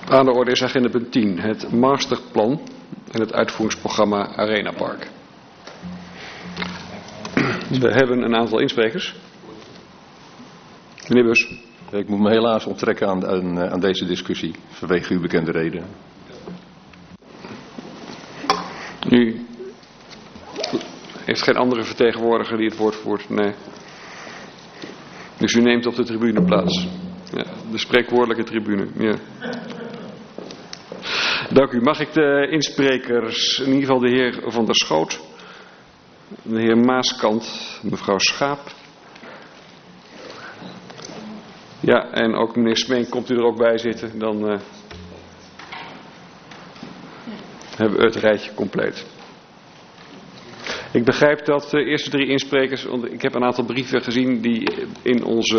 Aan de orde is agenda punt 10, het masterplan en het uitvoeringsprogramma Arena Park. We hebben een aantal insprekers. Meneer Bus. Ik moet me helaas onttrekken aan deze discussie, vanwege uw bekende reden. U heeft geen andere vertegenwoordiger die het woord voert? Nee. Dus u neemt op de tribune plaats. Ja, de spreekwoordelijke tribune. Ja. Dank u. Mag ik de insprekers, in ieder geval de heer Van der Schoot, de heer Maaskant, mevrouw Schaap. Ja, en ook meneer Smeen, komt u er ook bij zitten, dan hebben we het rijtje compleet. Ik begrijp dat de eerste 3 insprekers, want ik heb een aantal brieven gezien die in ons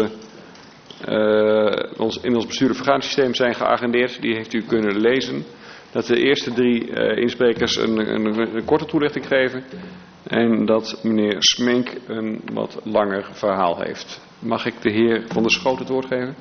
bestuurlijk vergaderingssysteem zijn geagendeerd. Die heeft u kunnen lezen. Dat de eerste 3 insprekers een korte toelichting geven. En dat meneer Smink een wat langer verhaal heeft. Mag ik de heer Van der Schoot het woord geven?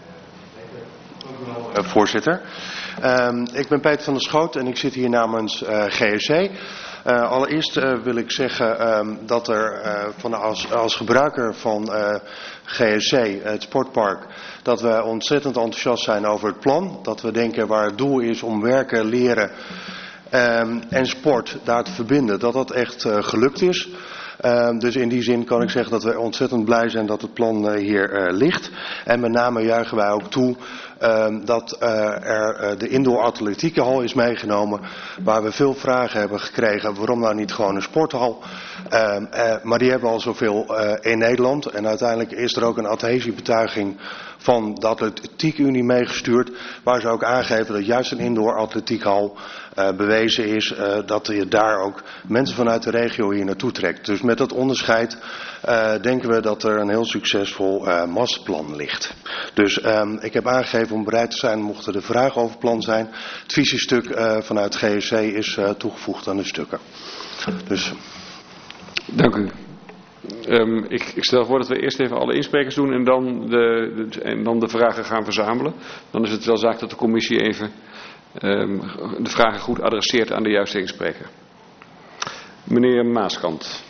Voorzitter. Ik ben Peter van der Schoot en ik zit hier namens GSC. Allereerst wil ik zeggen dat er als gebruiker van GSC, het sportpark, dat we ontzettend enthousiast zijn over het plan. Dat we denken waar het doel is om werken, leren en sport daar te verbinden, dat dat echt gelukt is. Dus in die zin kan ik zeggen dat we ontzettend blij zijn dat het plan hier ligt. En met name juichen wij ook toe dat er de indoor atletiekenhal is meegenomen. Waar we veel vragen hebben gekregen. Waarom nou niet gewoon een sporthal? Maar die hebben we al zoveel in Nederland. En uiteindelijk is er ook een adhesiebetuiging van de Atletiekunie meegestuurd. Waar ze ook aangeven dat juist een indoor atletiekhal bewezen is dat je daar ook mensen vanuit de regio hier naartoe trekt. Dus met dat onderscheid denken we dat er een heel succesvol masterplan ligt. Dus ik heb aangegeven om bereid te zijn mochten er vragen over het plan zijn. Het visiestuk vanuit GSC is toegevoegd aan de stukken. Dus. Dank u. Ik stel voor dat we eerst even alle insprekers doen en dan de vragen gaan verzamelen. Dan is het wel zaak dat de commissie even de vragen goed adresseert aan de juiste inspreker. Meneer Maaskant.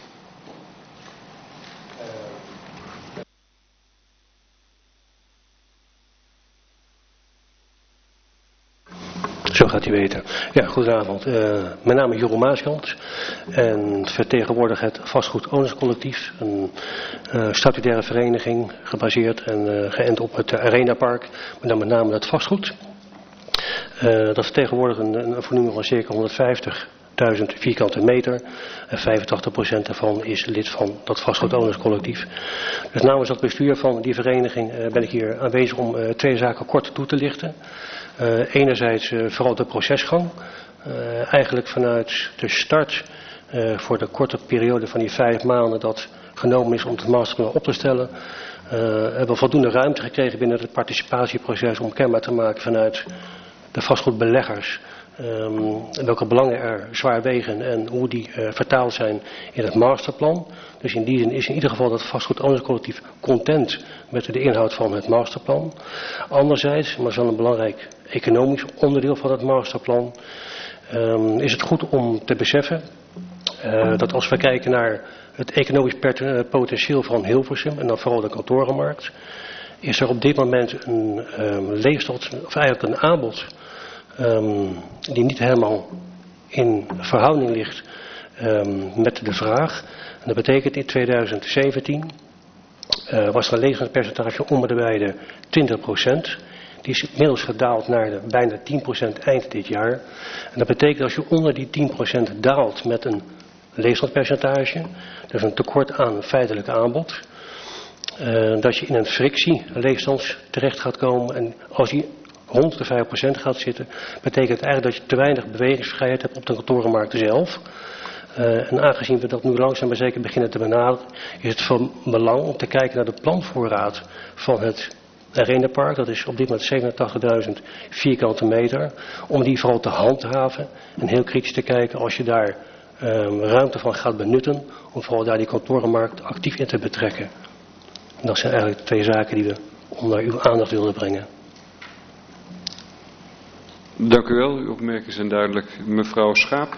Zo gaat u weten. Ja, goedenavond. Mijn naam is Jeroen Maaskant en vertegenwoordig het Vastgoed-Ownerscollectief. Een statutaire vereniging gebaseerd en geënt op het Arena Park, maar dan met name het vastgoed. Dat vertegenwoordigt een volume van circa 150.000 vierkante meter en 85% daarvan is lid van dat Vastgoed-Ownerscollectief. Dus namens het bestuur van die vereniging ben ik hier aanwezig om 2 zaken kort toe te lichten. Enerzijds vooral de procesgang. Eigenlijk vanuit de start voor de korte periode van die 5 maanden dat genomen is om het masterplan op te stellen. Hebben we voldoende ruimte gekregen binnen het participatieproces om kenbaar te maken vanuit de vastgoedbeleggers. Welke belangen er zwaar wegen en hoe die vertaald zijn in het masterplan. Dus in die zin is in ieder geval dat vastgoed-ownerscollectief content met de inhoud van het masterplan. Anderzijds, maar dat is wel een belangrijk economisch onderdeel van het masterplan, is het goed om te beseffen dat als we kijken naar het economisch potentieel van Hilversum en dan vooral de kantorenmarkt, is er op dit moment een leefstand, of eigenlijk een aanbod die niet helemaal in verhouding ligt met de vraag. En dat betekent in 2017 was er een leegstandspercentage om bij de 20%. Die is inmiddels gedaald naar bijna 10% eind dit jaar. En dat betekent als je onder die 10% daalt met een leegstandspercentage, dus een tekort aan feitelijk aanbod, dat je in een frictie leegstands terecht gaat komen. En als die rond de 5% gaat zitten, betekent het eigenlijk dat je te weinig bewegingsvrijheid hebt op de kantorenmarkt zelf. En aangezien we dat nu langzaam maar zeker beginnen te benaderen, is het van belang om te kijken naar de planvoorraad van het Arena Park. Dat is op dit moment 87.000 vierkante meter. Om die vooral te handhaven en heel kritisch te kijken als je daar ruimte van gaat benutten, om vooral daar die kantorenmarkt actief in te betrekken. En dat zijn eigenlijk de 2 zaken die we onder uw aandacht wilden brengen. Dank u wel. Uw opmerkingen zijn duidelijk. Mevrouw Schaap.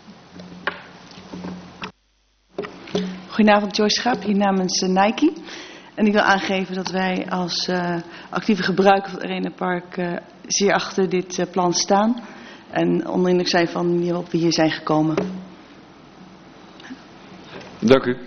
Goedenavond, Joyce Schaap, hier namens Nike. En ik wil aangeven dat wij als actieve gebruiker van het Arena Park zeer achter dit plan staan. En onder indruk zijn van de manier waarop we hier zijn gekomen. Dank u.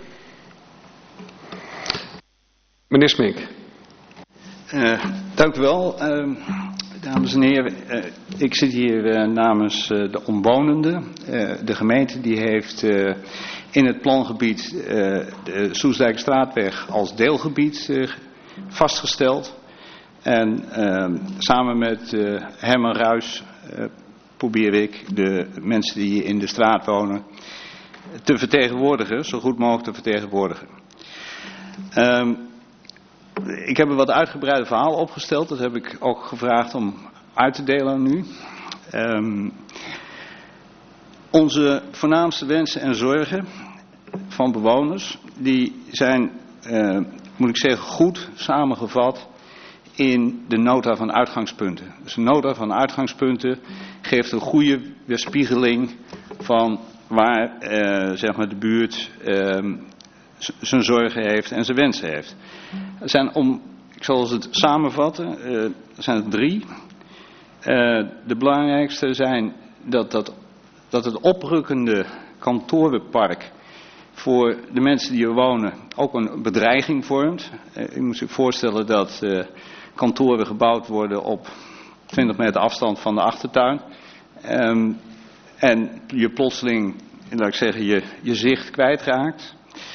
Meneer Smink. Dank u wel, dames en heren. Ik zit hier namens de omwonenden. De gemeente die heeft in het plangebied de Soestdijkstraatweg als deelgebied vastgesteld. En samen met Herman Ruijs probeer ik de mensen die hier in de straat wonen te vertegenwoordigen, zo goed mogelijk te vertegenwoordigen. Ik heb een wat uitgebreider verhaal opgesteld. Dat heb ik ook gevraagd om uit te delen aan u. Onze voornaamste wensen en zorgen van bewoners, die zijn, moet ik zeggen, goed samengevat in de nota van uitgangspunten. Dus de nota van uitgangspunten geeft een goede weerspiegeling van waar zeg maar de buurt zijn zorgen heeft en zijn wensen heeft. Er zijn ik zal het samenvatten, er zijn er 3. De belangrijkste zijn dat het oprukkende kantorenpark voor de mensen die er wonen ook een bedreiging vormt. U moet zich voorstellen dat kantoren gebouwd worden op 20 meter afstand van de achtertuin. En je plotseling, laat ik zeggen, je zicht kwijtraakt.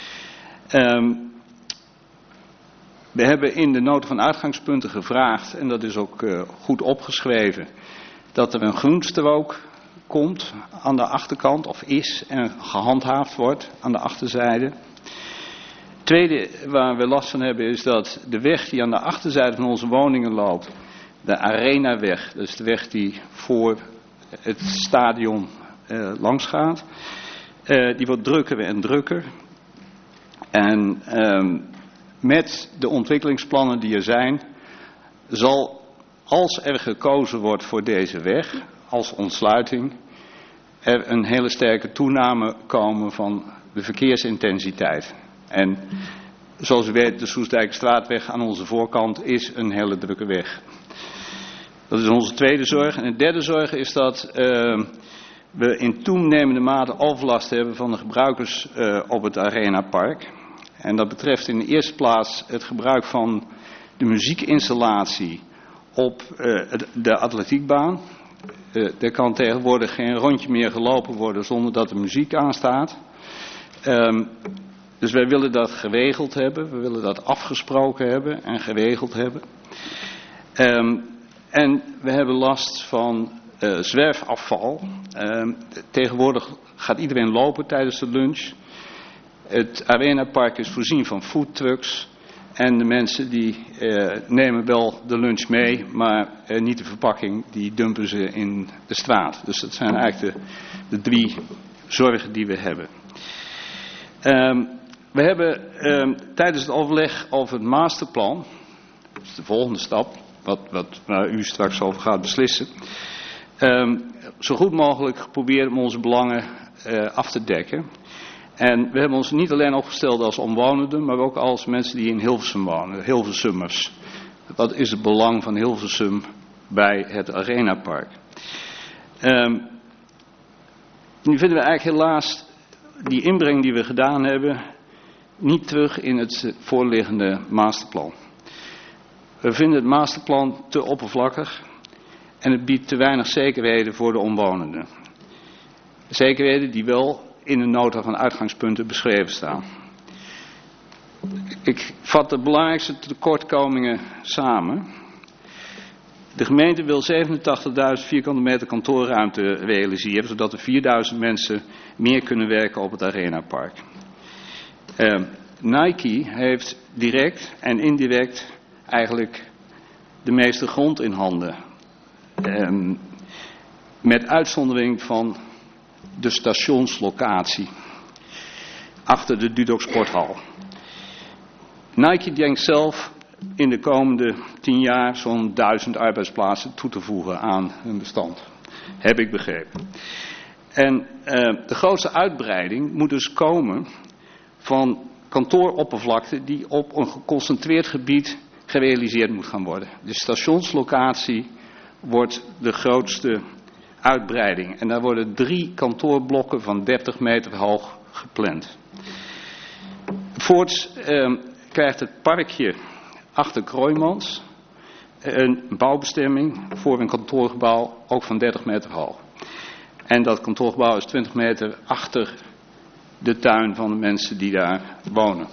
We hebben in de nota van uitgangspunten gevraagd, en dat is ook goed opgeschreven, dat er een groenstrook komt aan de achterkant, of is en gehandhaafd wordt aan de achterzijde. Het tweede waar we last van hebben is dat de weg die aan de achterzijde van onze woningen loopt, de Arenaweg, dat is de weg die voor het stadion langs gaat, die wordt drukker en drukker. En met de ontwikkelingsplannen die er zijn, zal, als er gekozen wordt voor deze weg, als ontsluiting, er een hele sterke toename komen van de verkeersintensiteit. En zoals u weet, de Soestdijkstraatweg aan onze voorkant is een hele drukke weg. Dat is onze tweede zorg. En de derde zorg is dat we in toenemende mate overlast hebben van de gebruikers op het Arena Park. En dat betreft in de eerste plaats het gebruik van de muziekinstallatie op de atletiekbaan. Er kan tegenwoordig geen rondje meer gelopen worden zonder dat de muziek aanstaat. Dus wij willen dat geregeld hebben. We willen dat afgesproken hebben en geregeld hebben. En we hebben last van zwerfafval. Tegenwoordig gaat iedereen lopen tijdens de lunch. Het Arenapark is voorzien van foodtrucks. En de mensen die nemen wel de lunch mee, maar niet de verpakking, die dumpen ze in de straat. Dus dat zijn eigenlijk de 3 zorgen die we hebben. We hebben tijdens het overleg over het masterplan, dat is de volgende stap, waar u straks over gaat beslissen, zo goed mogelijk geprobeerd om onze belangen af te dekken. En we hebben ons niet alleen opgesteld als omwonenden, maar ook als mensen die in Hilversum wonen, Hilversummers. Wat is het belang van Hilversum bij het Arenapark? Nu vinden we eigenlijk helaas die inbreng die we gedaan hebben niet terug in het voorliggende masterplan. We vinden het masterplan te oppervlakkig en het biedt te weinig zekerheden voor de omwonenden. Zekerheden die wel in de nota van uitgangspunten beschreven staan. Ik vat de belangrijkste tekortkomingen samen. De gemeente wil 87.000 vierkante meter kantoorruimte realiseren, zodat er 4.000 mensen meer kunnen werken op het Arenapark. Nike heeft direct en indirect eigenlijk de meeste grond in handen. Met uitzondering van de stationslocatie achter de Dudok Sporthal. Nike denkt zelf in de komende 10 jaar zo'n 1000 arbeidsplaatsen toe te voegen aan hun bestand. heb ik begrepen. En de grootste uitbreiding moet dus komen van kantooroppervlakte die op een geconcentreerd gebied gerealiseerd moet gaan worden. De stationslocatie wordt de grootste uitbreiding. En daar worden 3 kantoorblokken van 30 meter hoog gepland. Voorts krijgt het parkje achter Kroijmans een bouwbestemming voor een kantoorgebouw ook van 30 meter hoog. En dat kantoorgebouw is 20 meter achter de tuin van de mensen die daar wonen.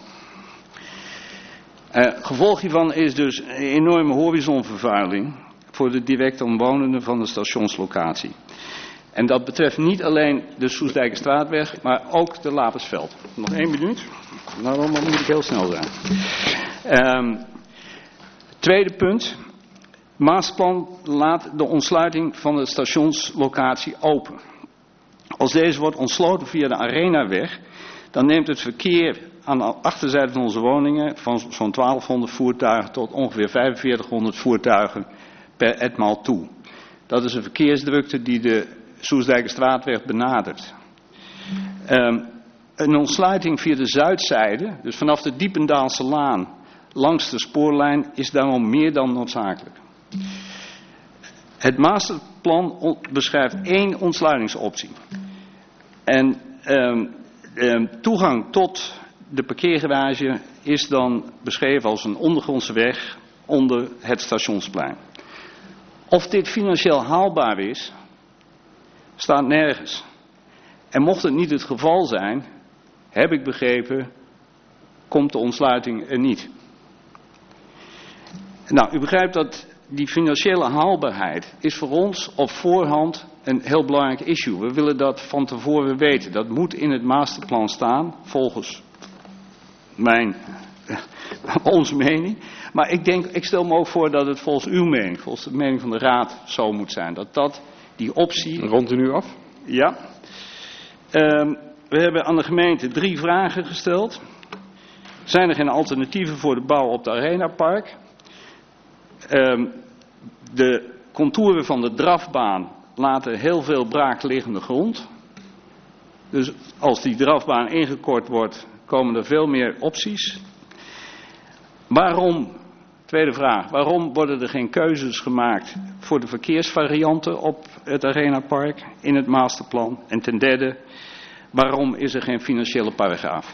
Gevolg hiervan is dus een enorme horizonvervuiling voor de direct omwonenden van de stationslocatie. En dat betreft niet alleen de Soestdijkerstraatweg, maar ook de Lapersveld. Nog 1 minuut. Nou, dan moet ik heel snel zijn. Tweede punt. Masterplan laat de ontsluiting van de stationslocatie open. Als deze wordt ontsloten via de Arenaweg, dan neemt het verkeer aan de achterzijde van onze woningen van zo'n 1200 voertuigen tot ongeveer 4500 voertuigen per etmaal toe. Dat is een verkeersdrukte die de Soestdijkerstraatweg benadert. Een ontsluiting via de zuidzijde, dus vanaf de Diependaalse Laan langs de spoorlijn, is daarom meer dan noodzakelijk. Het masterplan beschrijft 1 ontsluitingsoptie. En toegang tot de parkeergarage is dan beschreven als een ondergrondse weg onder het stationsplein. Of dit financieel haalbaar is, staat nergens. En mocht het niet het geval zijn, heb ik begrepen, komt de ontsluiting er niet. Nou, u begrijpt dat die financiële haalbaarheid is voor ons op voorhand een heel belangrijk issue. We willen dat van tevoren weten. Dat moet in het masterplan staan, volgens onze mening. Maar ik stel me ook voor dat het volgens uw mening, volgens de mening van de Raad, zo moet zijn. Dat die optie... Rondt u nu af? Ja. We hebben aan de gemeente 3 vragen gesteld. Zijn er geen alternatieven voor de bouw op de Arenapark? De contouren van de drafbaan laten heel veel braakliggende grond. Dus als die drafbaan ingekort wordt, komen er veel meer opties. Tweede vraag, waarom worden er geen keuzes gemaakt voor de verkeersvarianten op het Arenapark in het masterplan? En ten derde, waarom is er geen financiële paragraaf?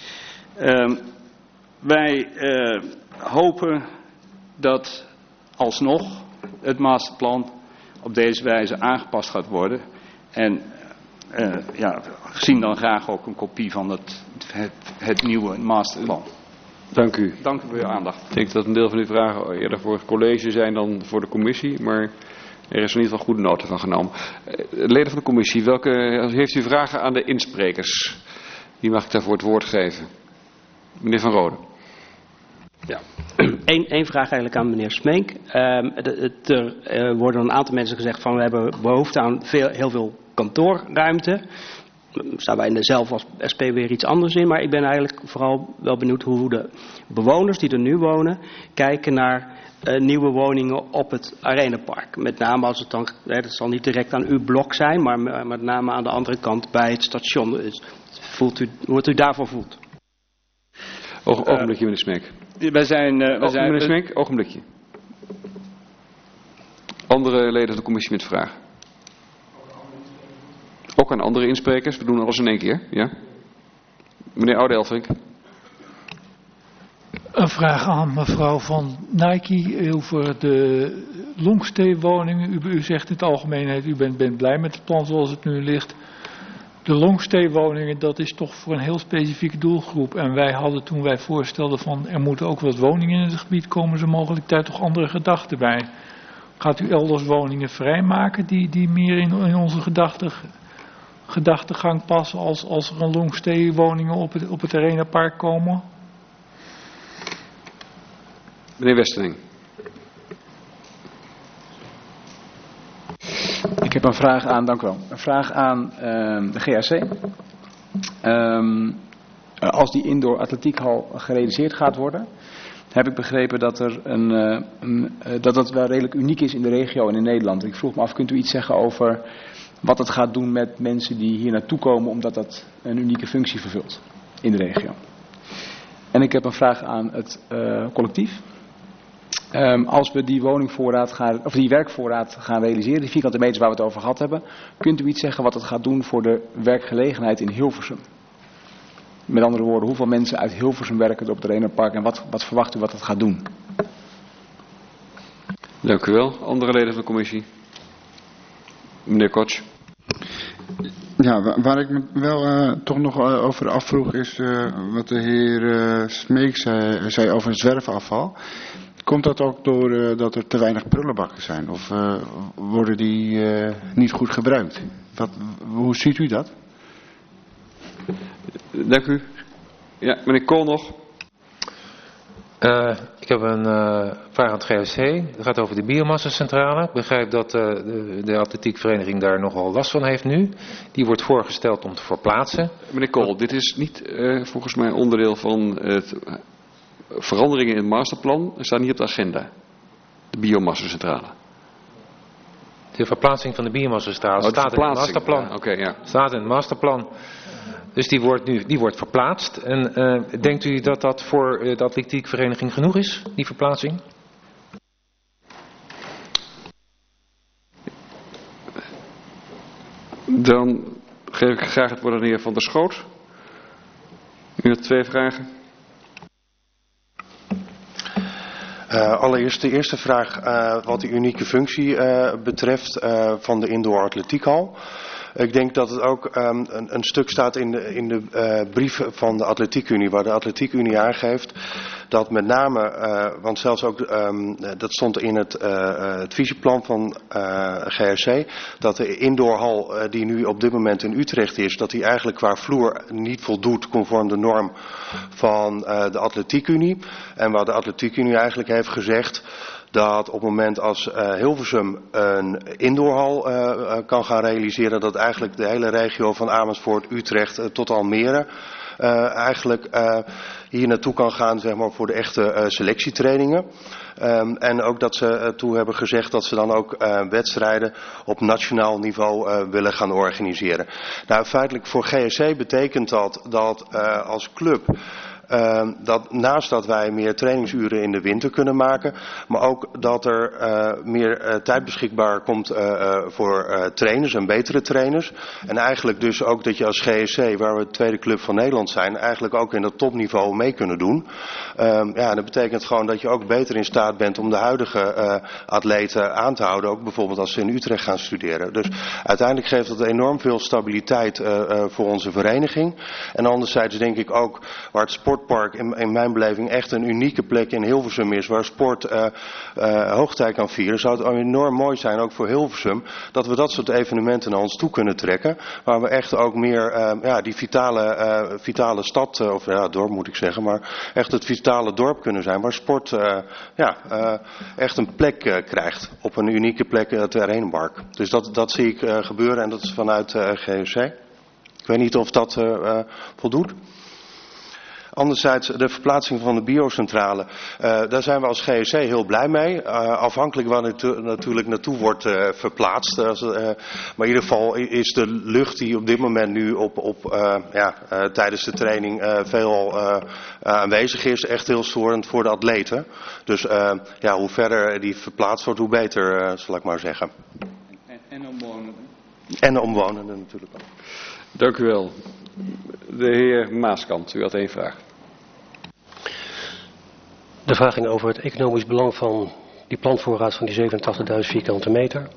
Wij hopen dat alsnog het masterplan op deze wijze aangepast gaat worden. En gezien dan graag ook een kopie van het nieuwe masterplan. Dank u. Dank u voor uw aandacht. Ik denk dat een deel van uw vragen eerder voor het college zijn dan voor de commissie, maar er is in ieder geval goede nota van genomen. Leden van de commissie, heeft u vragen aan de insprekers? Wie mag ik daarvoor het woord geven? Meneer Van Rode. Ja. Eén vraag eigenlijk aan meneer Smeek. Er worden een aantal mensen gezegd van we hebben behoefte aan heel veel kantoorruimte. Staan wij zelf als SP weer iets anders in. Maar ik ben eigenlijk vooral wel benieuwd hoe de bewoners die er nu wonen kijken naar nieuwe woningen op het Arenapark. Met name als het dan, dat zal niet direct aan uw blok zijn, maar met name aan de andere kant bij het station. Dus hoe het u daarvoor voelt? Ogenblikje, meneer Smeek. Meneer Smeek, ogenblikje. Andere leden van de commissie met vragen? Ook aan andere insprekers. We doen alles in één keer. Ja? Meneer Oude-Elfrink. Een vraag aan mevrouw van Nike over de longstay-woningen. U zegt in het algemeenheid, u bent blij met het plan zoals het nu ligt. De longstay-woningen, dat is toch voor een heel specifieke doelgroep. En wij hadden toen wij voorstelden van er moeten ook wat woningen in het gebied komen, zo mogelijk daar toch andere gedachten bij. Gaat u elders woningen vrijmaken die meer in onze gedachtegang passen als er een longstay-woningen op het Arenapark komen? Meneer Westerling. Ik heb een vraag aan, dank u wel. Een vraag aan de GAC. Als die indoor atletiekhal gerealiseerd gaat worden, heb ik begrepen dat dat wel redelijk uniek is in de regio en in Nederland. Ik vroeg me af, kunt u iets zeggen over wat het gaat doen met mensen die hier naartoe komen, omdat dat een unieke functie vervult in de regio? En ik heb een vraag aan het collectief. Als we die die werkvoorraad gaan realiseren, die vierkante meters waar we het over gehad hebben, kunt u iets zeggen wat het gaat doen voor de werkgelegenheid in Hilversum? Met andere woorden, hoeveel mensen uit Hilversum werken er op het Arenapark en wat verwacht u wat het gaat doen? Dank u wel. Andere leden van de commissie? Meneer Koch. Ja, waar ik me wel toch nog over afvroeg is wat de heer Smeek zei over het zwerfafval. Komt dat ook door dat er te weinig prullenbakken zijn? Of worden die niet goed gebruikt? Hoe ziet u dat? Dank u. Ja, meneer Kool nog. Ik heb een vraag aan het GOC. Het gaat over de biomassacentrale. Ik begrijp dat de atletiekvereniging daar nogal last van heeft nu. Die wordt voorgesteld om te verplaatsen. Meneer Kool, dit is niet volgens mij onderdeel van het veranderingen in het masterplan. Er staat niet op de agenda. De biomassacentrale. De verplaatsing van de biomassacentrale staat in het masterplan. Ja, okay, ja. Staat in het masterplan. Dus die wordt verplaatst. En denkt u dat dat voor de atletiekvereniging genoeg is, die verplaatsing? Dan geef ik graag het woord aan de heer Van der Schoot. U had 2 vragen. Allereerst de eerste vraag wat de unieke functie betreft van de indoor atletiekhal. Ik denk dat het ook een stuk staat in de brief van de Atletiekunie, waar de Atletiekunie aangeeft dat met name, want zelfs ook, dat stond in het visieplan van GRC, dat de indoorhal die nu op dit moment in Utrecht is, dat die eigenlijk qua vloer niet voldoet conform de norm van de Atletiekunie. En waar de Atletiekunie eigenlijk heeft gezegd dat op het moment als Hilversum een indoorhal kan gaan realiseren, dat eigenlijk de hele regio van Amersfoort, Utrecht tot Almere eigenlijk hier naartoe kan gaan, zeg maar, voor de echte selectietrainingen. En ook dat ze toe hebben gezegd dat ze dan ook wedstrijden op nationaal niveau willen gaan organiseren. Nou, feitelijk voor GSC betekent dat als club dat naast dat wij meer trainingsuren in de winter kunnen maken, maar ook dat er meer tijd beschikbaar komt voor trainers en betere trainers. En eigenlijk dus ook dat je als GSC, waar we de tweede club van Nederland zijn, eigenlijk ook in dat topniveau mee kunnen doen. Ja, dat betekent gewoon dat je ook beter in staat bent om de huidige atleten aan te houden, ook bijvoorbeeld als ze in Utrecht gaan studeren. Dus uiteindelijk geeft dat enorm veel stabiliteit voor onze vereniging. En anderzijds denk ik ook waar het sportpark in mijn beleving echt een unieke plek in Hilversum is, waar sport hoogtij kan vieren, zou het enorm mooi zijn, ook voor Hilversum, dat we dat soort evenementen naar ons toe kunnen trekken, waar we echt ook meer die vitale stad, of dorp moet ik zeggen, maar echt het vitale dorp kunnen zijn, waar sport echt een plek krijgt, op een unieke plek, het Arenapark. Dus dat zie ik gebeuren en dat is vanuit GFC. Ik weet niet of dat voldoet. Anderzijds de verplaatsing van de biocentrale, daar zijn we als GSC heel blij mee. Afhankelijk waar het natuurlijk naartoe wordt verplaatst. Maar in ieder geval is de lucht die op dit moment nu tijdens de training veelal aanwezig is, echt heel storend voor de atleten. Dus hoe verder die verplaatst wordt, hoe beter, zal ik maar zeggen. En de omwonenden. En de omwonenden natuurlijk ook. Dank u wel. De heer Maaskant, u had 1 vraag. De vraag ging over het economisch belang van die plantvoorraad van die 87.000 vierkante meter.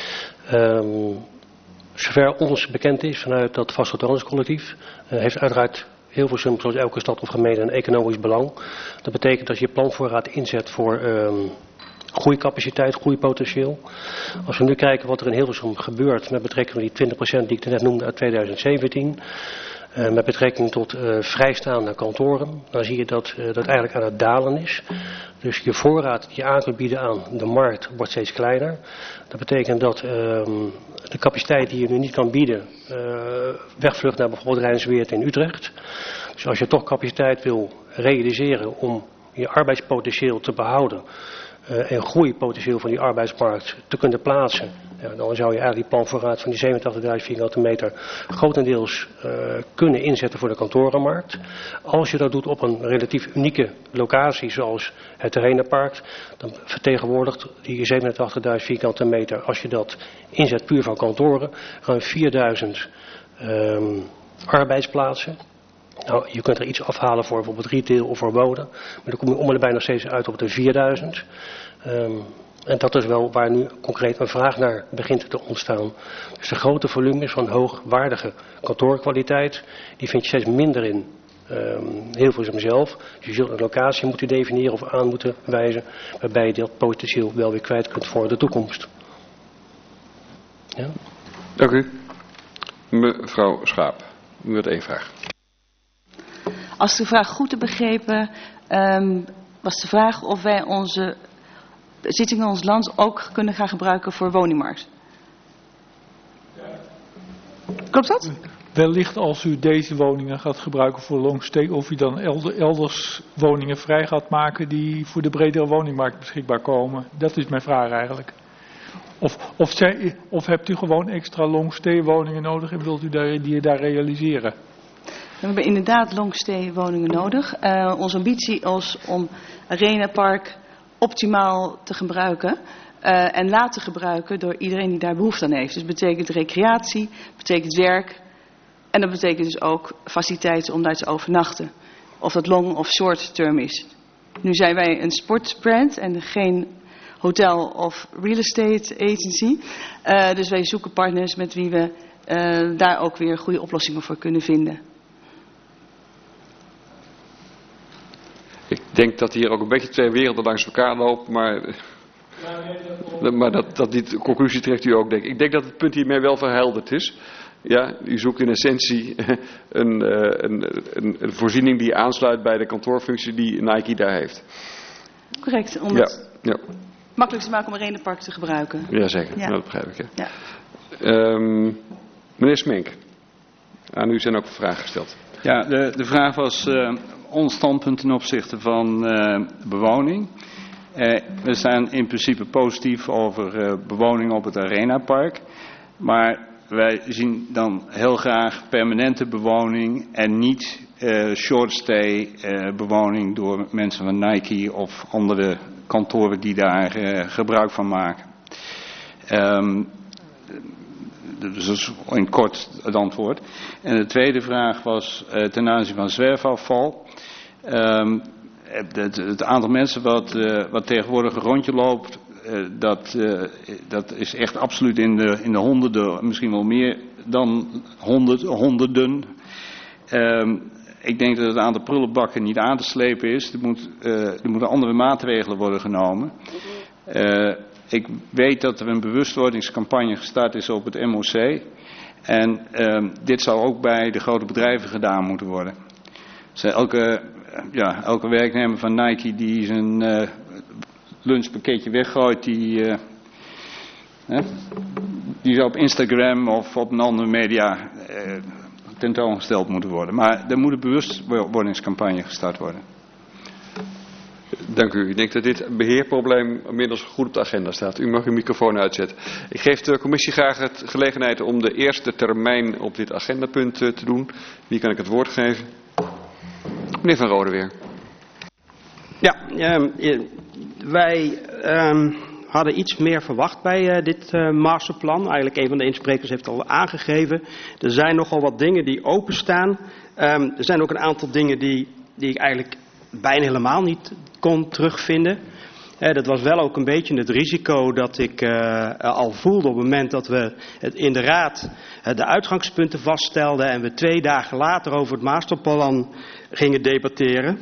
Zover ons bekend is vanuit dat vastgoedhandelscollectief, heeft uiteraard Hilversum, zoals elke stad of gemeente, een economisch belang. Dat betekent dat je plantvoorraad inzet voor groeicapaciteit, groeipotentieel. Als we nu kijken wat er in Hilversum gebeurt met betrekking tot die 20% die ik net noemde uit 2017... met betrekking tot vrijstaande kantoren, dan zie je dat dat eigenlijk aan het dalen is. Dus je voorraad die je aan kunt bieden aan de markt wordt steeds kleiner. Dat betekent dat de capaciteit die je nu niet kan bieden wegvlucht naar bijvoorbeeld Rijnsweert in Utrecht. Dus als je toch capaciteit wil realiseren om je arbeidspotentieel te behouden en groeipotentieel van die arbeidsmarkt te kunnen plaatsen, ja, dan zou je eigenlijk die planvoorraad van die 87.000 vierkante meter grotendeels kunnen inzetten voor de kantorenmarkt. Als je dat doet op een relatief unieke locatie zoals het Arenapark, dan vertegenwoordigt die 87.000 vierkante meter, als je dat inzet puur van kantoren, ruim 4000 arbeidsplaatsen. Nou, je kunt er iets afhalen voor bijvoorbeeld retail of voor wonen, maar dan kom je om en bij nog steeds uit op de 4000. En dat is wel waar nu concreet een vraag naar begint te ontstaan. Dus de grote volumes van hoogwaardige kantoorkwaliteit, die vind je steeds minder in Hilversum zelf. Dus je zult een locatie moeten definiëren of aan moeten wijzen, waarbij je dat potentieel wel weer kwijt kunt voor de toekomst. Ja? Dank u. Mevrouw Schaap, u had 1 vraag. Als ik de vraag goed heb begrepen, was de vraag of wij onze bezittingen in ons land ook kunnen gaan gebruiken voor woningmarkt. Klopt dat? Wellicht als u deze woningen gaat gebruiken voor longstay, of u dan elders woningen vrij gaat maken die voor de bredere woningmarkt beschikbaar komen. Dat is mijn vraag eigenlijk. Of hebt u gewoon extra longstay woningen nodig en wilt u die daar realiseren? We hebben inderdaad longstay woningen nodig. Onze ambitie is om Arenapark optimaal te gebruiken en laten gebruiken door iedereen die daar behoefte aan heeft. Dus dat betekent recreatie, betekent werk en dat betekent dus ook faciliteiten om daar te overnachten. Of dat long of short term is. Nu zijn wij een sportbrand en geen hotel of real estate agency. Dus wij zoeken partners met wie we daar ook weer goede oplossingen voor kunnen vinden. Ik denk dat hier ook een beetje 2 werelden langs elkaar lopen, maar die conclusie trekt u ook, denk ik. Ik denk dat het punt hiermee wel verhelderd is. Ja, u zoekt in essentie een voorziening die aansluit bij de kantoorfunctie die Nike daar heeft. Correct, om het makkelijk te maken om Arenapark te gebruiken. Jazeker, Ja. Dat begrijp ik. Ja. Ja. Meneer Smink, aan u zijn ook vragen gesteld. Ja, de vraag was ons standpunt ten opzichte van bewoning. We staan in principe positief over bewoning op het Arenapark. Maar wij zien dan heel graag permanente bewoning en niet short stay bewoning door mensen van Nike of andere kantoren die daar gebruik van maken. Dus dat is in kort het antwoord. En de tweede vraag was ten aanzien van zwerfafval. Het aantal mensen wat tegenwoordig een rondje loopt, dat is echt absoluut in de honderden, misschien wel meer dan honderden. Ik denk dat het aantal prullenbakken niet aan te slepen is. Er moeten andere maatregelen worden genomen. Ik weet dat er een bewustwordingscampagne gestart is op het MOC. En dit zou ook bij de grote bedrijven gedaan moeten worden. Dus elke werknemer van Nike die zijn lunchpakketje weggooit, die zou op Instagram of op een andere media tentoongesteld moeten worden. Maar er moet een bewustwordingscampagne gestart worden. Dank u. Ik denk dat dit beheerprobleem inmiddels goed op de agenda staat. U mag uw microfoon uitzetten. Ik geef de commissie graag de gelegenheid om de eerste termijn op dit agendapunt te doen. Wie kan ik het woord geven? Meneer Van Rode weer. Ja, wij hadden iets meer verwacht bij dit masterplan. Eigenlijk een van de insprekers heeft al aangegeven. Er zijn nogal wat dingen die openstaan. Er zijn ook een aantal dingen die ik eigenlijk bijna helemaal niet kon terugvinden. Dat was wel ook een beetje het risico dat ik al voelde op het moment dat we het in de raad de uitgangspunten vaststelden en we 2 dagen later over het masterplan gingen debatteren.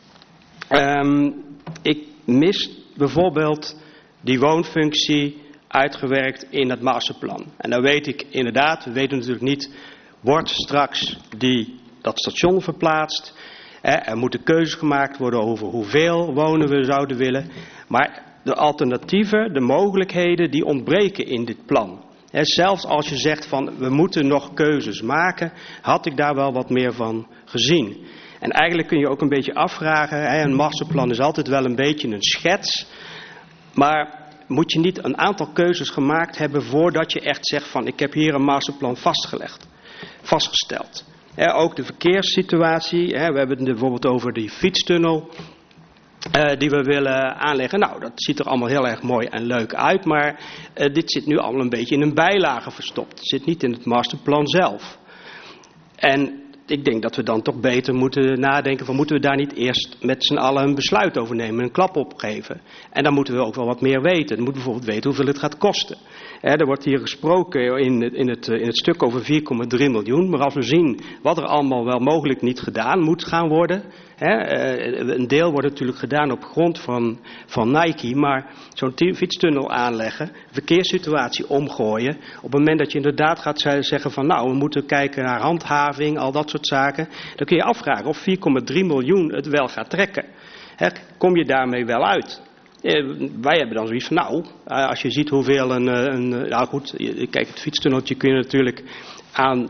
Ik mis bijvoorbeeld die woonfunctie uitgewerkt in het masterplan. En dan weet ik inderdaad, we weten natuurlijk niet, wordt straks dat station verplaatst? Er moeten keuzes gemaakt worden over hoeveel wonen we zouden willen. Maar de alternatieven, de mogelijkheden, die ontbreken in dit plan. Zelfs als je zegt van we moeten nog keuzes maken, had ik daar wel wat meer van gezien. En eigenlijk kun je ook een beetje afvragen, een masterplan is altijd wel een beetje een schets, maar moet je niet een aantal keuzes gemaakt hebben voordat je echt zegt van ik heb hier een masterplan vastgesteld. Ook de verkeerssituatie, we hebben het bijvoorbeeld over die fietstunnel die we willen aanleggen. Nou, dat ziet er allemaal heel erg mooi en leuk uit, maar dit zit nu allemaal een beetje in een bijlage verstopt. Het zit niet in het masterplan zelf. En ik denk dat we dan toch beter moeten nadenken van moeten we daar niet eerst met z'n allen een besluit over nemen, een klap opgeven. En dan moeten we ook wel wat meer weten. Dan moeten we bijvoorbeeld weten hoeveel het gaat kosten. Er wordt hier gesproken in het stuk over 4,3 miljoen. Maar als we zien wat er allemaal wel mogelijk niet gedaan moet gaan worden. Een deel wordt natuurlijk gedaan op grond van Nike. Maar zo'n fietstunnel aanleggen, verkeerssituatie omgooien. Op het moment dat je inderdaad gaat zeggen van nou we moeten kijken naar handhaving, al dat soort zaken. Dan kun je afvragen of 4,3 miljoen het wel gaat trekken. Kom je daarmee wel uit? Wij hebben dan zoiets van, nou, als je ziet hoeveel nou goed, kijk, het fietstunneltje kun je natuurlijk aan,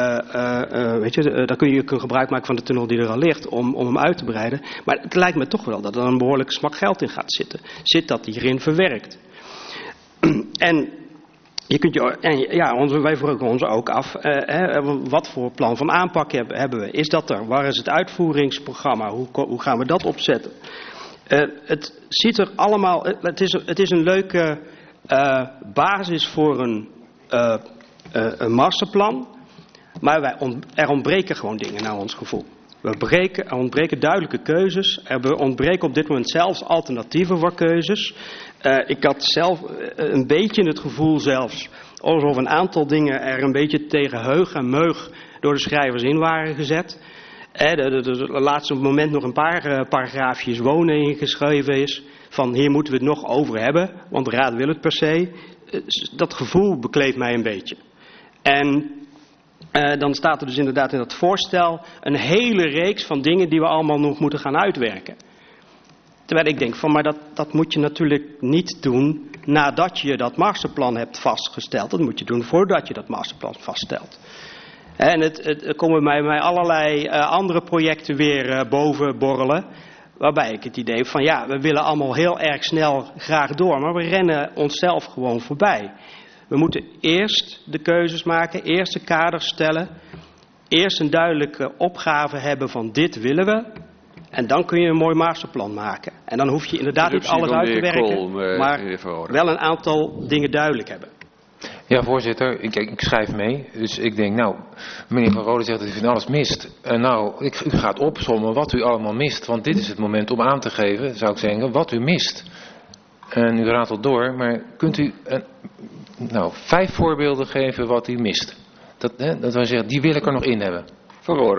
daar kun je gebruik maken van de tunnel die er al ligt om hem uit te breiden. Maar het lijkt me toch wel dat er een behoorlijke smak geld in gaat zitten. Zit dat hierin verwerkt? En je kunt wij vragen ons ook af, wat voor plan van aanpak hebben we? Is dat er? Waar is het uitvoeringsprogramma? Hoe gaan we dat opzetten? Het ziet er allemaal, het is een leuke basis voor een masterplan, maar er ontbreken gewoon dingen naar ons gevoel. Er ontbreken duidelijke keuzes, er ontbreken op dit moment zelfs alternatieven voor keuzes. Ik had zelf een beetje het gevoel zelfs, alsof een aantal dingen er een beetje tegen heug en meug door de schrijvers in waren gezet. De laatste moment nog een paar paragraafjes wonen ingeschreven is. Van hier moeten we het nog over hebben, want de raad wil het per se. Dat gevoel bekleedt mij een beetje. En dan staat er dus inderdaad in dat voorstel een hele reeks van dingen die we allemaal nog moeten gaan uitwerken. Terwijl ik denk van, maar dat moet je natuurlijk niet doen nadat je dat masterplan hebt vastgesteld. Dat moet je doen voordat je dat masterplan vaststelt. En er komen bij mij allerlei andere projecten weer boven borrelen. Waarbij ik het idee heb van ja, we willen allemaal heel erg snel graag door. Maar we rennen onszelf gewoon voorbij. We moeten eerst de keuzes maken, eerst de kaders stellen. Eerst een duidelijke opgave hebben van dit willen we. En dan kun je een mooi masterplan maken. En dan hoef je inderdaad niet alles uit te werken. Maar wel een aantal dingen duidelijk hebben. Ja, voorzitter, ik schrijf mee. Dus ik denk, nou, meneer Van Rode zegt dat u van alles mist. Nou, u gaat opsommen wat u allemaal mist. Want dit is het moment om aan te geven, zou ik zeggen, wat u mist. En u ratelt door, maar kunt u 5 voorbeelden geven wat u mist? Dat wil zeggen, die wil ik er nog in hebben. Van Rode.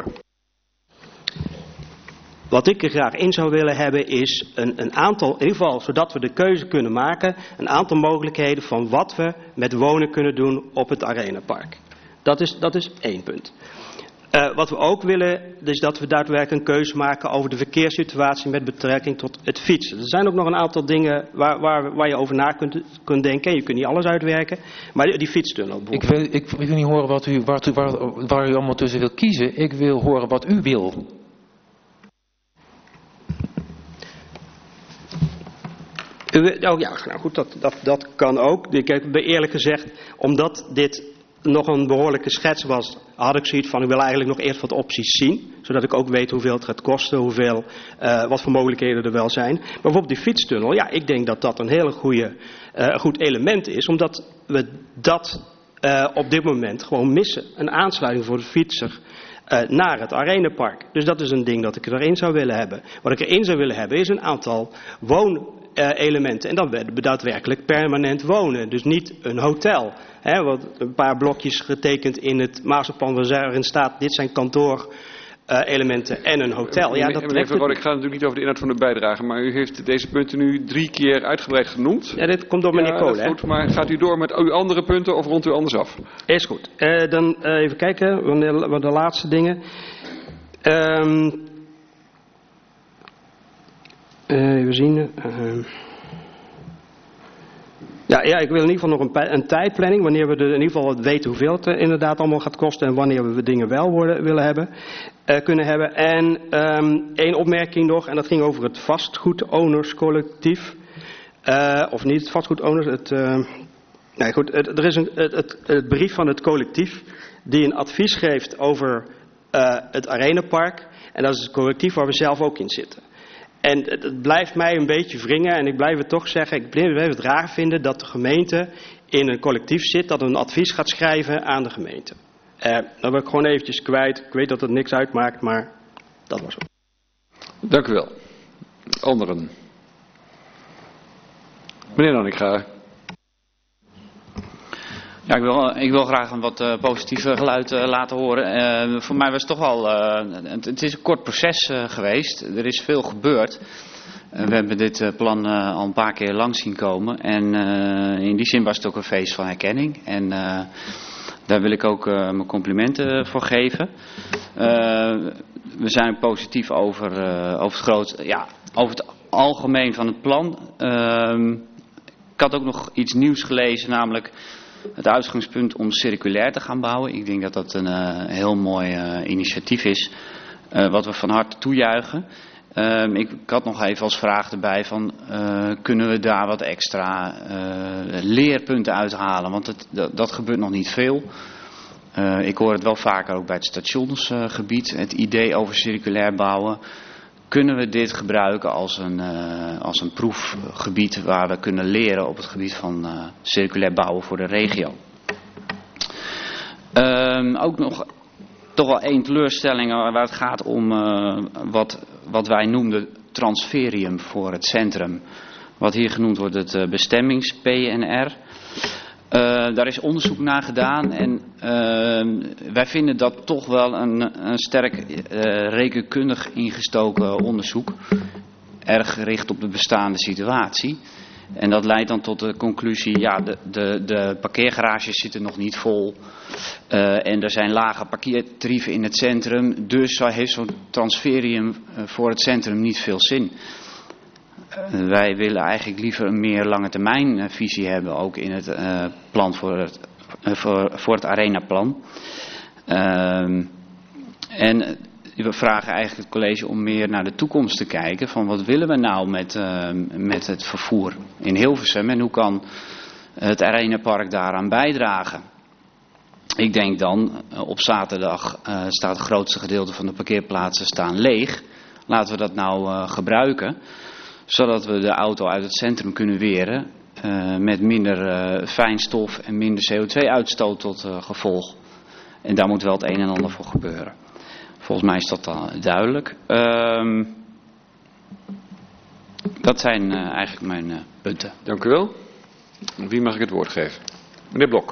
Wat ik er graag in zou willen hebben is een aantal, in ieder geval zodat we de keuze kunnen maken, een aantal mogelijkheden van wat we met wonen kunnen doen op het Arenapark. Dat is 1 punt. Wat we ook willen, is dat we daadwerkelijk een keuze maken over de verkeerssituatie met betrekking tot het fietsen. Er zijn ook nog een aantal dingen waar je over na kunt denken. Je kunt niet alles uitwerken, maar die fietstunnel bijvoorbeeld. Ik wil niet horen waar u allemaal tussen wil kiezen. Ik wil horen wat u wil. Oh ja, nou goed, dat kan ook. Ik heb eerlijk gezegd, omdat dit nog een behoorlijke schets was, had ik zoiets van, ik wil eigenlijk nog eerst wat opties zien. Zodat ik ook weet hoeveel het gaat kosten, wat voor mogelijkheden er wel zijn. Maar bijvoorbeeld die fietstunnel, ja, ik denk dat dat een hele goed element is. Omdat we dat op dit moment gewoon missen. Een aansluiting voor de fietser naar het Arenapark. Dus dat is een ding dat ik erin zou willen hebben. Wat ik erin zou willen hebben is een aantal woonelementen. En dan daadwerkelijk permanent wonen. Dus niet een hotel. Wat een paar blokjes getekend in het masterplan waarin staat, dit zijn kantoorelementen en een hotel. Ja, meneer Van Rode, ik ga natuurlijk niet over de inhoud van de bijdrage, maar u heeft deze punten nu 3 keer uitgebreid genoemd. Ja, dit komt door meneer Kool. Goed, maar gaat u door met uw andere punten of rondt u anders af? Is goed. Dan even kijken, wat de laatste dingen. Even zien. Ja, ik wil in ieder geval nog een tijdplanning, wanneer we in ieder geval weten hoeveel het inderdaad allemaal gaat kosten en wanneer we dingen wel kunnen hebben. En één opmerking nog, en dat ging over het vastgoedownerscollectief. Of niet het vastgoedowners, nee goed, er is het brief van het collectief die een advies geeft over het Arenapark. En dat is het collectief waar we zelf ook in zitten. En het blijft mij een beetje wringen en ik blijf het toch zeggen, ik blijf het raar vinden dat de gemeente in een collectief zit dat een advies gaat schrijven aan de gemeente. Dat wil ik gewoon eventjes kwijt. Ik weet dat het niks uitmaakt, maar dat was het. Dank u wel. Anderen. Meneer Nanninga. Ja, ik wil graag een wat positief geluid laten horen. Voor mij was het toch al, het is een kort proces geweest. Er is veel gebeurd. We hebben dit plan al een paar keer langs zien komen. En in die zin was het ook een feest van herkenning. En daar wil ik ook mijn complimenten voor geven. We zijn positief over het algemeen van het plan. Ik had ook nog iets nieuws gelezen, namelijk het uitgangspunt om circulair te gaan bouwen. Ik denk dat dat een heel mooi initiatief is, wat we van harte toejuichen. Ik had nog even als vraag erbij van, kunnen we daar wat extra leerpunten uithalen? Want dat gebeurt nog niet veel. Ik hoor het wel vaker ook bij het stationsgebied, het idee over circulair bouwen. Kunnen we dit gebruiken als een proefgebied waar we kunnen leren op het gebied van circulair bouwen voor de regio? Ook nog toch wel één teleurstelling waar het gaat om wat wij noemden transferium voor het centrum. Wat hier genoemd wordt het bestemmings-PNR. Daar is onderzoek naar gedaan en wij vinden dat toch wel een sterk rekenkundig ingestoken onderzoek. Erg gericht op de bestaande situatie. En dat leidt dan tot de conclusie, ja, de parkeergarages zitten nog niet vol. En er zijn lage parkeertarieven in het centrum. Dus heeft zo'n transferium voor het centrum niet veel zin. Wij willen eigenlijk liever een meer lange termijn visie hebben, ook in het plan voor het arenaplan. En we vragen eigenlijk het college om meer naar de toekomst te kijken, van wat willen we nou met het vervoer in Hilversum en hoe kan het arenapark daaraan bijdragen. Ik denk dan, op zaterdag staat het grootste gedeelte van de parkeerplaatsen staan leeg. Laten we dat nou gebruiken, zodat we de auto uit het centrum kunnen weren met minder fijnstof en minder CO2-uitstoot tot gevolg. En daar moet wel het een en ander voor gebeuren. Volgens mij is dat dan duidelijk. Dat zijn eigenlijk mijn punten. Dank u wel. Wie mag ik het woord geven? Meneer Blok.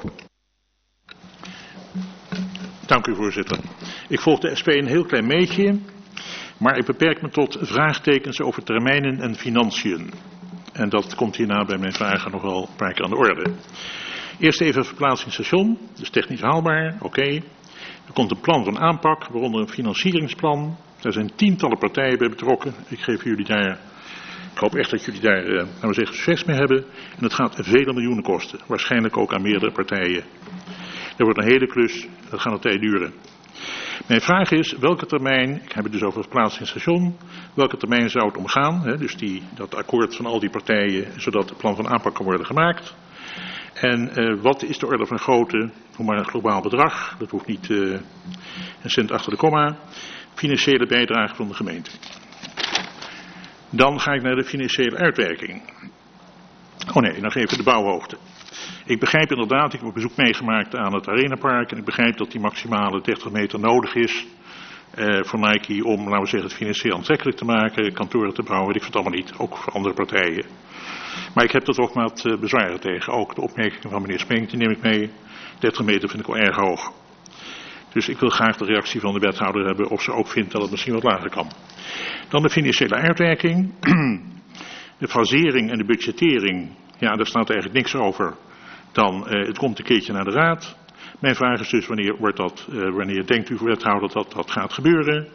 Dank u, voorzitter. Ik volg de SP een heel klein beetje, maar ik beperk me tot vraagtekens over termijnen en financiën. En dat komt hierna bij mijn vragen nog wel een paar keer aan de orde. Eerst even verplaatsing station, dus technisch haalbaar, oké. Er komt een plan van aanpak, waaronder een financieringsplan. Daar zijn tientallen partijen bij betrokken. Ik hoop echt dat jullie daar, laten we zeggen, succes mee hebben. En het gaat vele miljoenen kosten, waarschijnlijk ook aan meerdere partijen. Er wordt een hele klus, dat gaat een tijd duren. Mijn vraag is, welke termijn, ik heb het dus over verplaatsing station, welke termijn zou het omgaan? Hè, dus dat akkoord van al die partijen, zodat het plan van aanpak kan worden gemaakt. En wat is de orde van grootte, noem maar een globaal bedrag, dat hoeft niet een cent achter de komma, financiële bijdrage van de gemeente. Dan ga ik naar de financiële uitwerking. Oh nee, nog even de bouwhoogte. Ik begrijp inderdaad, ik heb een bezoek meegemaakt aan het Arenapark en ik begrijp dat die maximale 30 meter nodig is voor Nike om, laten we zeggen, het financieel aantrekkelijk te maken, kantoren te bouwen, weet ik het allemaal niet, ook voor andere partijen. Maar ik heb er toch wat bezwaren tegen. Ook de opmerkingen van meneer Spenk, die neem ik mee. 30 meter vind ik wel erg hoog. Dus ik wil graag de reactie van de wethouder hebben of ze ook vindt dat het misschien wat lager kan. Dan de financiële uitwerking. De fasering en de budgettering. Ja, daar staat eigenlijk niks over. Dan, het komt een keertje naar de raad. Mijn vraag is dus, wanneer denkt u, wethouder, dat dat gaat gebeuren?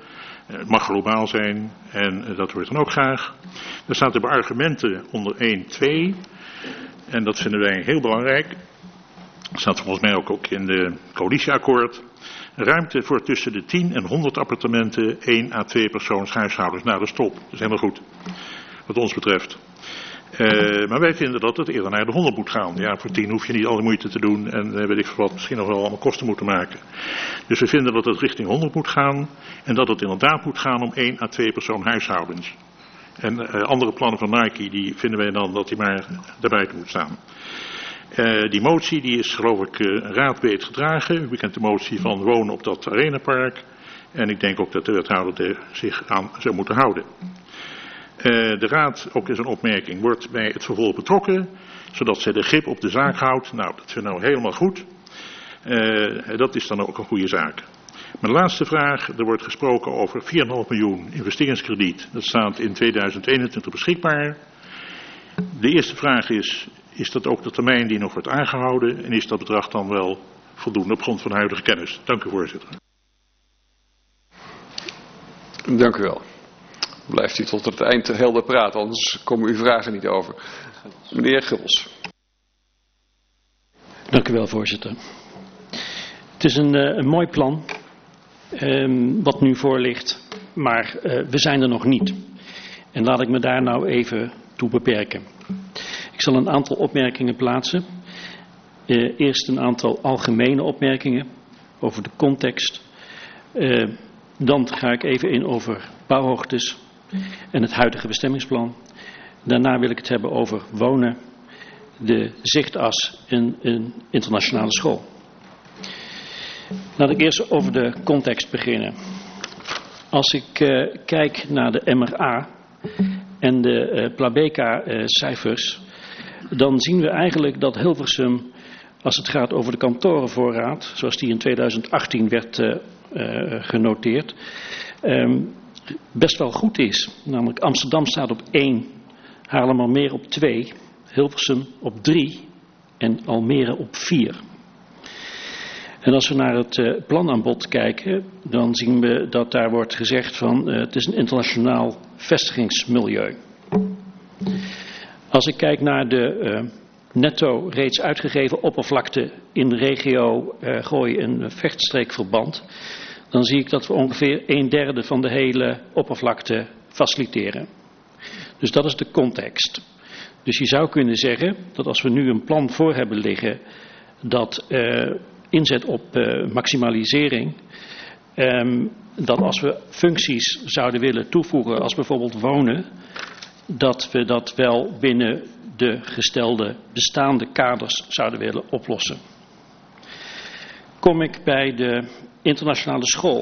Het mag globaal zijn en dat wordt dan ook graag. Er staat er argumenten onder 1, 2 en dat vinden wij heel belangrijk. Dat staat volgens mij ook in de coalitieakkoord. Ruimte voor tussen de 10 en 100 appartementen, 1 à 2 persoons huishoudens. Nou, dat is top. Dat is helemaal goed, wat ons betreft. Maar wij vinden dat het eerder naar de 100 moet gaan. Ja, voor 10 hoef je niet alle moeite te doen en weet ik veel wat, misschien nog wel allemaal kosten moeten maken. Dus we vinden dat het richting 100 moet gaan en dat het inderdaad moet gaan om 1 à 2 persoon huishoudens. En andere plannen van Nike, die vinden wij dan dat die maar daarbuiten moet staan. Die motie die is geloof ik raadbreed gedragen. U kent de motie van wonen op dat arenapark. En ik denk ook dat de wethouder er zich aan zou moeten houden. De raad, ook in zijn opmerking, wordt bij het vervolg betrokken. Zodat zij de grip op de zaak houdt. Nou, dat vinden we helemaal goed. Dat is dan ook een goede zaak. Mijn laatste vraag. Er wordt gesproken over 4,5 miljoen investeringskrediet. Dat staat in 2021 beschikbaar. De eerste vraag is dat ook de termijn die nog wordt aangehouden en is dat bedrag dan wel voldoende op grond van de huidige kennis? Dank u, voorzitter. Dank u wel. Blijft u tot het eind helder praten, anders komen uw vragen niet over. Meneer Gubbels. Dank u wel, voorzitter. Het is een mooi plan wat nu voor ligt, maar we zijn er nog niet. En laat ik me daar nou even toe beperken. Ik zal een aantal opmerkingen plaatsen. Eerst een aantal algemene opmerkingen over de context. Dan ga ik even in over bouwhoogtes en het huidige bestemmingsplan. Daarna wil ik het hebben over wonen, de zichtas en een internationale school. Laat ik eerst over de context beginnen. Als ik kijk naar de MRA en de Plabeka-cijfers, dan zien we eigenlijk dat Hilversum, als het gaat over de kantorenvoorraad, zoals die in 2018 werd genoteerd, best wel goed is. Namelijk Amsterdam staat op 1, Haarlemmermeer op 2, Hilversum op 3 en Almere op 4. En als we naar het planaanbod kijken, dan zien we dat daar wordt gezegd van het is een internationaal vestigingsmilieu. Als ik kijk naar de netto reeds uitgegeven oppervlakte in de regio Gooi- en Vechtstreekverband, dan zie ik dat we ongeveer 1/3 van de hele oppervlakte faciliteren. Dus dat is de context. Dus je zou kunnen zeggen dat als we nu een plan voor hebben liggen dat inzet op maximalisering, dat als we functies zouden willen toevoegen als bijvoorbeeld wonen, dat we dat wel binnen de gestelde bestaande kaders zouden willen oplossen. Kom ik bij de internationale school.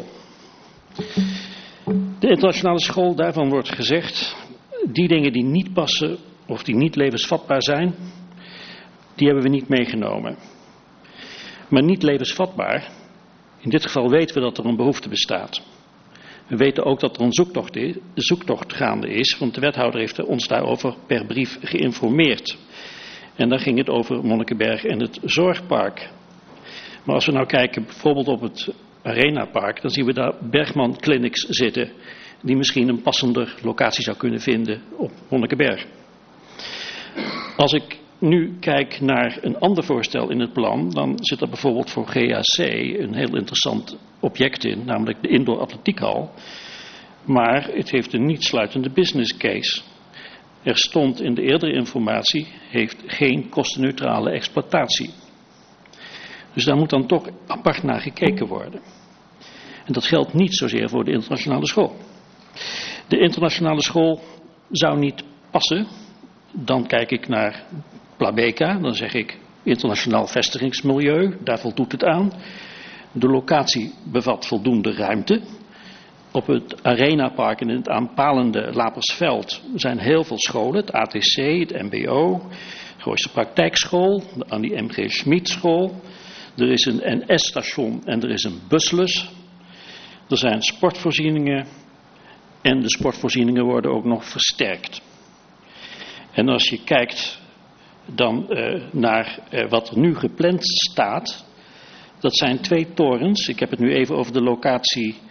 De internationale school, daarvan wordt gezegd, die dingen die niet passen of die niet levensvatbaar zijn, die hebben we niet meegenomen. Maar niet levensvatbaar, in dit geval weten we dat er een behoefte bestaat. We weten ook dat er een zoektocht gaande is, want de wethouder heeft ons daarover per brief geïnformeerd. En daar ging het over Monnikenberg en het zorgpark. Maar als we nou kijken bijvoorbeeld op het Arenapark, dan zien we daar Bergman Clinics zitten, die misschien een passender locatie zou kunnen vinden op Monnikenberg. Als ik nu kijk naar een ander voorstel in het plan, dan zit er bijvoorbeeld voor GAC een heel interessant object in, namelijk de indoor atletiekhal. Maar het heeft een niet sluitende business case. Er stond in de eerdere informatie, heeft geen kostenneutrale exploitatie. Dus daar moet dan toch apart naar gekeken worden. En dat geldt niet zozeer voor de internationale school. De internationale school zou niet passen. Dan kijk ik naar Plabeka, dan zeg ik internationaal vestigingsmilieu, daar voldoet het aan. De locatie bevat voldoende ruimte. Op het Arenapark en in het aanpalende Lapersveld zijn heel veel scholen. Het ATC, het MBO, de Gooise Praktijkschool, de Annie M.G. Schmid School. Er is een NS-station en er is een buslus. Er zijn sportvoorzieningen en de sportvoorzieningen worden ook nog versterkt. En als je kijkt dan naar wat er nu gepland staat, dat zijn 2 torens. Ik heb het nu even over de locatie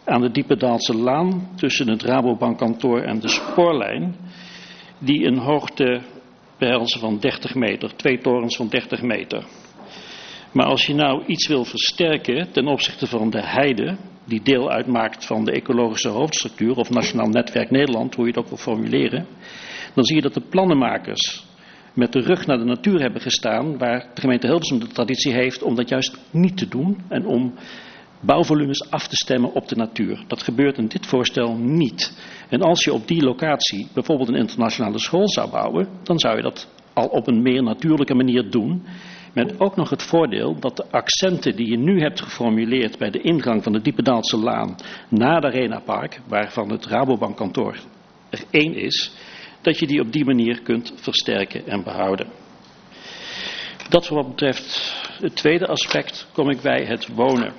aan de Diependaalse Laan tussen het Rabobankkantoor en de spoorlijn, die een hoogte behelzen van 30 meter, 2 torens van 30 meter. Maar als je nou iets wil versterken ten opzichte van de heide, die deel uitmaakt van de ecologische hoofdstructuur of Nationaal Netwerk Nederland, hoe je het ook wil formuleren, dan zie je dat de plannenmakers met de rug naar de natuur hebben gestaan, waar de gemeente Hilversum de traditie heeft om dat juist niet te doen en om bouwvolumes af te stemmen op de natuur. Dat gebeurt in dit voorstel niet. En als je op die locatie bijvoorbeeld een internationale school zou bouwen, dan zou je dat al op een meer natuurlijke manier doen. Met ook nog het voordeel dat de accenten die je nu hebt geformuleerd bij de ingang van de Diependaalse Laan naar de Arenapark, waarvan het Rabobankkantoor er 1 is, dat je die op die manier kunt versterken en behouden. Dat voor wat betreft het tweede aspect kom ik bij het wonen.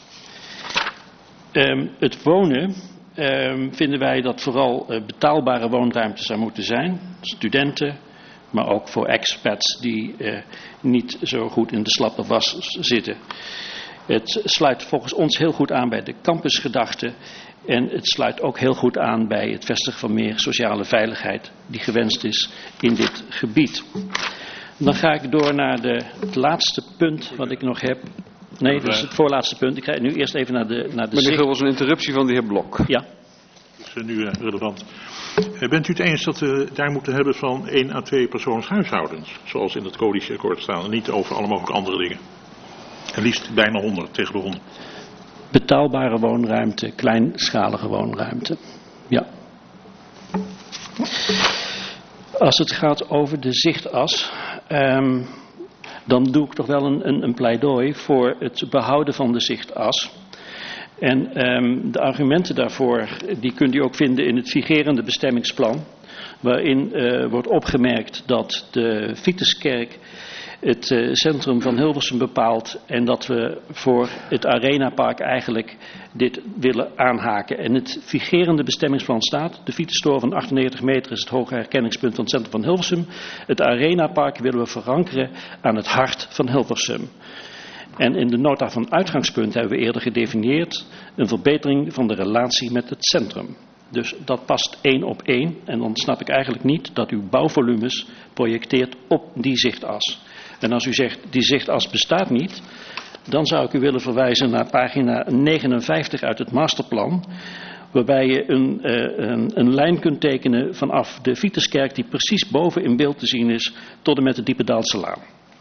Het wonen vinden wij dat vooral betaalbare woonruimte zou moeten zijn. Studenten, maar ook voor expats die niet zo goed in de slappe was zitten. Het sluit volgens ons heel goed aan bij de campusgedachte. En het sluit ook heel goed aan bij het vestigen van meer sociale veiligheid die gewenst is in dit gebied. Dan ga ik door naar het laatste punt wat ik nog heb. Nee, dat is het voorlaatste punt. Ik ga nu eerst even naar de Meneer Gul, was een interruptie van de heer Blok. Ja. Dat is nu relevant. Bent u het eens dat we daar moeten hebben van 1 à 2 persoonshuishoudens, zoals in het coalitieakkoord staan, en niet over alle mogelijke andere dingen? En liefst bijna 100 tegen de 100. Betaalbare woonruimte, kleinschalige woonruimte. Ja. Als het gaat over de zichtas, dan doe ik toch wel een pleidooi voor het behouden van de zichtas. En de argumenten daarvoor, die kunt u ook vinden in het vigerende bestemmingsplan, waarin wordt opgemerkt dat de Vituskerk het centrum van Hilversum bepaalt en dat we voor het Arenapark eigenlijk dit willen aanhaken. En het vigerende bestemmingsplan staat: de Vitusstoren van 98 meter is het hoge herkenningspunt van het centrum van Hilversum. Het Arenapark willen we verankeren aan het hart van Hilversum. En in de nota van uitgangspunt hebben we eerder gedefinieerd een verbetering van de relatie met het centrum. Dus dat past 1 op 1 en dan snap ik eigenlijk niet dat u bouwvolumes projecteert op die zichtas. En als u zegt die zichtas bestaat niet, dan zou ik u willen verwijzen naar pagina 59 uit het masterplan, waarbij je een lijn kunt tekenen vanaf de Vituskerk die precies boven in beeld te zien is tot en met de Diependaalse Laan.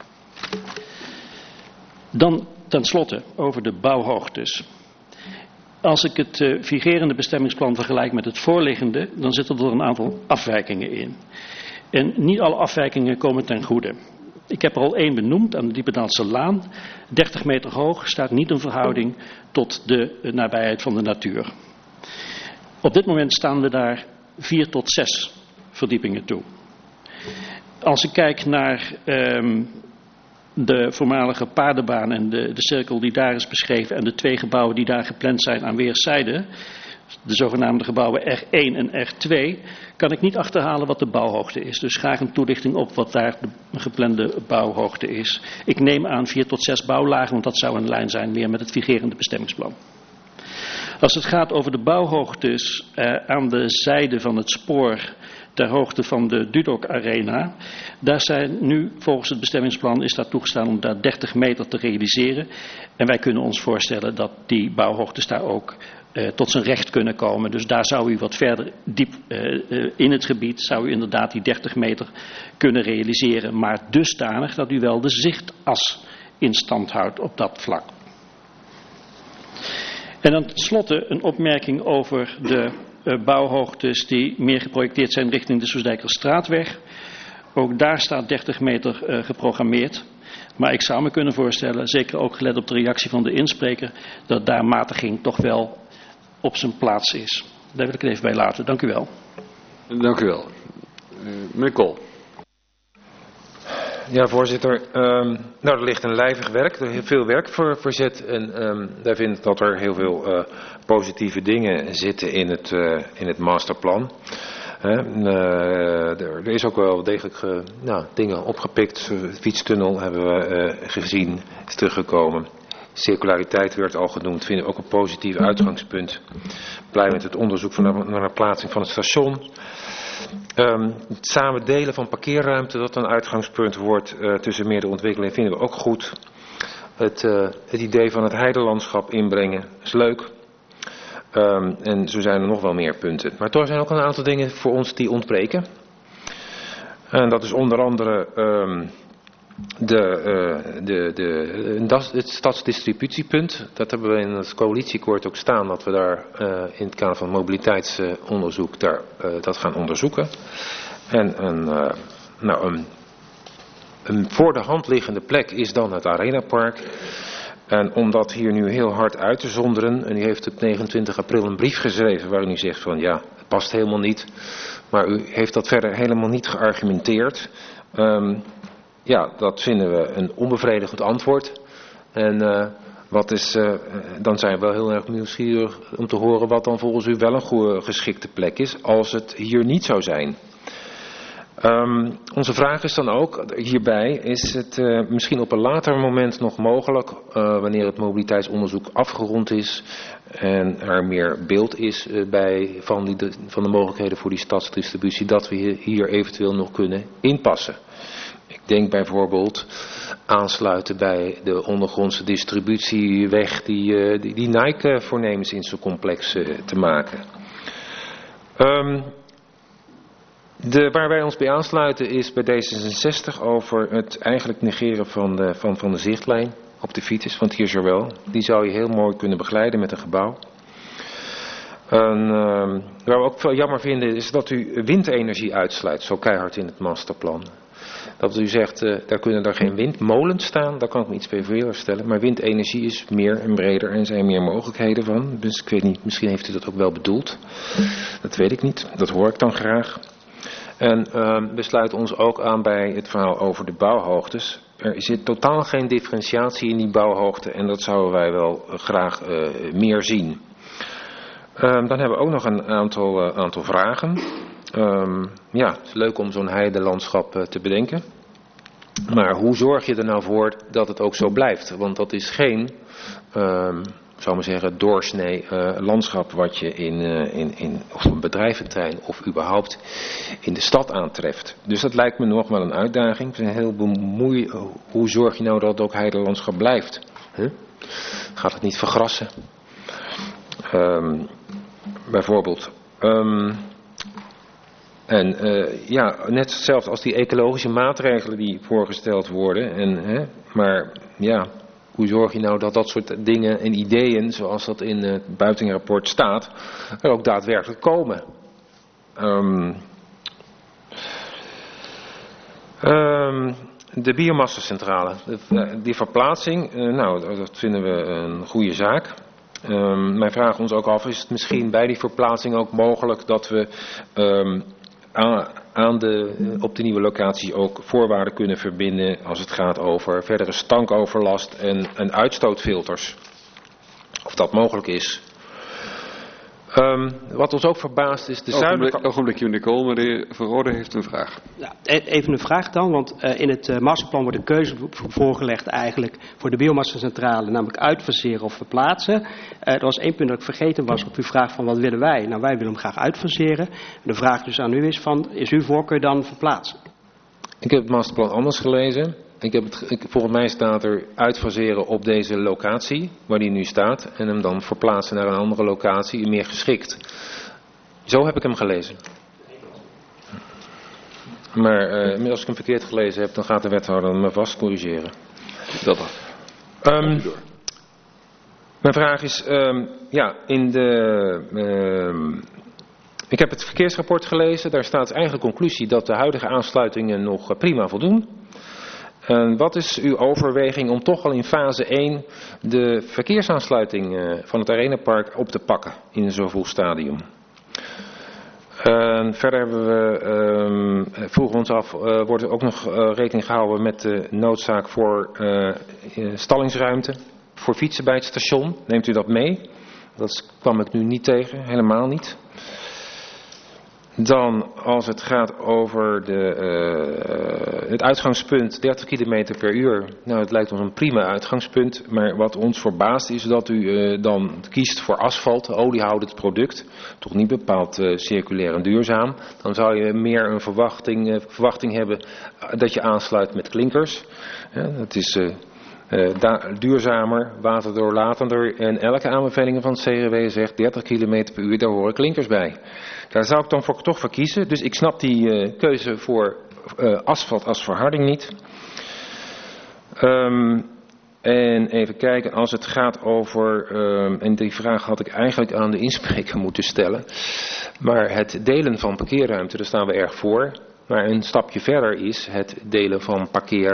Dan tenslotte over de bouwhoogtes. Als ik het vigerende bestemmingsplan vergelijk met het voorliggende, dan zitten er een aantal afwijkingen in. En niet alle afwijkingen komen ten goede. Ik heb er al 1 benoemd aan de Diependaalse Laan. 30 meter hoog staat niet in verhouding tot de nabijheid van de natuur. Op dit moment staan we daar 4 tot 6 verdiepingen toe. Als ik kijk naar de voormalige paardenbaan en de cirkel die daar is beschreven en de 2 gebouwen die daar gepland zijn aan weerszijden, de zogenaamde gebouwen R1 en R2, kan ik niet achterhalen wat de bouwhoogte is. Dus graag een toelichting op wat daar de geplande bouwhoogte is. Ik neem aan 4 tot 6 bouwlagen, want dat zou in lijn zijn meer met het vigerende bestemmingsplan. Als het gaat over de bouwhoogtes aan de zijde van het spoor ter hoogte van de Dudok Arena, daar zijn nu volgens het bestemmingsplan is daar toegestaan om daar 30 meter te realiseren. En wij kunnen ons voorstellen dat die bouwhoogtes daar ook tot zijn recht kunnen komen. Dus daar zou u wat verder diep in het gebied, zou u inderdaad die 30 meter kunnen realiseren. Maar dusdanig dat u wel de zichtas in stand houdt op dat vlak. En dan tenslotte een opmerking over de bouwhoogtes die meer geprojecteerd zijn richting de Soesdijkerstraatweg. Ook daar staat 30 meter geprogrammeerd. Maar ik zou me kunnen voorstellen, zeker ook gelet op de reactie van de inspreker, dat daar matiging toch wel op zijn plaats is. Daar wil ik het even bij laten. Dank u wel. Dank u wel. Meneer Kool. Ja, voorzitter. Er ligt een lijvig werk, er heeft veel werk voor verzet. En wij vinden dat er heel veel positieve dingen zitten in het masterplan. Er is ook wel degelijk dingen opgepikt. De fietstunnel hebben we gezien, is teruggekomen. Circulariteit werd al genoemd, vinden we ook een positief uitgangspunt. Blij met het onderzoek naar de plaatsing van het station. Het samen delen van parkeerruimte, dat een uitgangspunt wordt tussen meerdere ontwikkelingen, vinden we ook goed. Het idee van het heidelandschap inbrengen is leuk. En zo zijn er nog wel meer punten. Maar toch zijn ook een aantal dingen voor ons die ontbreken. En dat is onder andere het stadsdistributiepunt. Dat hebben we in het coalitieakkoord ook staan, dat we daar in het kader van mobiliteitsonderzoek dat gaan onderzoeken. En een voor de hand liggende plek is dan het Arenapark. En om dat hier nu heel hard uit te zonderen, en u heeft op 29 april een brief geschreven waarin u zegt van ja, het past helemaal niet. Maar u heeft dat verder helemaal niet geargumenteerd. Ja, dat vinden we een onbevredigend antwoord. En dan zijn we wel heel erg nieuwsgierig om te horen wat dan volgens u wel een goede geschikte plek is, als het hier niet zou zijn. Onze vraag is dan ook hierbij, is het misschien op een later moment nog mogelijk, wanneer het mobiliteitsonderzoek afgerond is en er meer beeld is van de mogelijkheden voor die stadsdistributie, dat we hier eventueel nog kunnen inpassen. Ik denk bijvoorbeeld aansluiten bij de ondergrondse distributieweg die Nike voornemens in zo'n complex te maken. Waar wij ons bij aansluiten is bij D66 over het eigenlijk negeren van de zichtlijn op de fiets van het Gierzerwel. Die zou je heel mooi kunnen begeleiden met een gebouw. Waar we ook veel jammer vinden is dat u windenergie uitsluit, zo keihard in het masterplan. Dat u zegt, daar kunnen er geen windmolens staan, daar kan ik me iets bij voorstellen. Maar windenergie is meer en breder en er zijn meer mogelijkheden van. Dus ik weet niet, misschien heeft u dat ook wel bedoeld. Dat weet ik niet, dat hoor ik dan graag. En we sluiten ons ook aan bij het verhaal over de bouwhoogtes. Er zit totaal geen differentiatie in die bouwhoogte en dat zouden wij wel graag meer zien. Dan hebben we ook nog een aantal vragen. Ja, het is leuk om zo'n heidelandschap te bedenken. Maar hoe zorg je er nou voor dat het ook zo blijft? Want dat is geen, zou maar zeggen, doorsnee landschap wat je in of een bedrijventerrein of überhaupt in de stad aantreft. Dus dat lijkt me nog wel een uitdaging. Het is een heel hoe zorg je nou dat het ook heidelandschap blijft? Gaat het niet vergrassen? Bijvoorbeeld. Ja, net hetzelfde als die ecologische maatregelen die voorgesteld worden. Maar ja, hoe zorg je nou dat dat soort dingen en ideeën, zoals dat in het Buiting-rapport staat, er ook daadwerkelijk komen? De biomassacentrale, die verplaatsing, nou, dat vinden we een goede zaak. Wij vragen ons ook af, is het misschien bij die verplaatsing ook mogelijk dat we op de nieuwe locatie ook voorwaarden kunnen verbinden als het gaat over verdere stankoverlast en uitstootfilters. Of dat mogelijk is. Wat ons ook verbaast is de zuidelijke... Ogenblikje, meneer Kool, meneer Verrode heeft een vraag. Ja, even een vraag dan, want in het masterplan wordt een keuze voorgelegd eigenlijk voor de biomassacentrale, namelijk uitfaseren of verplaatsen. Er was één punt dat ik vergeten was op uw vraag van wat willen wij? Nou, wij willen hem graag uitfaseren. De vraag dus aan u is uw voorkeur dan verplaatsen? Ik heb het masterplan anders gelezen. Volgens mij staat er uitfaseren op deze locatie, waar die nu staat, en hem dan verplaatsen naar een andere locatie, meer geschikt. Zo heb ik hem gelezen. Maar als ik hem verkeerd gelezen heb, dan gaat de wethouder me vast corrigeren. Mijn vraag is, ik heb het verkeersrapport gelezen, daar staat eigenlijk conclusie dat de huidige aansluitingen nog prima voldoen. Wat is uw overweging om toch al in fase 1 de verkeersaansluiting van het Arenapark op te pakken in zo'n vroeg stadium? Verder vroegen we ons af, wordt er ook nog rekening gehouden met de noodzaak voor stallingsruimte voor fietsen bij het station? Neemt u dat mee? Dat kwam ik nu niet tegen, helemaal niet. Dan als het gaat over het uitgangspunt 30 km per uur. Nou, het lijkt ons een prima uitgangspunt. Maar wat ons verbaast is dat u dan kiest voor asfalt, oliehoudend product. Toch niet bepaald circulair en duurzaam. Dan zou je meer een verwachting hebben dat je aansluit met klinkers. Dat is duurzamer, waterdoorlatender. En elke aanbeveling van het CRW zegt 30 km per uur, daar horen klinkers bij. Daar zou ik dan toch voor kiezen. Dus ik snap die keuze voor asfalt als verharding niet. En even kijken, als het gaat over, en die vraag had ik eigenlijk aan de inspreker moeten stellen. Maar het delen van parkeerruimte, daar staan we erg voor. Maar een stapje verder is het delen van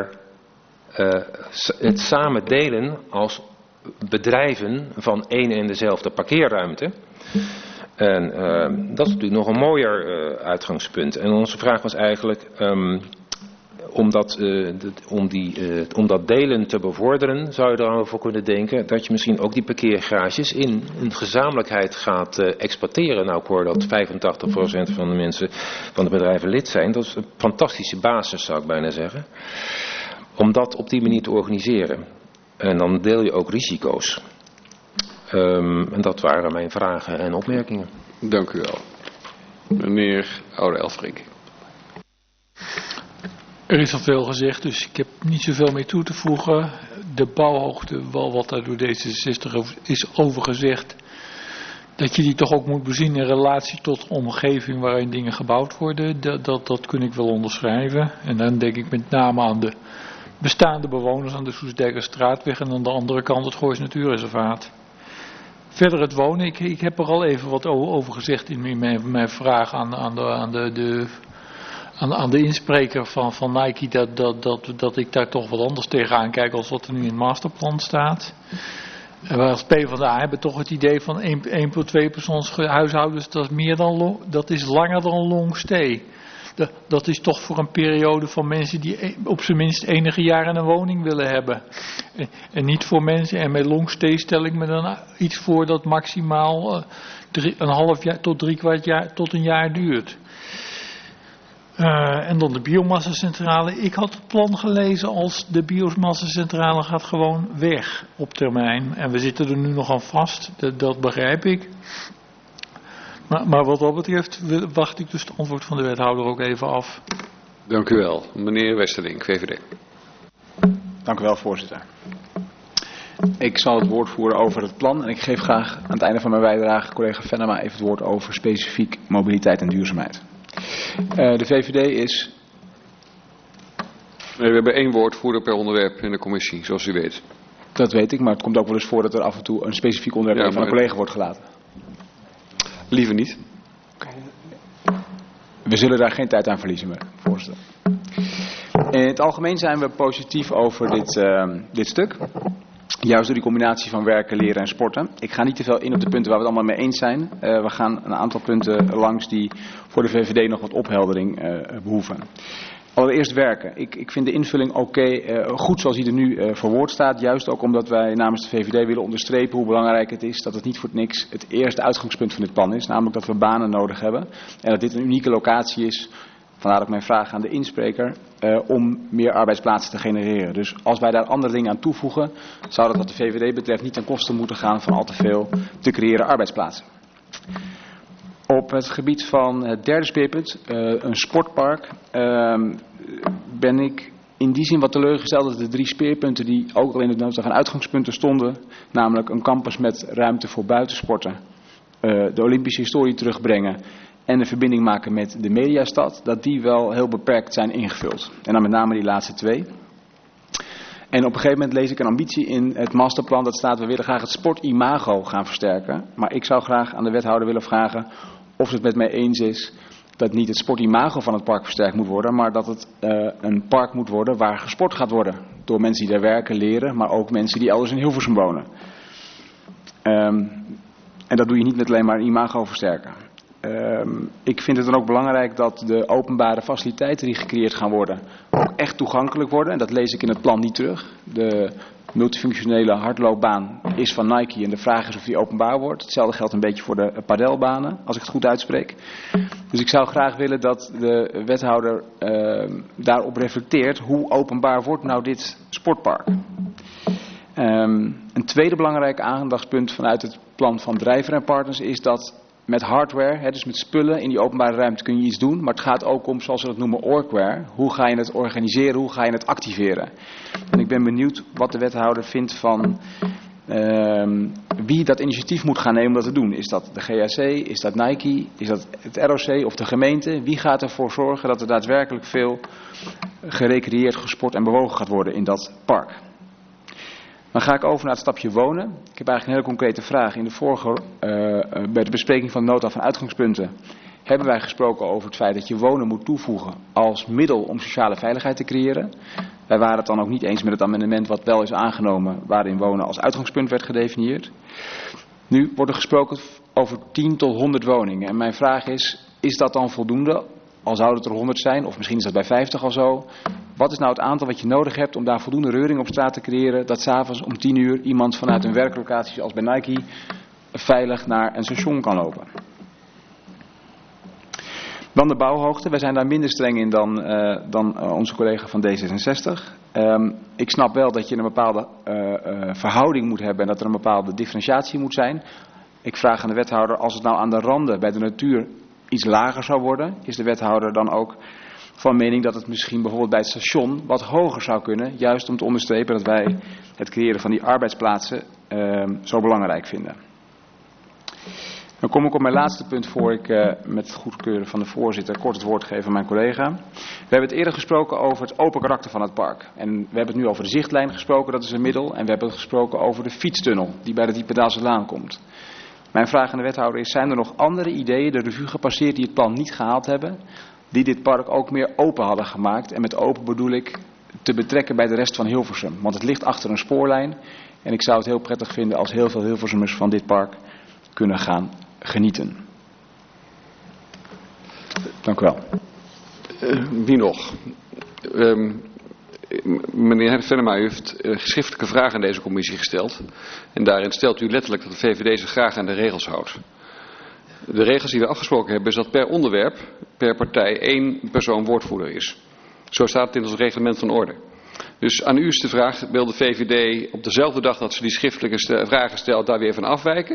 het samen delen als bedrijven van één en dezelfde parkeerruimte. En dat is natuurlijk nog een mooier uitgangspunt. En onze vraag was eigenlijk om dat delen te bevorderen, zou je er al voor kunnen denken dat je misschien ook die parkeergarages in een gezamenlijkheid gaat exploiteren. Nou, ik hoor dat 85% van de mensen van de bedrijven lid zijn. Dat is een fantastische basis, zou ik bijna zeggen. Om dat op die manier te organiseren. En dan deel je ook risico's. En dat waren mijn vragen en opmerkingen. Dank u wel. Meneer Oude-Elfrink. Er is al veel gezegd, dus ik heb niet zoveel meer toe te voegen. De bouwhoogte, wel wat daar door D66 is over gezegd, dat je die toch ook moet bezien in relatie tot de omgeving waarin dingen gebouwd worden. Dat kun ik wel onderschrijven. En dan denk ik met name aan de bestaande bewoners aan de Soesdekkerstraatweg en aan de andere kant het Goois Natuurreservaat. Verder het wonen, ik heb er al even wat over gezegd in mijn vraag aan de inspreker van Nike, dat ik daar toch wat anders tegenaan kijk als wat er nu in het masterplan staat. En wij als PvdA hebben toch het idee van 1 voor 2 persoons huishoudens, dat is langer dan long stay. Dat is toch voor een periode van mensen die op zijn minst enige jaren een woning willen hebben. En niet voor mensen, en met long stay stel ik me dan iets voor dat maximaal een half jaar tot 3/4 jaar tot een jaar duurt. En dan de biomassacentrale. Ik had het plan gelezen als de biomassacentrale gaat gewoon weg op termijn. En we zitten er nu nog aan vast, dat begrijp ik. Maar wat dat betreft wacht ik dus het antwoord van de wethouder ook even af. Dank u wel. Meneer Westerling, VVD. Dank u wel, voorzitter. Ik zal het woord voeren over het plan. En ik geef graag aan het einde van mijn bijdrage collega Venema even het woord over specifiek mobiliteit en duurzaamheid. De VVD is... Nee, we hebben 1 woordvoerder per onderwerp in de commissie, zoals u weet. Dat weet ik, maar het komt ook wel eens voor dat er af en toe een specifiek onderwerp van een collega wordt gelaten. Liever niet. We zullen daar geen tijd aan verliezen, maar voorzitter. In het algemeen zijn we positief over dit stuk. Juist door die combinatie van werken, leren en sporten. Ik ga niet te veel in op de punten waar we het allemaal mee eens zijn. We gaan een aantal punten langs die voor de VVD nog wat opheldering behoeven. Allereerst werken. Ik vind de invulling goed zoals die er nu verwoord staat. Juist ook omdat wij namens de VVD willen onderstrepen hoe belangrijk het is dat het niet voor niks het eerste uitgangspunt van dit plan is. Namelijk dat we banen nodig hebben. En dat dit een unieke locatie is. Vandaar ook mijn vraag aan de inspreker. Om meer arbeidsplaatsen te genereren. Dus als wij daar andere dingen aan toevoegen, zou dat wat de VVD betreft niet ten koste moeten gaan van al te veel te creëren arbeidsplaatsen. Op het gebied van het derde speerpunt, een sportpark, ben ik in die zin wat teleurgesteld dat de 3 speerpunten die ook al in het nota van uitgangspunten stonden, namelijk een campus met ruimte voor buitensporten, de Olympische historie terugbrengen en een verbinding maken met de mediastad, dat die wel heel beperkt zijn ingevuld. En dan met name die laatste 2. En op een gegeven moment lees ik een ambitie in het masterplan, dat staat: we willen graag het sportimago gaan versterken. Maar ik zou graag aan de wethouder willen vragen of ze het met mij eens is dat niet het sportimago van het park versterkt moet worden, maar dat het een park moet worden waar gesport gaat worden. Door mensen die daar werken, leren, maar ook mensen die elders in Hilversum wonen. En dat doe je niet met alleen maar een imago versterken. Ik vind het dan ook belangrijk dat de openbare faciliteiten die gecreëerd gaan worden ook echt toegankelijk worden. En dat lees ik in het plan niet terug. De multifunctionele hardloopbaan is van Nike en de vraag is of die openbaar wordt. Hetzelfde geldt een beetje voor de padelbanen, als ik het goed uitspreek. Dus ik zou graag willen dat de wethouder daarop reflecteert, hoe openbaar wordt nou dit sportpark? Een tweede belangrijk aandachtspunt vanuit het plan van Drijver en Partners is dat met hardware, dus met spullen in die openbare ruimte kun je iets doen. Maar het gaat ook om, zoals we dat noemen, orkware. Hoe ga je het organiseren, hoe ga je het activeren? En ik ben benieuwd wat de wethouder vindt van wie dat initiatief moet gaan nemen om dat te doen. Is dat de GHC, is dat Nike, is dat het ROC of de gemeente? Wie gaat ervoor zorgen dat er daadwerkelijk veel gerecreëerd, gesport en bewogen gaat worden in dat park? Dan ga ik over naar het stapje wonen. Ik heb eigenlijk een hele concrete vraag. In de vorige, bij de bespreking van de nota van uitgangspunten hebben wij gesproken over het feit dat je wonen moet toevoegen als middel om sociale veiligheid te creëren. Wij waren het dan ook niet eens met het amendement wat wel is aangenomen, waarin wonen als uitgangspunt werd gedefinieerd. Nu wordt er gesproken over 10 tot 100 woningen. En mijn vraag is dat dan voldoende? Al zouden het er 100 zijn, of misschien is dat bij 50 al zo. Wat is nou het aantal wat je nodig hebt om daar voldoende reuring op straat te creëren, dat 's avonds om 10 uur iemand vanuit een werklocatie zoals bij Nike veilig naar een station kan lopen? Dan de bouwhoogte. Wij zijn daar minder streng in dan onze collega van D66. Ik snap wel dat je een bepaalde verhouding moet hebben en dat er een bepaalde differentiatie moet zijn. Ik vraag aan de wethouder, als het nou aan de randen bij de natuur iets lager zou worden, is de wethouder dan ook van mening dat het misschien bijvoorbeeld bij het station wat hoger zou kunnen, juist om te onderstrepen dat wij het creëren van die arbeidsplaatsen zo belangrijk vinden. Dan kom ik op mijn laatste punt voor ik met het goedkeuren van de voorzitter kort het woord geef aan mijn collega. We hebben het eerder gesproken over het open karakter van het park. En we hebben het nu over de zichtlijn gesproken, dat is een middel. En we hebben het gesproken over de fietstunnel die bij de Diependaalse Laan komt. Mijn vraag aan de wethouder is, zijn er nog andere ideeën, de revue gepasseerd, die het plan niet gehaald hebben, die dit park ook meer open hadden gemaakt? En met open bedoel ik te betrekken bij de rest van Hilversum. Want het ligt achter een spoorlijn. En ik zou het heel prettig vinden als heel veel Hilversummers van dit park kunnen gaan genieten. Dank u wel. Wie nog? Meneer Venema, u heeft een schriftelijke vraag aan deze commissie gesteld. En daarin stelt u letterlijk dat de VVD zich graag aan de regels houdt. De regels die we afgesproken hebben is dat per onderwerp, per partij 1 persoon woordvoerder is. Zo staat het in ons reglement van orde. Dus aan u is de vraag, wil de VVD op dezelfde dag dat ze die schriftelijke vragen stelt daar weer van afwijken?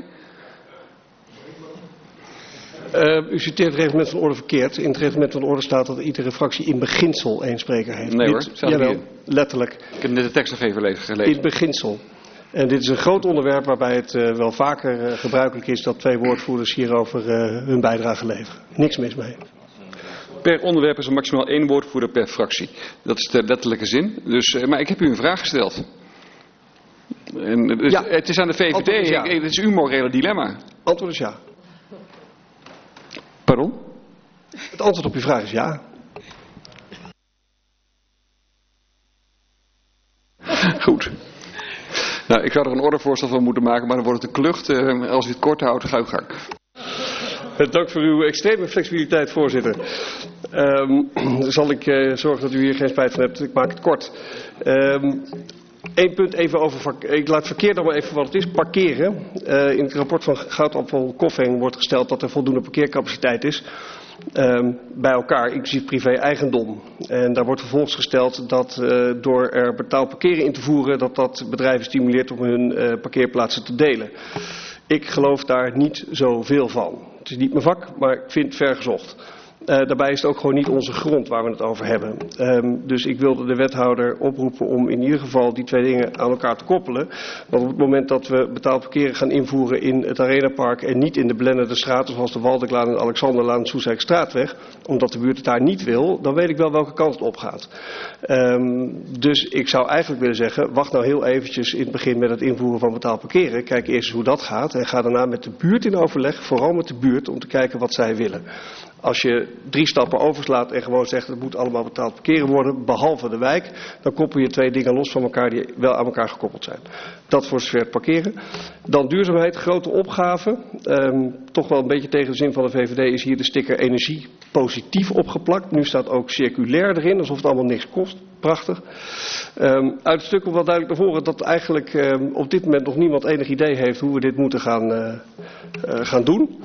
U citeert het reglement van orde verkeerd. In het reglement van orde staat dat iedere fractie in beginsel 1 spreker heeft. Nee hoor, jawel, letterlijk. Ik heb net de tekst nog even gelezen. In beginsel. En dit is een groot onderwerp waarbij het wel vaker gebruikelijk is dat 2 woordvoerders hierover hun bijdrage leveren. Niks mis mee. Per onderwerp is er maximaal 1 woordvoerder per fractie. Dat is de letterlijke zin. Dus, maar ik heb u een vraag gesteld. En, dus, ja, het is aan de VVD. Ja. Het is uw morele dilemma. Antwoord is ja. Pardon? Het antwoord op uw vraag is ja. Goed. Nou, ik zou er een ordevoorstel van moeten maken, maar dan wordt het een klucht. Als u het kort houdt, ga uw gang. Dank voor uw extreme flexibiliteit, voorzitter. Zal ik zorgen dat u hier geen spijt van hebt. Ik maak het kort. 1 punt even over, ik laat verkeer dan maar even wat het is, parkeren. In het rapport van Goudapfel Koffing wordt gesteld dat er voldoende parkeercapaciteit is. Bij elkaar, inclusief privé-eigendom. En daar wordt vervolgens gesteld dat door er betaald parkeren in te voeren, dat bedrijven stimuleert om hun parkeerplaatsen te delen. Ik geloof daar niet zoveel van. Het is niet mijn vak, maar ik vind het ver gezocht. Daarbij is het ook gewoon niet onze grond waar we het over hebben. Dus ik wilde de wethouder oproepen om in ieder geval die 2 dingen aan elkaar te koppelen. Want op het moment dat we betaald parkeren gaan invoeren in het Arenapark en niet in de belendende straten zoals de Waldecklaan en Alexanderlaan en Soesdijkstraatweg, omdat de buurt het daar niet wil, dan weet ik wel welke kant het op gaat. Dus ik zou eigenlijk willen zeggen, wacht nou heel eventjes in het begin met het invoeren van betaald parkeren. Kijk eerst hoe dat gaat en ga daarna met de buurt in overleg, vooral met de buurt, om te kijken wat zij willen. Als je 3 stappen overslaat en gewoon zegt het moet allemaal betaald parkeren worden, behalve de wijk, dan koppel je 2 dingen los van elkaar die wel aan elkaar gekoppeld zijn. Dat voor zover het parkeren. Dan duurzaamheid, grote opgave. Toch wel een beetje tegen de zin van de VVD is hier de sticker energie positief opgeplakt. Nu staat ook circulair erin, alsof het allemaal niks kost. Prachtig. Uit het stuk komt wel duidelijk naar voren dat eigenlijk op dit moment nog niemand enig idee heeft hoe we dit moeten gaan doen.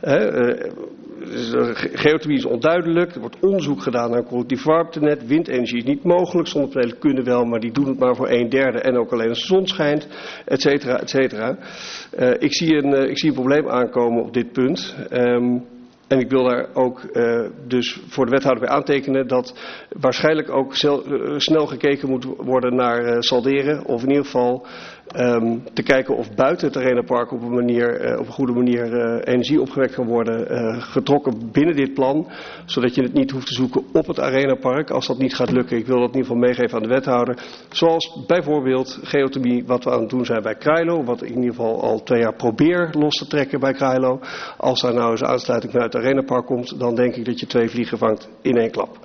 Geothermie is onduidelijk. Er wordt onderzoek gedaan naar een collectief warmtenet. Windenergie is niet mogelijk. Zonnepanelen kunnen wel, maar die doen het maar voor 1/3 en ook alleen als de zon schijnt, et cetera, et cetera. Ik zie een probleem aankomen op dit punt. En ik wil daar ook dus voor de wethouder bij aantekenen dat waarschijnlijk ook snel gekeken moet worden naar salderen. Of in ieder geval te kijken of buiten het arenapark op een goede manier energie opgewekt kan worden. Getrokken binnen dit plan. Zodat je het niet hoeft te zoeken op het arenapark. Als dat niet gaat lukken, ik wil dat in ieder geval meegeven aan de wethouder. Zoals bijvoorbeeld geothermie wat we aan het doen zijn bij Krailo. Wat ik in ieder geval al 2 jaar probeer los te trekken bij Krailo. Als daar nou eens aansluiting vanuit het arenapark komt, dan denk ik dat je 2 vliegen vangt in 1 klap.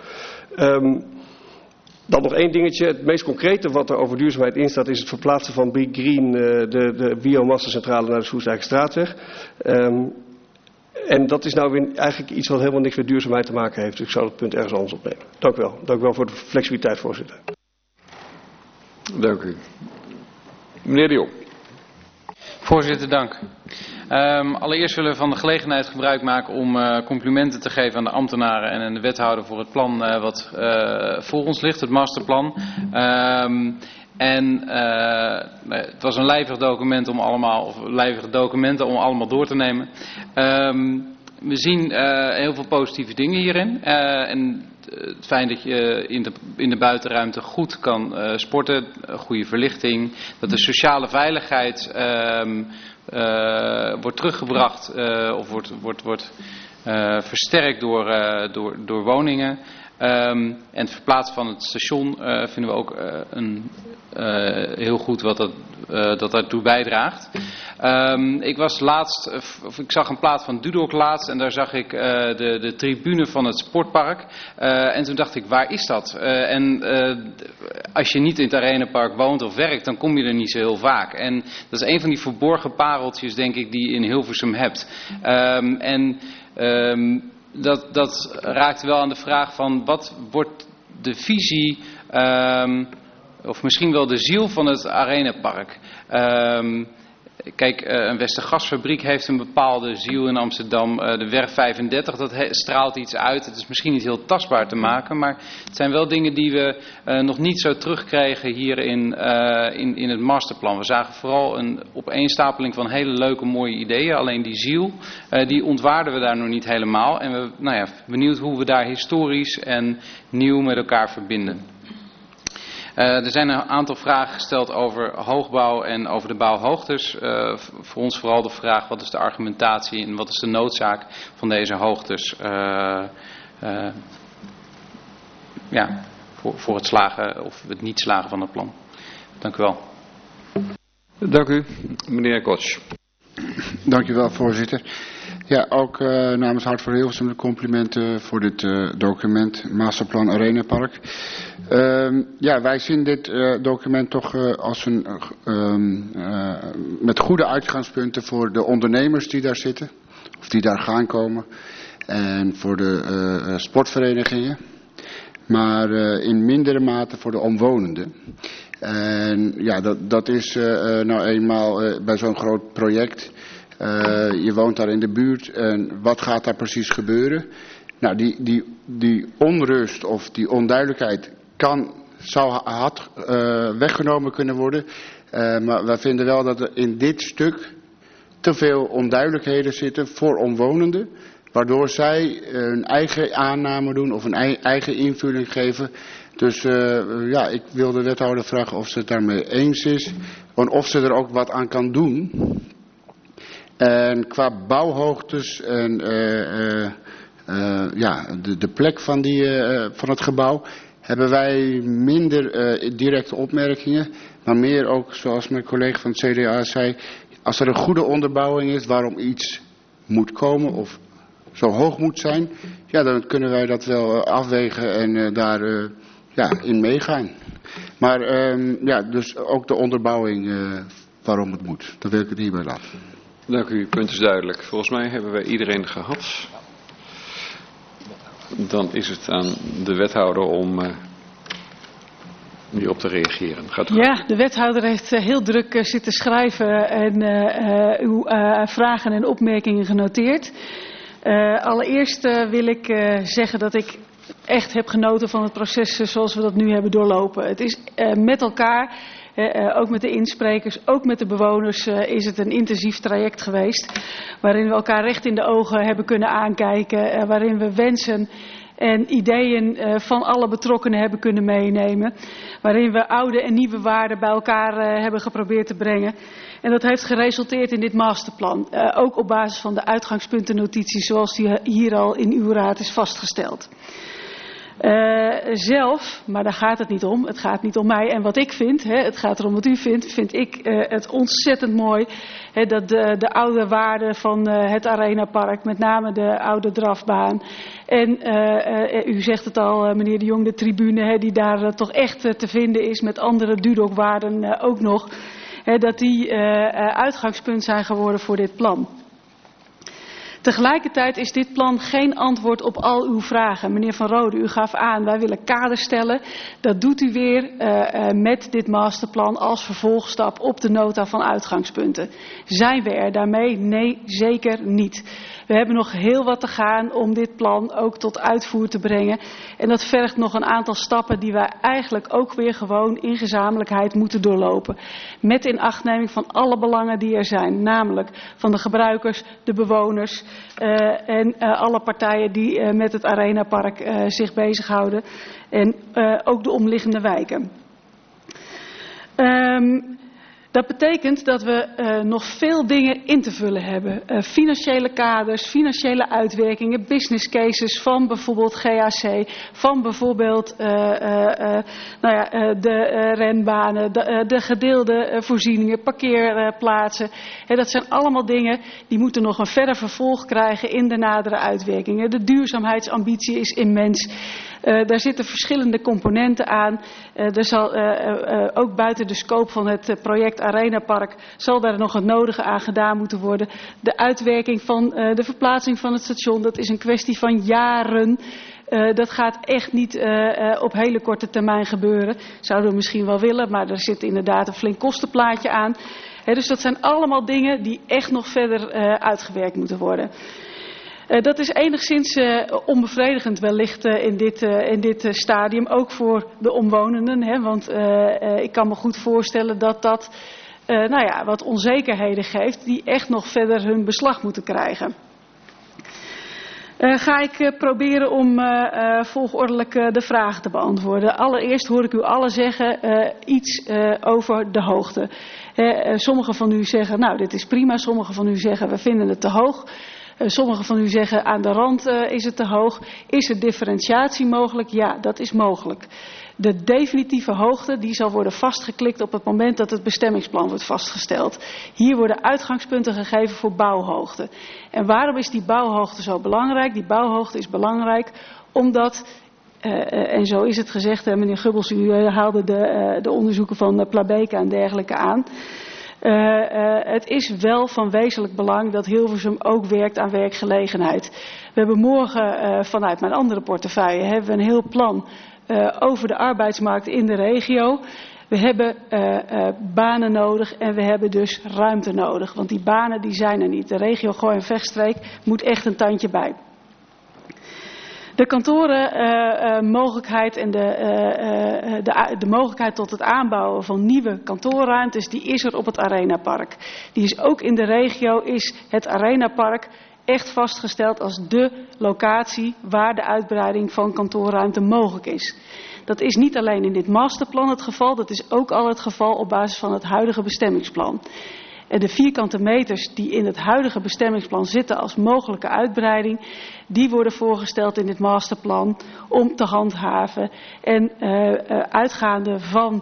Dan nog 1 dingetje. Het meest concrete wat er over duurzaamheid in staat is het verplaatsen van Big Green, de biomassacentrale naar de Soestdijkstraatweg. En dat is nou weer eigenlijk iets wat helemaal niks met duurzaamheid te maken heeft. Dus ik zou dat punt ergens anders opnemen. Dank u wel. Dank u wel voor de flexibiliteit, voorzitter. Dank u. Meneer de Jong. Voorzitter, dank. Allereerst willen we van de gelegenheid gebruik maken om complimenten te geven aan de ambtenaren en aan de wethouder voor het plan wat voor ons ligt, het masterplan. Het was een lijvig document lijvige documenten om allemaal door te nemen. We zien heel veel positieve dingen hierin. Het feit dat je in de buitenruimte goed kan sporten, goede verlichting, dat de sociale veiligheid wordt teruggebracht of wordt versterkt door woningen. En het verplaatsen van het station vinden we ook heel goed dat daartoe bijdraagt. Ik zag een plaat van Dudok laatst en daar zag ik de tribune van het sportpark. En toen dacht ik, waar is dat? Als je niet in het arenapark woont of werkt, dan kom je er niet zo heel vaak. En dat is een van die verborgen pareltjes, denk ik, die je in Hilversum hebt. Dat raakt wel aan de vraag van wat wordt de visie of misschien wel de ziel van het arenapark. Kijk, een Westergasfabriek heeft een bepaalde ziel in Amsterdam. De Werf 35, dat straalt iets uit. Het is misschien niet heel tastbaar te maken, maar het zijn wel dingen die we nog niet zo terugkregen hier in het masterplan. We zagen vooral een opeenstapeling van hele leuke, mooie ideeën. Alleen die ziel, die ontwaarden we daar nog niet helemaal. En we benieuwd hoe we daar historisch en nieuw met elkaar verbinden. Er zijn een aantal vragen gesteld over hoogbouw en over de bouwhoogtes. Voor ons vooral de vraag wat is de argumentatie en wat is de noodzaak van deze hoogtes voor het slagen of het niet slagen van het plan. Dank u wel. Dank u. Meneer Koch. Dank u wel, voorzitter. Ja, ook namens Hart voor Hilversum de complimenten voor dit document, Masterplan Arenapark. Wij zien dit document toch als met goede uitgangspunten voor de ondernemers die daar zitten, of die daar gaan komen, en voor de sportverenigingen, maar in mindere mate voor de omwonenden. En ja, dat is nou eenmaal bij zo'n groot project. Je woont daar in de buurt en wat gaat daar precies gebeuren? Nou, die onrust of die onduidelijkheid had weggenomen kunnen worden. Maar wij vinden wel dat er in dit stuk te veel onduidelijkheden zitten voor omwonenden. Waardoor zij een eigen aanname doen of een eigen invulling geven. Dus ik wil de wethouder vragen of ze het daarmee eens is. En of ze er ook wat aan kan doen. En qua bouwhoogtes en de plek van het gebouw hebben wij minder directe opmerkingen. Maar meer ook, zoals mijn collega van het CDA zei, als er een goede onderbouwing is waarom iets moet komen of zo hoog moet zijn, ja, dan kunnen wij dat wel afwegen en daar in meegaan. Maar dus ook de onderbouwing waarom het moet. Dan wil ik het hierbij laten. Dank u, punt is duidelijk. Volgens mij hebben wij iedereen gehad. Dan is het aan de wethouder om hierop te reageren. Gaat u ja, de wethouder heeft heel druk zitten schrijven en uw vragen en opmerkingen genoteerd. Allereerst wil ik zeggen dat ik echt heb genoten van het proces zoals we dat nu hebben doorlopen. Het is met elkaar, ook met de insprekers, ook met de bewoners, is het een intensief traject geweest. Waarin we elkaar recht in de ogen hebben kunnen aankijken, waarin we wensen en ideeën van alle betrokkenen hebben kunnen meenemen. Waarin we oude en nieuwe waarden bij elkaar hebben geprobeerd te brengen. En dat heeft geresulteerd in dit masterplan. Ook op basis van de uitgangspuntennotitie zoals die hier al in uw raad is vastgesteld. Zelf, maar daar gaat het niet om. Het gaat niet om mij en wat ik vind. Het gaat erom wat u vindt. Vind ik het ontzettend mooi dat de oude waarden van het Arenapark, met name de oude drafbaan. En u zegt het al, meneer de Jong, de tribune die daar toch echt te vinden is met andere Dudok-waarden ook nog. Dat die uitgangspunt zijn geworden voor dit plan. Tegelijkertijd is dit plan geen antwoord op al uw vragen. Meneer Van Rode, u gaf aan, wij willen kaders stellen. Dat doet u weer met dit masterplan als vervolgstap op de nota van uitgangspunten. Zijn we er daarmee? Nee, zeker niet. We hebben nog heel wat te gaan om dit plan ook tot uitvoer te brengen. En dat vergt nog een aantal stappen die wij eigenlijk ook weer gewoon in gezamenlijkheid moeten doorlopen. Met inachtneming van alle belangen die er zijn. Namelijk van de gebruikers, de bewoners en alle partijen die met het Arenapark zich bezighouden. En ook de omliggende wijken. Dat betekent dat we nog veel dingen in te vullen hebben. Financiële kaders, financiële uitwerkingen, business cases van bijvoorbeeld GAC, van bijvoorbeeld de renbanen, de gedeelde voorzieningen, parkeerplaatsen. Dat zijn allemaal dingen die moeten nog een verder vervolg krijgen in de nadere uitwerkingen. De duurzaamheidsambitie is immens. Daar zitten verschillende componenten aan. Er zal ook buiten de scope van het project Arenapark zal daar nog het nodige aan gedaan moeten worden. De uitwerking van de verplaatsing van het station, dat is een kwestie van jaren. Dat gaat echt niet op hele korte termijn gebeuren. Zouden we misschien wel willen, maar er zit inderdaad een flink kostenplaatje aan. Dus dat zijn allemaal dingen die echt nog verder uitgewerkt moeten worden. Dat is enigszins onbevredigend wellicht in dit stadium, ook voor de omwonenden. Want ik kan me goed voorstellen dat dat wat onzekerheden geeft die echt nog verder hun beslag moeten krijgen. Ga ik proberen om volgordelijk de vragen te beantwoorden. Allereerst hoor ik u allen zeggen iets over de hoogte. Sommigen van u zeggen, nou dit is prima. Sommigen van u zeggen, we vinden het te hoog. Sommigen van u zeggen, aan de rand is het te hoog. Is er differentiatie mogelijk? Ja, dat is mogelijk. De definitieve hoogte die zal worden vastgeklikt op het moment dat het bestemmingsplan wordt vastgesteld. Hier worden uitgangspunten gegeven voor bouwhoogte. En waarom is die bouwhoogte zo belangrijk? Die bouwhoogte is belangrijk omdat, en zo is het gezegd, meneer Gubbels, u haalde de onderzoeken van Plabeka en dergelijke aan. Het is wel van wezenlijk belang dat Hilversum ook werkt aan werkgelegenheid. We hebben morgen vanuit mijn andere portefeuille hebben we een heel plan over de arbeidsmarkt in de regio. We hebben banen nodig en we hebben dus ruimte nodig. Want die banen die zijn er niet. De regio Gooi en Vechtstreek moet echt een tandje bij. De kantorenmogelijkheid en de mogelijkheid tot het aanbouwen van nieuwe kantoorruimtes, die is er op het Arenapark. Die is ook in de regio, is het Arenapark echt vastgesteld als de locatie waar de uitbreiding van kantoorruimte mogelijk is. Dat is niet alleen in dit masterplan het geval, dat is ook al het geval op basis van het huidige bestemmingsplan. En de vierkante meters die in het huidige bestemmingsplan zitten als mogelijke uitbreiding, die worden voorgesteld in dit masterplan om te handhaven. En uitgaande van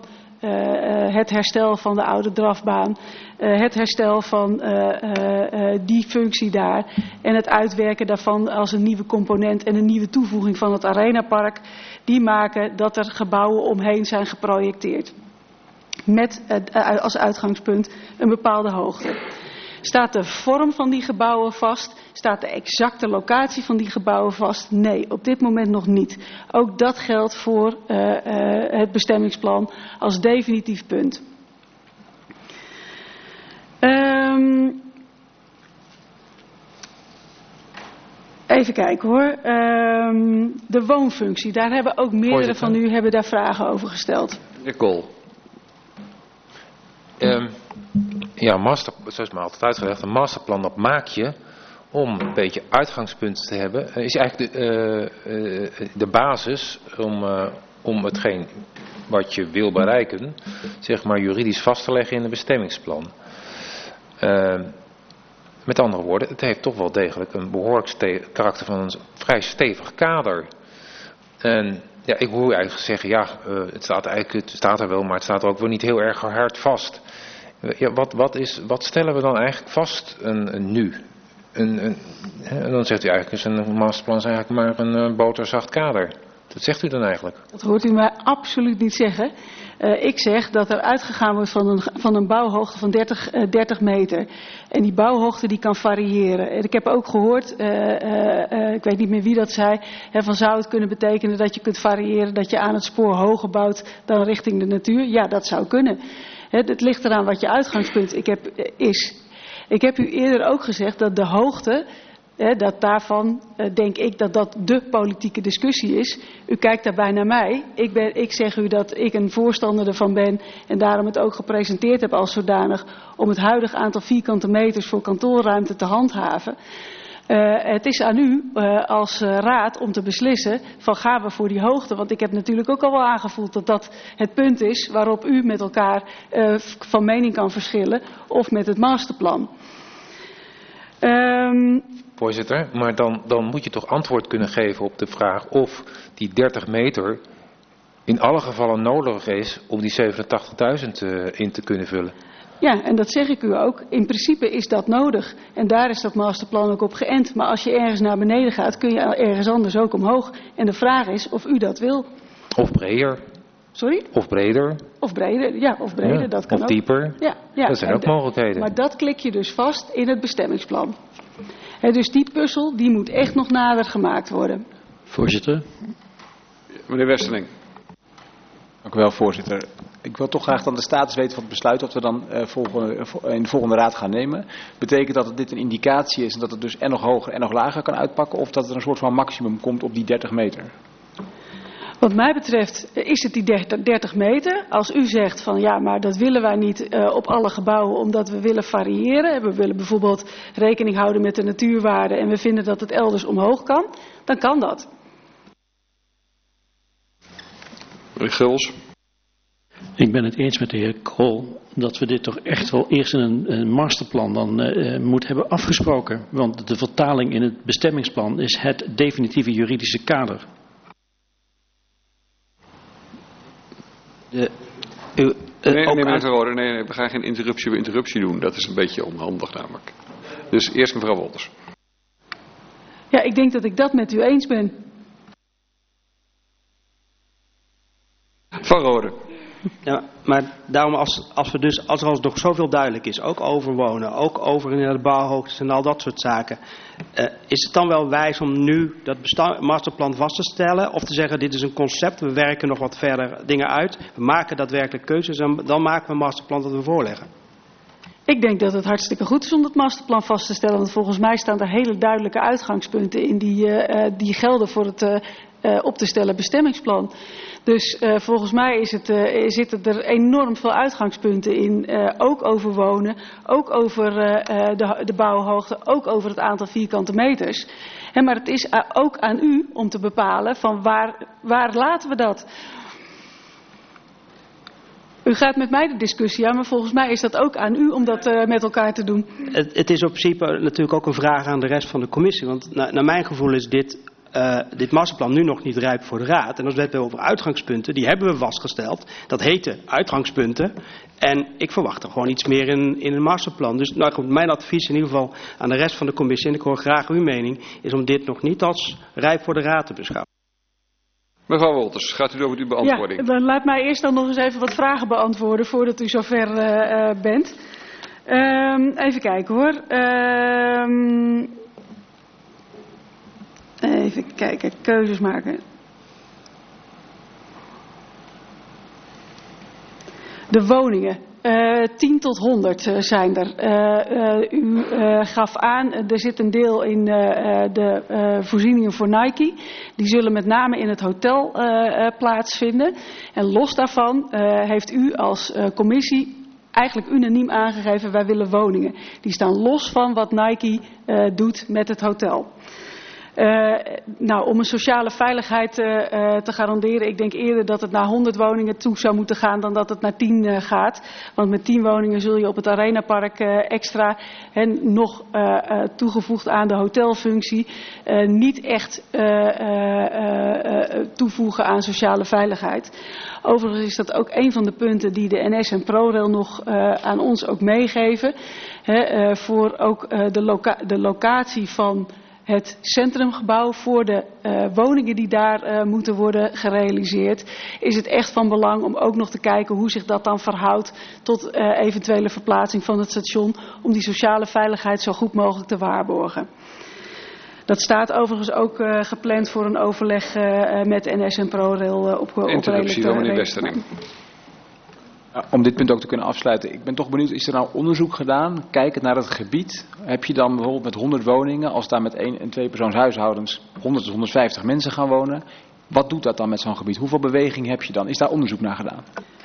het herstel van de oude drafbaan, het herstel van die functie daar en het uitwerken daarvan als een nieuwe component en een nieuwe toevoeging van het Arenapark, die maken dat er gebouwen omheen zijn geprojecteerd. Met als uitgangspunt een bepaalde hoogte. Staat de vorm van die gebouwen vast? Staat de exacte locatie van die gebouwen vast? Nee, op dit moment nog niet. Ook dat geldt voor het bestemmingsplan als definitief punt. Even kijken hoor. De woonfunctie, daar hebben ook meerdere van u hebben daar vragen over gesteld. Meneer Kool. Ja, zoals me altijd uitgelegd, een masterplan dat maak je om een beetje uitgangspunten te hebben. Is eigenlijk de basis om hetgeen wat je wil bereiken, zeg maar juridisch vast te leggen in een bestemmingsplan. Met andere woorden, het heeft toch wel degelijk een behoorlijk karakter van een vrij stevig kader. En ja, ik hoor eigenlijk zeggen, ja, het staat er wel, maar het staat er ook wel niet heel erg hard vast. Ja, wat stellen we dan eigenlijk vast nu? En dan zegt u eigenlijk, een masterplan is eigenlijk maar een boterzacht kader. Dat zegt u dan eigenlijk? Dat hoort u mij absoluut niet zeggen. Ik zeg dat er uitgegaan wordt van een bouwhoogte van 30 meter. En die bouwhoogte die kan variëren. En ik heb ook gehoord, ik weet niet meer wie dat zei, van zou het kunnen betekenen dat je kunt variëren, dat je aan het spoor hoger bouwt dan richting de natuur? Ja, dat zou kunnen. Het ligt eraan wat je uitgangspunt is. Ik heb u eerder ook gezegd dat de hoogte, dat daarvan denk ik dat dat de politieke discussie is. U kijkt daarbij naar mij. Ik zeg u dat ik een voorstander ervan ben en daarom het ook gepresenteerd heb als zodanig om het huidige aantal vierkante meters voor kantoorruimte te handhaven. Het is aan u als raad om te beslissen van gaan we voor die hoogte. Want ik heb natuurlijk ook al wel aangevoeld dat dat het punt is waarop u met elkaar van mening kan verschillen of met het masterplan. Voorzitter, maar dan moet je toch antwoord kunnen geven op de vraag of die 30 meter in alle gevallen nodig is om die 87.000 in te kunnen vullen. Ja, en dat zeg ik u ook. In principe is dat nodig. En daar is dat masterplan ook op geënt. Maar als je ergens naar beneden gaat, kun je ergens anders ook omhoog. En de vraag is of u dat wil. Of breder. Sorry? Of breder. Of breder, ja, of breder. Ja, dat kan of ook. dieper. Ja, dat zijn ook mogelijkheden. Maar dat klik je dus vast in het bestemmingsplan. Dus die puzzel, die moet echt nog nader gemaakt worden. Voorzitter. Meneer Westerling. Dank u wel, voorzitter. Ik wil toch graag dan de status weten van het besluit dat we dan in de volgende raad gaan nemen. Betekent dat dit een indicatie is en dat het dus en nog hoger en nog lager kan uitpakken, of dat er een soort van maximum komt op die 30 meter? Wat mij betreft is het die 30 meter. Als u zegt van ja, maar dat willen wij niet op alle gebouwen omdat we willen variëren. We willen bijvoorbeeld rekening houden met de natuurwaarden en we vinden dat het elders omhoog kan. Dan kan dat. Meneer Guls. Ik ben het eens met de heer Krol dat we dit toch echt wel eerst in een masterplan dan moeten hebben afgesproken. Want de vertaling in het bestemmingsplan is het definitieve juridische kader. Meneer Verrode, nee, we gaan geen interruptie doen. Dat is een beetje onhandig namelijk. Dus eerst mevrouw Wolters. Ja, ik denk dat ik dat met u eens ben. Van Rode. Ja, maar daarom als er nog zoveel duidelijk is, ook over wonen, ook over de bouwhoogtes en al dat soort zaken, is het dan wel wijs om nu dat masterplan vast te stellen of te zeggen dit is een concept, we werken nog wat verder dingen uit, we maken daadwerkelijk keuzes en dan maken we een masterplan dat we voorleggen? Ik denk dat het hartstikke goed is om dat masterplan vast te stellen, want volgens mij staan er hele duidelijke uitgangspunten in die gelden voor het op te stellen bestemmingsplan. Dus volgens mij zitten er enorm veel uitgangspunten in, ook over wonen, ook over de bouwhoogte, ook over het aantal vierkante meters. Maar het is ook aan u om te bepalen van waar laten we dat? U gaat met mij de discussie aan, maar volgens mij is dat ook aan u om dat met elkaar te doen. Het is op principe natuurlijk ook een vraag aan de rest van de commissie, want naar mijn gevoel is dit dit masterplan nu nog niet rijp voor de Raad. En als we het hebben over uitgangspunten, die hebben we vastgesteld. Dat heten uitgangspunten. En ik verwacht er gewoon iets meer in een masterplan. Dus nou goed, mijn advies in ieder geval aan de rest van de commissie, en ik hoor graag uw mening, is om dit nog niet als rijp voor de Raad te beschouwen. Mevrouw Wolters, gaat u door met uw beantwoording? Ja, dan laat mij eerst dan nog eens even wat vragen beantwoorden voordat u zover bent. Even kijken hoor. Even kijken, keuzes maken. De woningen. 10 tot 100 zijn er. U gaf aan, er zit een deel in de voorzieningen voor Nike. Die zullen met name in het hotel plaatsvinden. En los daarvan heeft u als commissie eigenlijk unaniem aangegeven, wij willen woningen. Die staan los van wat Nike doet met het hotel. Om een sociale veiligheid te garanderen, ik denk eerder dat het naar 100 woningen toe zou moeten gaan dan dat het naar 10 gaat. Want met 10 woningen zul je op het Arenapark extra, nog toegevoegd aan de hotelfunctie, niet echt toevoegen aan sociale veiligheid. Overigens is dat ook een van de punten die de NS en ProRail nog aan ons ook meegeven. Voor ook de locatie van het centrumgebouw voor de woningen die daar moeten worden gerealiseerd, is het echt van belang om ook nog te kijken hoe zich dat dan verhoudt tot eventuele verplaatsing van het station, om die sociale veiligheid zo goed mogelijk te waarborgen. Dat staat overigens ook gepland voor een overleg met NS en ProRail op interruptie van meneer Westerling. Om dit punt ook te kunnen afsluiten. Ik ben toch benieuwd, is er nou onderzoek gedaan? Kijkend naar het gebied. Heb je dan bijvoorbeeld met 100 woningen, als daar met 1- en 2-persoonshuishoudens 100 tot 150 mensen gaan wonen. Wat doet dat dan met zo'n gebied? Hoeveel beweging heb je dan? Is daar onderzoek naar gedaan?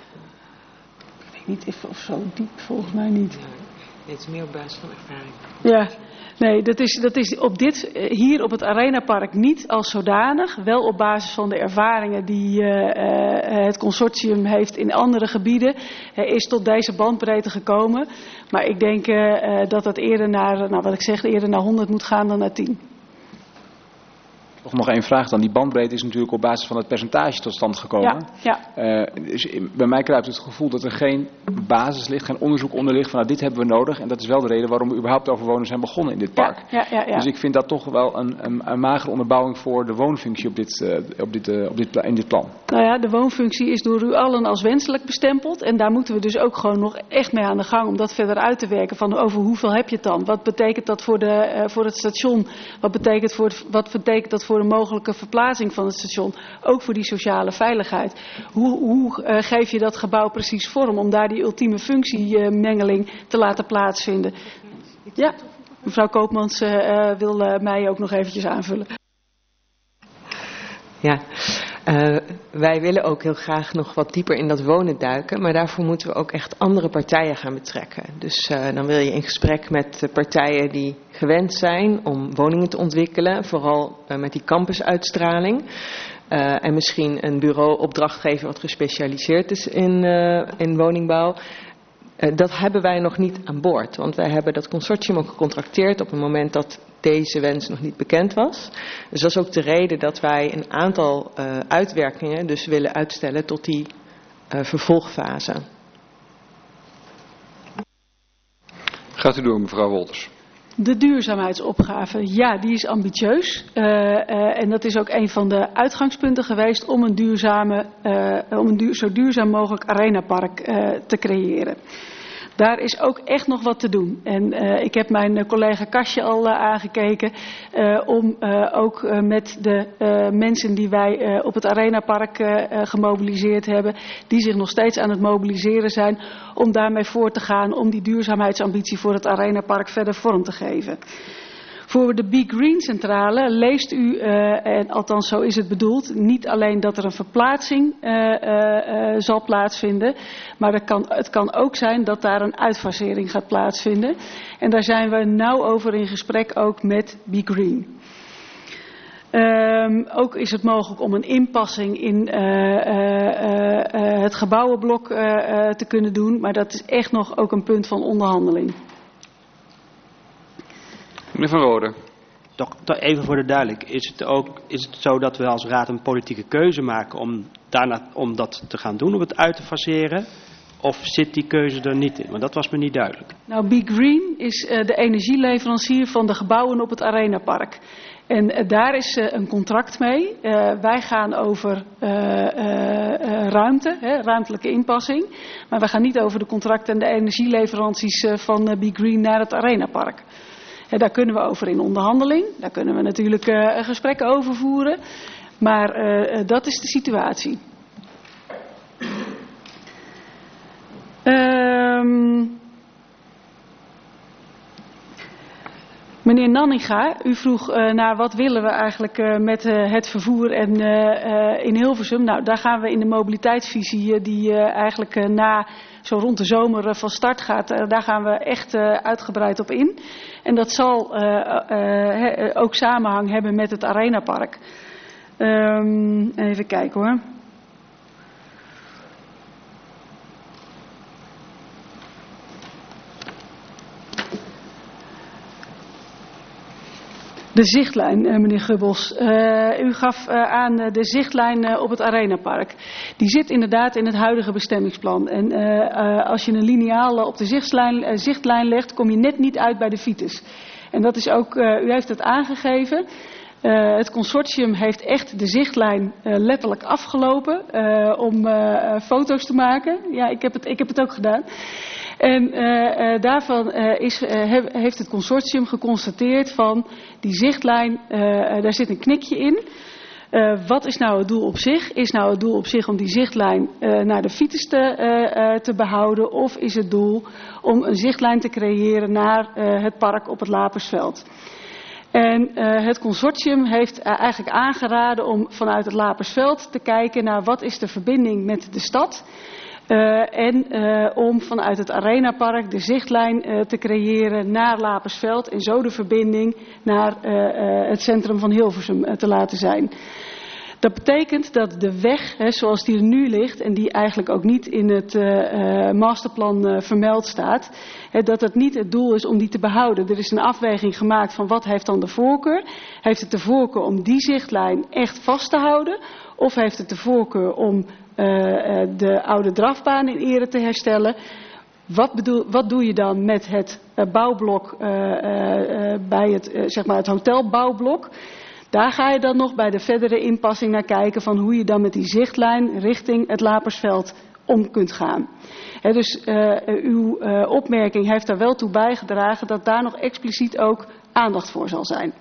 Ik weet niet of zo diep, volgens mij niet. Het is meer op basis van ervaring. Ja. Nee, dat is hier op het Arenapark niet als zodanig. Wel op basis van de ervaringen die het consortium heeft in andere gebieden. Is tot deze bandbreedte gekomen. Maar ik denk dat het eerder eerder naar 100 moet gaan dan naar 10. Nog één vraag dan. Die bandbreedte is natuurlijk op basis van het percentage tot stand gekomen. Ja. Dus bij mij kruipt het gevoel dat er geen basis ligt, geen onderzoek onder ligt van dit hebben we nodig. En dat is wel de reden waarom we überhaupt over wonen zijn begonnen in dit park. Ja. Dus ik vind dat toch wel een magere onderbouwing voor de woonfunctie in dit plan. Nou ja, de woonfunctie is door u allen als wenselijk bestempeld. En daar moeten we dus ook gewoon nog echt mee aan de gang om dat verder uit te werken. Van over hoeveel heb je het dan? Wat betekent dat voor het station? Wat betekent dat voor de mogelijke verplaatsing van het station? Ook voor die sociale veiligheid. Hoe geef je dat gebouw precies vorm om daar die ultieme functiemengeling te laten plaatsvinden? Ja, mevrouw Koopmans wil mij ook nog eventjes aanvullen. Ja, wij willen ook heel graag nog wat dieper in dat wonen duiken, maar daarvoor moeten we ook echt andere partijen gaan betrekken. Dus dan wil je in gesprek met partijen die gewend zijn om woningen te ontwikkelen, vooral met die campusuitstraling. En misschien een bureau-opdrachtgever wat gespecialiseerd is in woningbouw. Dat hebben wij nog niet aan boord, want wij hebben dat consortium ook gecontracteerd op het moment dat deze wens nog niet bekend was. Dus dat is ook de reden dat wij een aantal uitwerkingen dus willen uitstellen tot die vervolgfase. Gaat u door, mevrouw Wolters. De duurzaamheidsopgave, ja, die is ambitieus. En dat is ook een van de uitgangspunten geweest om een zo duurzaam mogelijk arenapark te creëren. Daar is ook echt nog wat te doen. En ik heb mijn collega Kastje al aangekeken om ook met de mensen die wij op het Arenapark gemobiliseerd hebben, die zich nog steeds aan het mobiliseren zijn, om daarmee voor te gaan om die duurzaamheidsambitie voor het Arenapark verder vorm te geven. Voor de Be Green centrale leest u, en althans zo is het bedoeld, niet alleen dat er een verplaatsing zal plaatsvinden, maar het kan ook zijn dat daar een uitfasering gaat plaatsvinden. En daar zijn we nauw over in gesprek ook met Be Green. Ook is het mogelijk om een inpassing in het gebouwenblok te kunnen doen, maar dat is echt nog ook een punt van onderhandeling. Meneer Van Rode. Toch even voor de duidelijk, is het zo dat we als raad een politieke keuze maken om dat te gaan doen, om het uit te faseren? Of zit die keuze er niet in? Want dat was me niet duidelijk. Nou, Be Green is de energieleverancier van de gebouwen op het Arenapark. En daar is een contract mee. Wij gaan over ruimte, ruimtelijke inpassing. Maar we gaan niet over de contracten en de energieleveranties van Be Green naar het Arenapark. Daar kunnen we over in onderhandeling. Daar kunnen we natuurlijk gesprekken over voeren. Maar dat is de situatie. Meneer Nanninga, u vroeg naar wat willen we eigenlijk met het vervoer en in Hilversum. Nou, daar gaan we in de mobiliteitsvisie die eigenlijk na zo rond de zomer van start gaat. Daar gaan we echt uitgebreid op in. En dat zal ook samenhang hebben met het Arenapark. Even kijken hoor. De zichtlijn, meneer Gubbels. U gaf aan de zichtlijn op het Arenapark. Die zit inderdaad in het huidige bestemmingsplan. En als je een lineaal op de zichtlijn legt, kom je net niet uit bij de Vitus. En dat is ook, u heeft het aangegeven. Het consortium heeft echt de zichtlijn letterlijk afgelopen om foto's te maken. Ja, ik heb het ook gedaan. En daarvan heeft het consortium geconstateerd van die zichtlijn, daar zit een knikje in. Wat is nou het doel op zich? Is nou het doel op zich om die zichtlijn naar de Vitus te behouden? Of is het doel om een zichtlijn te creëren naar het park op het Lapersveld? En het consortium heeft eigenlijk aangeraden om vanuit het Lapersveld te kijken naar wat is de verbinding met de stad. En om vanuit het Arenapark de zichtlijn te creëren naar Lapersveld en zo de verbinding naar het centrum van Hilversum te laten zijn. Dat betekent dat de weg, zoals die er nu ligt en die eigenlijk ook niet in het masterplan vermeld staat, dat het niet het doel is om die te behouden. Er is een afweging gemaakt van wat heeft dan de voorkeur. Heeft het de voorkeur om die zichtlijn echt vast te houden? Of heeft het de voorkeur om de oude drafbaan in ere te herstellen? Wat doe je dan met het bouwblok bij het hotelbouwblok? Daar ga je dan nog bij de verdere inpassing naar kijken van hoe je dan met die zichtlijn richting het Lapersveld om kunt gaan. Dus uw opmerking heeft daar wel toe bijgedragen dat daar nog expliciet ook aandacht voor zal zijn.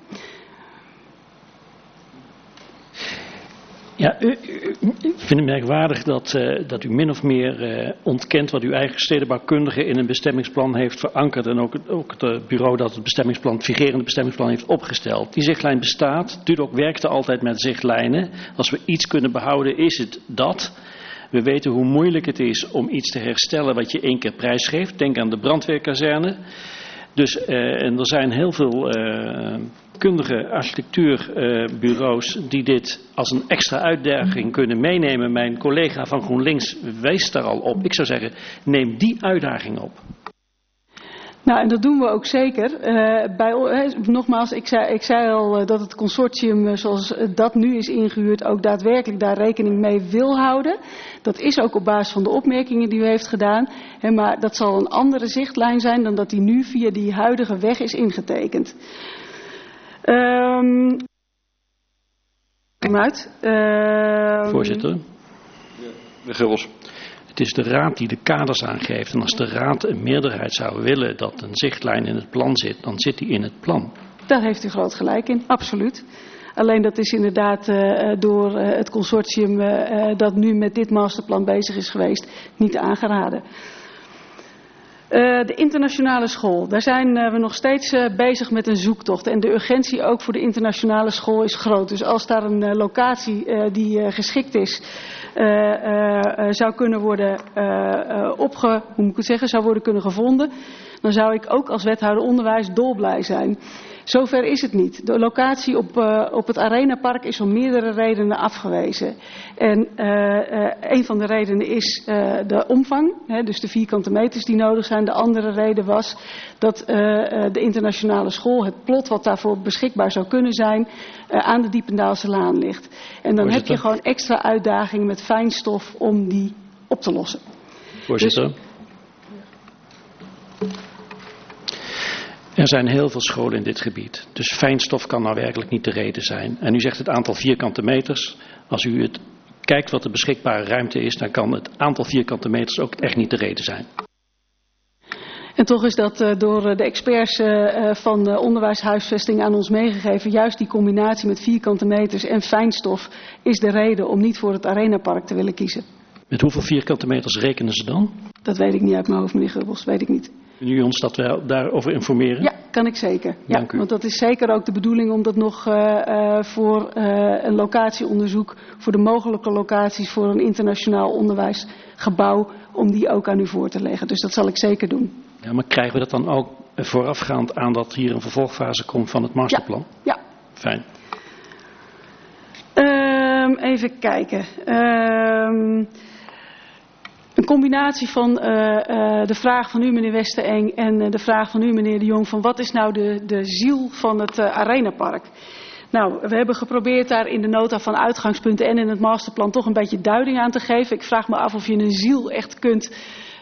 Ja, ik vind het merkwaardig dat u min of meer ontkent wat uw eigen stedenbouwkundige in een bestemmingsplan heeft verankerd. En ook het bureau dat het vigerende bestemmingsplan heeft opgesteld. Die zichtlijn bestaat. Dudok werkte altijd met zichtlijnen. Als we iets kunnen behouden is het dat. We weten hoe moeilijk het is om iets te herstellen wat je 1 keer prijsgeeft. Denk aan de brandweerkazerne. Dus en er zijn heel veel kundige architectuurbureaus die dit als een extra uitdaging kunnen meenemen. Mijn collega van GroenLinks wees daar al op. Ik zou zeggen, neem die uitdaging op. Nou, en dat doen we ook zeker. Nogmaals, ik zei al dat het consortium zoals dat nu is ingehuurd ook daadwerkelijk daar rekening mee wil houden. Dat is ook op basis van de opmerkingen die u heeft gedaan. Maar dat zal een andere zichtlijn zijn dan dat die nu via die huidige weg is ingetekend. Voorzitter. De Gubbels. Het is de raad die de kaders aangeeft. En als de raad een meerderheid zou willen dat een zichtlijn in het plan zit, dan zit die in het plan. Daar heeft u groot gelijk in, absoluut. Alleen dat is inderdaad door het consortium dat nu met dit masterplan bezig is geweest, niet aangeraden. De internationale school, daar zijn we nog steeds bezig met een zoektocht. En de urgentie ook voor de internationale school is groot. Dus als daar een locatie die geschikt is, zou kunnen worden zou worden kunnen gevonden, dan zou ik ook als wethouder onderwijs dolblij zijn. Zover is het niet. De locatie op het Arenapark is om meerdere redenen afgewezen. En een van de redenen is de omvang, dus de vierkante meters die nodig zijn. De andere reden was dat de internationale school, het plot wat daarvoor beschikbaar zou kunnen zijn, aan de Diependaalse Laan ligt. En dan heb je gewoon extra uitdagingen met fijnstof om die op te lossen. Voorzitter. Dus, er zijn heel veel scholen in dit gebied. Dus fijnstof kan nou werkelijk niet de reden zijn. En u zegt het aantal vierkante meters. Als u het kijkt wat de beschikbare ruimte is, dan kan het aantal vierkante meters ook echt niet de reden zijn. En toch is dat door de experts van de onderwijshuisvesting aan ons meegegeven. Juist die combinatie met vierkante meters en fijnstof is de reden om niet voor het Arenapark te willen kiezen. Met hoeveel vierkante meters rekenen ze dan? Dat weet ik niet uit mijn hoofd, meneer Gubbels. Weet ik niet. Kunnen u ons dat wel daarover informeren? Ja, kan ik zeker. Ja, want dat is zeker ook de bedoeling om dat nog voor een locatieonderzoek, voor de mogelijke locaties voor een internationaal onderwijsgebouw, om die ook aan u voor te leggen. Dus dat zal ik zeker doen. Ja, maar krijgen we dat dan ook voorafgaand aan dat hier een vervolgfase komt van het masterplan? Ja. Fijn. Even kijken. Een combinatie van de vraag van u, meneer Westereng, en de vraag van u, meneer De Jong, van wat is nou de ziel van het Arenapark? Nou, we hebben geprobeerd daar in de nota van uitgangspunten en in het masterplan toch een beetje duiding aan te geven. Ik vraag me af of je een ziel echt kunt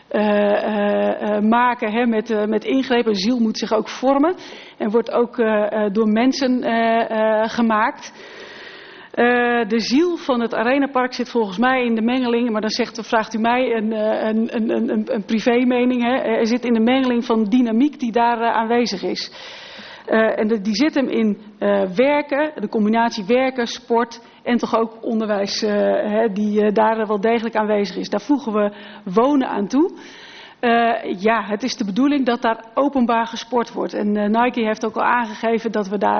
maken met ingrepen. Een ziel moet zich ook vormen en wordt ook door mensen gemaakt. De ziel van het Arenapark zit volgens mij in de mengeling, maar dan vraagt u mij een privé-mening. Er zit in de mengeling van dynamiek die daar aanwezig is. En die zit hem in werken, de combinatie werken, sport en toch ook onderwijs die daar wel degelijk aanwezig is. Daar voegen we wonen aan toe. Ja, het is de bedoeling dat daar openbaar gesport wordt. En Nike heeft ook al aangegeven dat we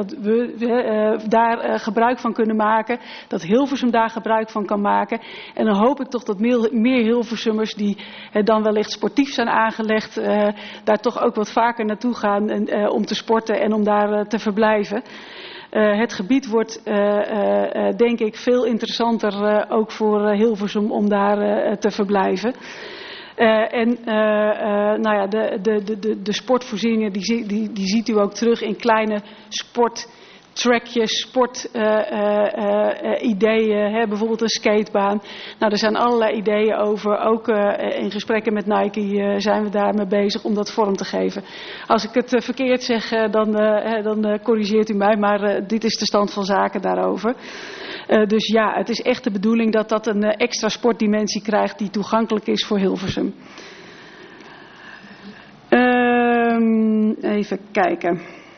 daar gebruik van kunnen maken. Dat Hilversum daar gebruik van kan maken. En dan hoop ik toch dat meer Hilversummers die dan wellicht sportief zijn aangelegd, daar toch ook wat vaker naartoe gaan om te sporten en om daar te verblijven. Het gebied wordt, denk ik, veel interessanter ook voor Hilversum om daar te verblijven. Nou ja, de sportvoorzieningen die ziet u ook terug in kleine sporttrackjes, sportideeën, bijvoorbeeld een skatebaan. Nou, er zijn allerlei ideeën over. Ook in gesprekken met Nike zijn we daarmee bezig om dat vorm te geven. Als ik het verkeerd zeg, dan corrigeert u mij, maar dit is de stand van zaken daarover. Dus ja, het is echt de bedoeling dat dat een extra sportdimensie krijgt die toegankelijk is voor Hilversum. Even kijken.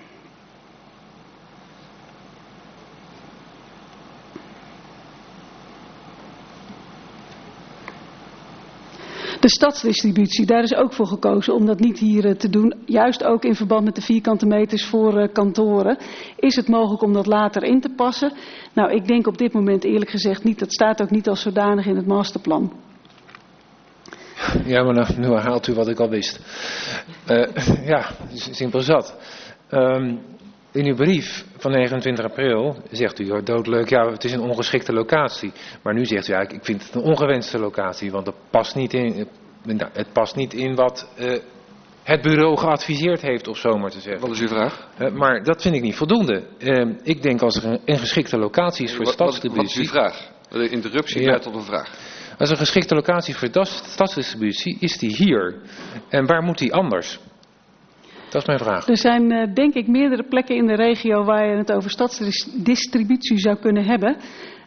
De stadsdistributie, daar is ook voor gekozen om dat niet hier te doen. Juist ook in verband met de vierkante meters voor kantoren. Is het mogelijk om dat later in te passen? Nou, ik denk op dit moment eerlijk gezegd niet. Dat staat ook niet als zodanig in het masterplan. Ja, maar nu herhaalt u wat ik al wist. Ja, simpel zat. In uw brief van 29 april zegt u, doodleuk, ja, het is een ongeschikte locatie. Maar nu zegt u, ja, ik vind het een ongewenste locatie, want het past niet in wat het bureau geadviseerd heeft, of zo maar te zeggen. Wat is uw vraag? Maar dat vind ik niet voldoende. Ik denk als er een geschikte locatie is voor stadsdistributie... Wat is uw vraag? De interruptie leidt tot een vraag. Als er een geschikte locatie voor stadsdistributie is die hier. En waar moet die anders? Dat is mijn vraag. Er zijn denk ik meerdere plekken in de regio waar je het over stadsdistributie zou kunnen hebben.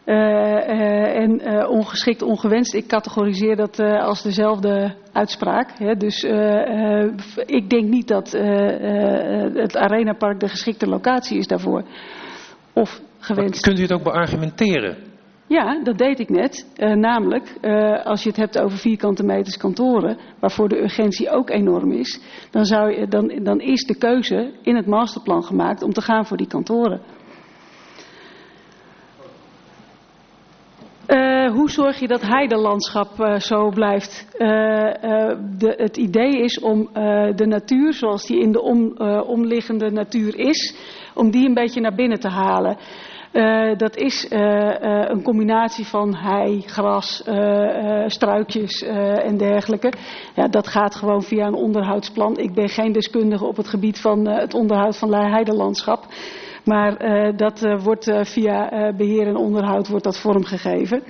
Ongeschikt, ongewenst, ik categoriseer dat als dezelfde uitspraak. Hè. Dus ik denk niet dat het Arenapark de geschikte locatie is daarvoor. Of gewenst. Maar kunt u het ook beargumenteren? Ja, dat deed ik net. Namelijk, als je het hebt over vierkante meters kantoren, waarvoor de urgentie ook enorm is, dan is de keuze in het masterplan gemaakt om te gaan voor die kantoren. Hoe hoe zorg je dat heidelandschap zo blijft? Het idee is om de natuur, zoals die in de omliggende natuur is, om die een beetje naar binnen te halen. Dat is een combinatie van hei, gras, struikjes en dergelijke. Ja, dat gaat gewoon via een onderhoudsplan. Ik ben geen deskundige op het gebied van het onderhoud van heidelandschap. Maar dat wordt via beheer en onderhoud wordt dat vormgegeven.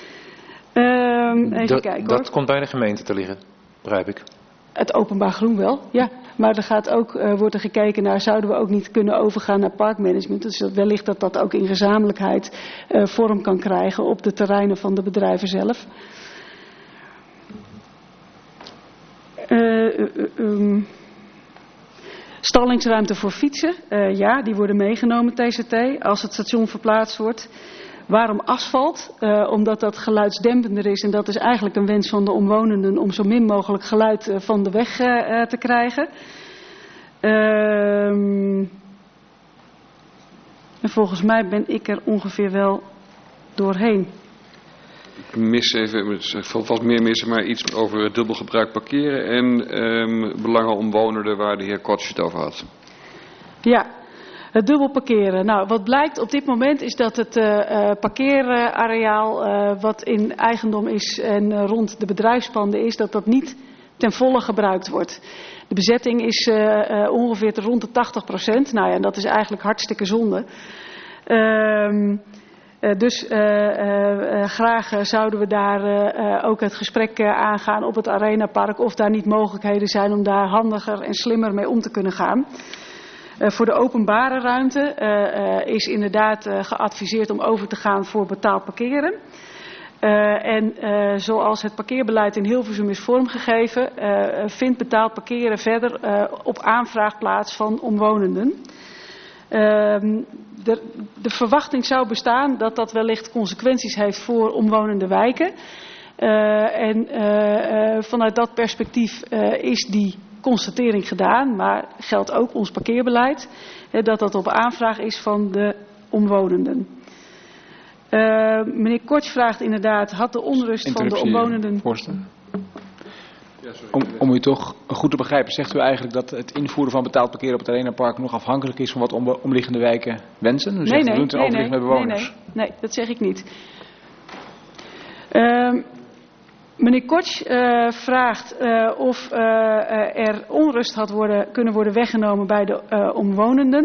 Even kijken hoor. Dat komt bij de gemeente te liggen, begrijp ik. Het openbaar groen wel, ja. Maar er gaat ook, wordt er gekeken naar, zouden we ook niet kunnen overgaan naar parkmanagement. Dus wellicht dat dat ook in gezamenlijkheid vorm kan krijgen op de terreinen van de bedrijven zelf. Stallingsruimte voor fietsen, ja, die worden meegenomen TCT als het station verplaatst wordt. Waarom asfalt? Omdat dat geluidsdempender is en dat is eigenlijk een wens van de omwonenden om zo min mogelijk geluid van de weg te krijgen. En volgens mij ben ik er ongeveer wel doorheen. Ik mis even, ik zal vast meer missen, maar iets over dubbelgebruik parkeren en belangen omwonenden waar de heer Kortsch het over had. Ja. Het dubbel parkeren. Nou, wat blijkt op dit moment is dat het parkeerareaal wat in eigendom is en rond de bedrijfspanden is, dat dat niet ten volle gebruikt wordt. De bezetting is ongeveer rond de 80%. Nou ja, dat is eigenlijk hartstikke zonde. Dus graag zouden we daar ook het gesprek aangaan op het Arenapark of daar niet mogelijkheden zijn om daar handiger en slimmer mee om te kunnen gaan. Voor de openbare ruimte is inderdaad geadviseerd om over te gaan voor betaald parkeren. En zoals het parkeerbeleid in Hilversum is vormgegeven, vindt betaald parkeren verder op aanvraag plaats van omwonenden. De verwachting zou bestaan dat dat wellicht consequenties heeft voor omwonende wijken. En vanuit dat perspectief is die constatering gedaan, maar geldt ook ons parkeerbeleid, dat dat op aanvraag is van de omwonenden. Meneer Kortsch vraagt inderdaad, had de onrust van de omwonenden... Voorzitter. Om u toch goed te begrijpen, zegt u eigenlijk dat het invoeren van betaald parkeren op het Arenapark nog afhankelijk is van wat omliggende wijken wensen? U zegt overleg met bewoners. Nee, dat zeg ik niet. Meneer Kortsch vraagt of er onrust had kunnen worden weggenomen bij de omwonenden.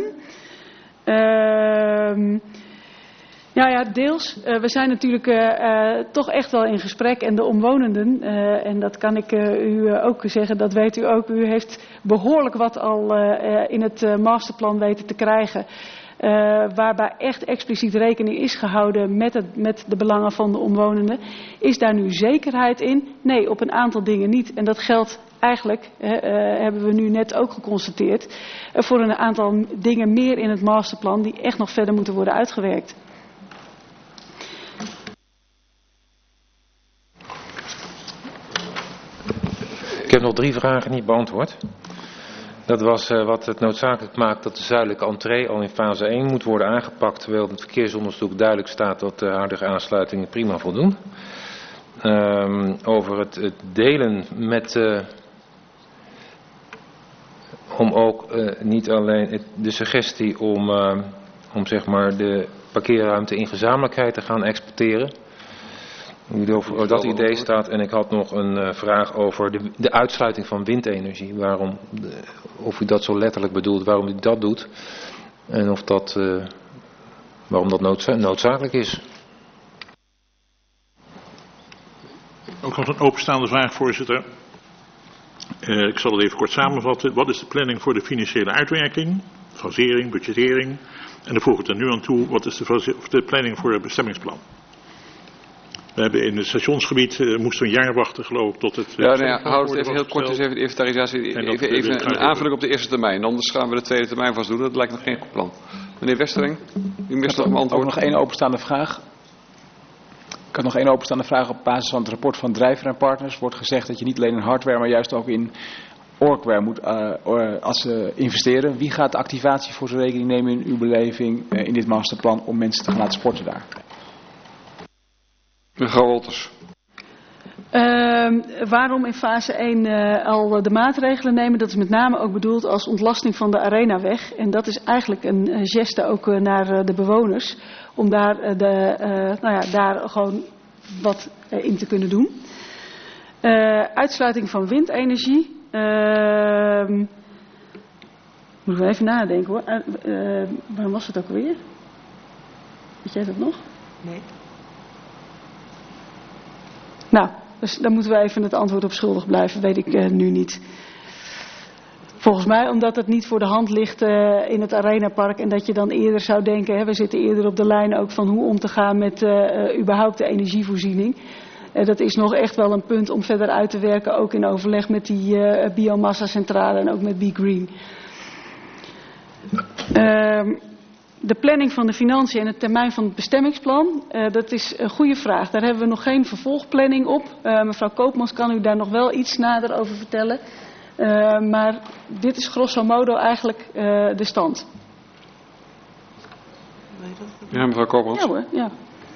Nou ja, deels. We zijn natuurlijk toch echt wel in gesprek en de omwonenden, en dat kan ik u ook zeggen, dat weet u ook, u heeft behoorlijk wat al in het masterplan weten te krijgen. Waarbij echt expliciet rekening is gehouden met de belangen van de omwonenden. Is daar nu zekerheid in? Nee, op een aantal dingen niet. En dat geldt eigenlijk, hebben we nu net ook geconstateerd, voor een aantal dingen meer in het masterplan die echt nog verder moeten worden uitgewerkt. Ik heb nog 3 vragen niet beantwoord. Dat was wat het noodzakelijk maakt dat de zuidelijke entree al in fase 1 moet worden aangepakt, terwijl in het verkeersonderzoek duidelijk staat dat de huidige aansluitingen prima voldoen. Over het delen met, om ook niet alleen de suggestie om zeg maar de parkeerruimte in gezamenlijkheid te gaan exporteren. Over dat idee staat. En ik had nog een vraag over de uitsluiting van windenergie. Of u dat zo letterlijk bedoelt, waarom u dat doet. En of dat, waarom dat noodzakelijk is. Ook nog een openstaande vraag, voorzitter. Ik zal het even kort samenvatten. Wat is de planning voor de financiële uitwerking? Fasering, budgettering. En dan voeg ik er nu aan toe, wat is de planning voor het bestemmingsplan? We hebben in het stationsgebied, moesten we een jaar wachten geloof ik tot het... Houd het even heel kort, dus even de inventarisatie. Even een aanvulling op de eerste termijn. Anders gaan we de tweede termijn vast doen. Dat lijkt nog geen goed plan. Meneer Westering, u mist nog een antwoord. Ook nog één openstaande vraag. Ik had nog één openstaande vraag op basis van het rapport van Drijver en Partners. Wordt gezegd dat je niet alleen in hardware, maar juist ook in orgware moet investeren. Wie gaat de activatie voor zijn rekening nemen in uw beleving in dit masterplan om mensen te gaan laten sporten daar? Mevrouw Wolters. Waarom in fase 1 al de maatregelen nemen, dat is met name ook bedoeld als ontlasting van de Arenaweg. En dat is eigenlijk een geste ook naar de bewoners, om daar, daar gewoon wat in te kunnen doen. Uitsluiting van windenergie. Moeten we even nadenken hoor. Waarom was het ook alweer? Weet jij dat nog? Nee. Nou, dus daar moeten we even het antwoord op schuldig blijven, weet ik nu niet. Volgens mij omdat het niet voor de hand ligt in het Arenapark en dat je dan eerder zou denken, we zitten eerder op de lijn ook van hoe om te gaan met überhaupt de energievoorziening. Dat is nog echt wel een punt om verder uit te werken, ook in overleg met die biomassa-centrale en ook met BeGreen. De planning van de financiën en het termijn van het bestemmingsplan, dat is een goede vraag. Daar hebben we nog geen vervolgplanning op. Mevrouw Koopmans kan u daar nog wel iets nader over vertellen. Maar dit is grosso modo eigenlijk de stand. Ja, mevrouw Koopmans. Ja hoor, ja.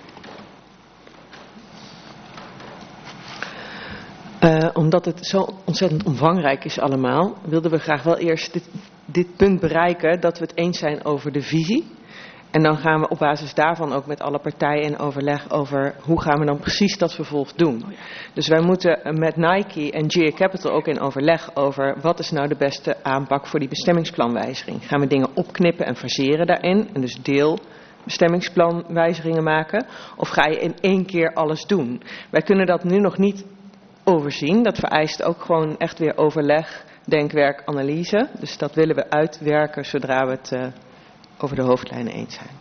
Omdat het zo ontzettend omvangrijk is allemaal, wilden we graag wel eerst dit punt bereiken dat we het eens zijn over de visie. En dan gaan we op basis daarvan ook met alle partijen in overleg over hoe gaan we dan precies dat vervolg doen. Dus wij moeten met Nike en GA Capital ook in overleg over wat is nou de beste aanpak voor die bestemmingsplanwijziging. Gaan we dingen opknippen en verseren daarin en dus deelbestemmingsplanwijzigingen maken? Of ga je in één keer alles doen? Wij kunnen dat nu nog niet overzien. Dat vereist ook gewoon echt weer overleg, denkwerk, analyse. Dus dat willen we uitwerken zodra we het over de hoofdlijnen eens zijn.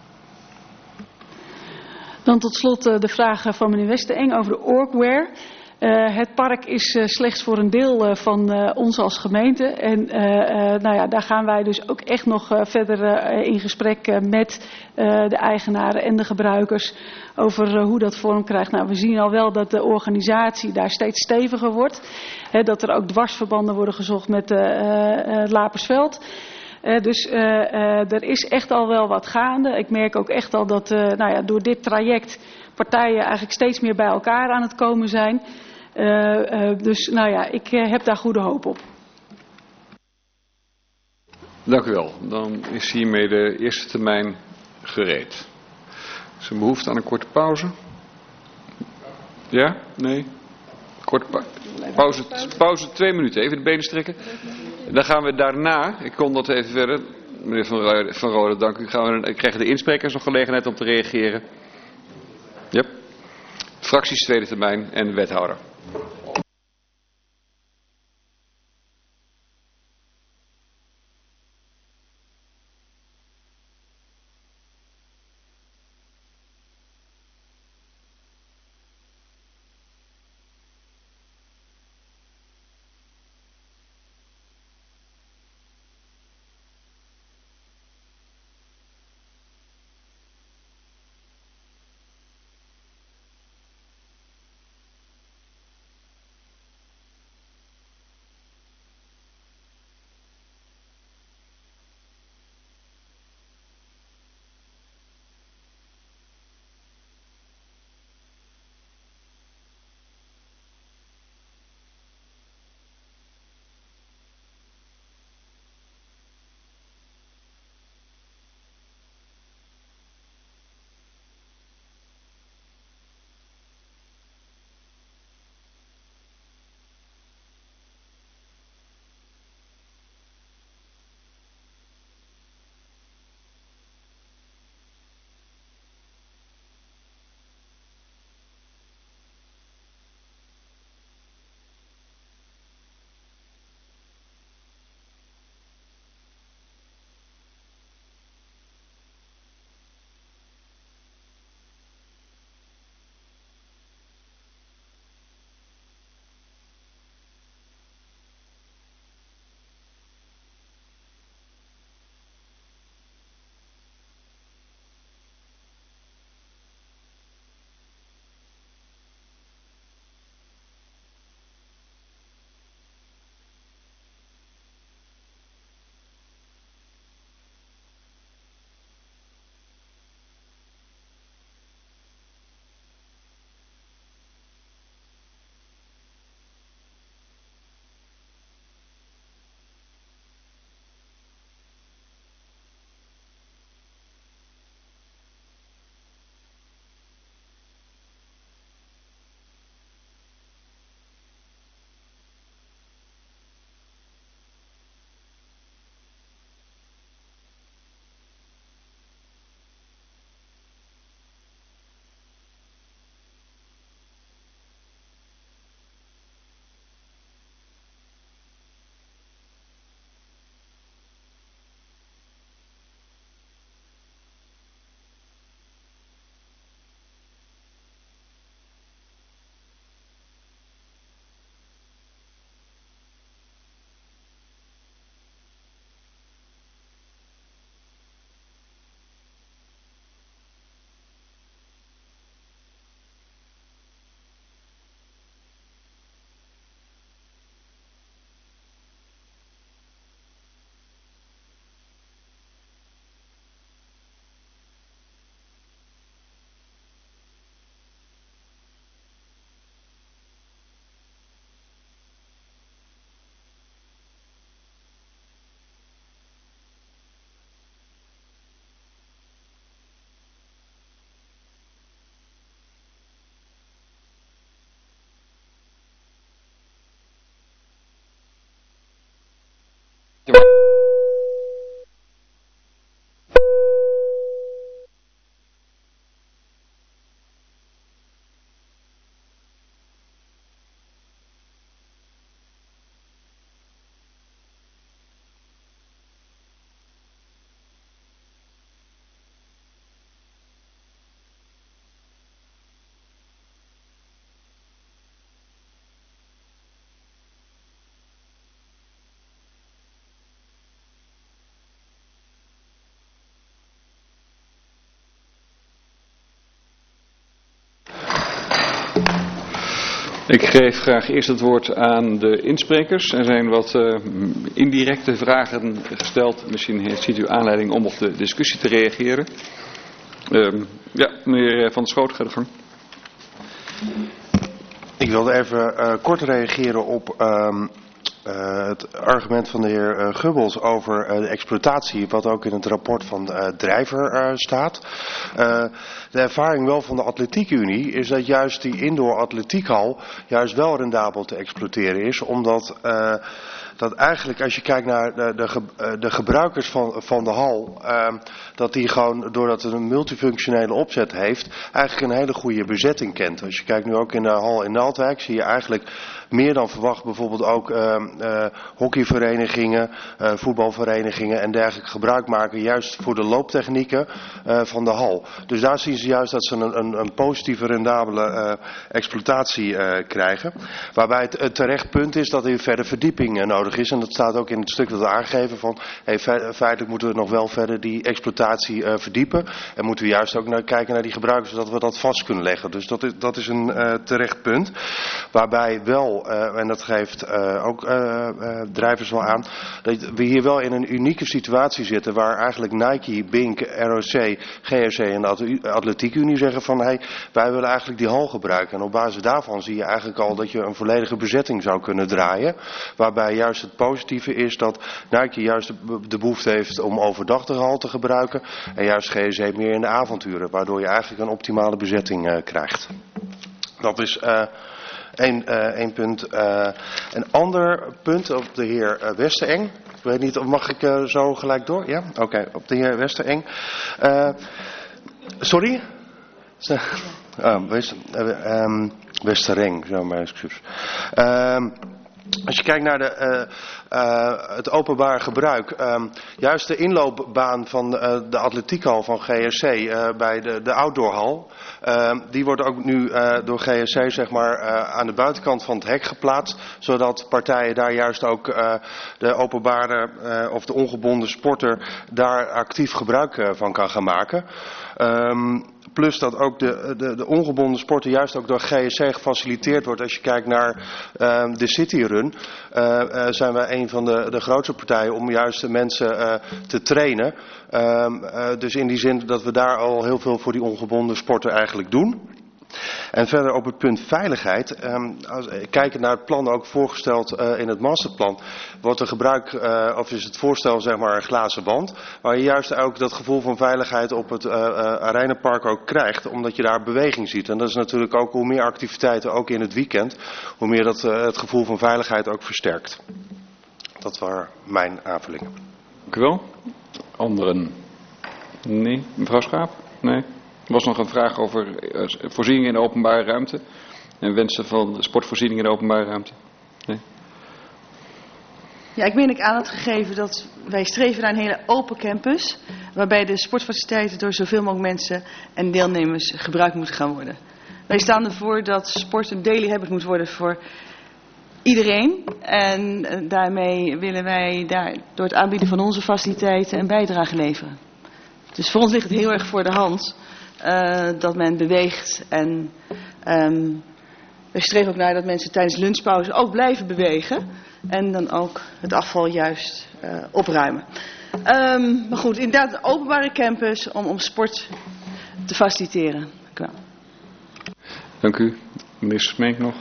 Dan tot slot de vraag van meneer Westereng over de Orkware. Het park is slechts voor een deel van ons als gemeente. En daar gaan wij dus ook echt nog verder in gesprek met de eigenaren en de gebruikers over hoe dat vorm krijgt. Nou, we zien al wel dat de organisatie daar steeds steviger wordt. Dat er ook dwarsverbanden worden gezocht met Lapersveld. Dus er is echt al wel wat gaande. Ik merk ook echt al dat door dit traject partijen eigenlijk steeds meer bij elkaar aan het komen zijn. Ik heb daar goede hoop op. Dank u wel. Dan is hiermee de eerste termijn gereed. Is er behoefte aan een korte pauze? Ja? Nee? Korte pauze 2 minuten. Even de benen strekken. Dan gaan we daarna, ik kom dat even verder. Meneer Van Rode, dank u. Krijgen de insprekers nog gelegenheid om te reageren? Ja. Fracties tweede termijn en de wethouder. Ik geef graag eerst het woord aan de insprekers. Er zijn wat indirecte vragen gesteld. Misschien ziet u aanleiding om op de discussie te reageren. Ja, meneer Van der Schoot, ga de gang. Ik wilde even kort reageren op het argument van de heer Gubbels over de exploitatie, wat ook in het rapport van Drijver staat. De ervaring wel van de Atletiekunie is dat juist die indoor atletiekhal juist wel rendabel te exploiteren is, omdat dat eigenlijk als je kijkt naar de gebruikers van de hal, dat die gewoon, doordat het een multifunctionele opzet heeft, eigenlijk een hele goede bezetting kent. Als je kijkt nu ook in de hal in Naaldwijk, zie je eigenlijk meer dan verwacht bijvoorbeeld ook hockeyverenigingen, voetbalverenigingen en dergelijke gebruik maken juist voor de looptechnieken van de hal. Dus daar zien ze juist dat ze een positieve rendabele exploitatie krijgen. Waarbij het terecht punt is dat er verder verdieping nodig is. En dat staat ook in het stuk dat we aangegeven van feitelijk moeten we nog wel verder die exploitatie verdiepen. En moeten we juist ook kijken naar die gebruikers zodat we dat vast kunnen leggen. Dus dat is een terecht punt. Waarbij wel, en dat geeft ook Drijvers wel aan, dat we hier wel in een unieke situatie zitten waar eigenlijk Nike, Bink, ROC, GRC en de Atletiekunie zeggen van wij willen eigenlijk die hal gebruiken. En op basis daarvan zie je eigenlijk al dat je een volledige bezetting zou kunnen draaien. Waarbij juist het positieve is dat Nike juist de behoefte heeft om overdag de hal te gebruiken. En juist GRC meer in de avonturen. Waardoor je eigenlijk een optimale bezetting krijgt. Dat is één punt. Een ander punt op de heer Westereng. Ik weet niet, mag ik zo gelijk door? Ja? Oké, op de heer Westereng. Sorry? Westereng, zo mijn excuus. Als je kijkt naar het openbaar gebruik, juist de inloopbaan van de atletiekhal van GRC bij de outdoorhal, die wordt ook nu door GRC zeg maar aan de buitenkant van het hek geplaatst, zodat partijen daar juist ook de openbare of de ongebonden sporter daar actief gebruik van kan gaan maken. Plus dat ook de ongebonden sporten juist ook door GSC gefaciliteerd wordt. Als je kijkt naar de City Run, zijn wij een van de grootste partijen om juist de mensen te trainen. Dus in die zin dat we daar al heel veel voor die ongebonden sporten eigenlijk doen. En verder op het punt veiligheid, kijkend naar het plan ook voorgesteld in het masterplan, wordt er gebruik, of is het voorstel zeg maar een glazen wand, waar je juist ook dat gevoel van veiligheid op het Arenapark ook krijgt, omdat je daar beweging ziet. En dat is natuurlijk ook hoe meer activiteiten, ook in het weekend, hoe meer dat het gevoel van veiligheid ook versterkt. Dat waren mijn aanvullingen. Dank u wel. Anderen? Nee. Mevrouw Schaap? Nee. Er was nog een vraag over voorzieningen in de openbare ruimte en wensen van sportvoorzieningen in de openbare ruimte. Nee. Ja, ik meen ik aan het gegeven dat wij streven naar een hele open campus, waarbij de sportfaciliteiten door zoveel mogelijk mensen en deelnemers gebruikt moeten gaan worden. Wij staan ervoor dat sport een daily habit moet worden voor iedereen. En daarmee willen wij daar door het aanbieden van onze faciliteiten een bijdrage leveren. Dus voor ons ligt het heel erg voor de hand dat men beweegt. En we streven ook naar dat mensen tijdens lunchpauze ook blijven bewegen. En dan ook het afval juist opruimen. Maar goed, inderdaad een openbare campus om sport te faciliteren. Dank u wel. Dank u. Meneer Smeek nog.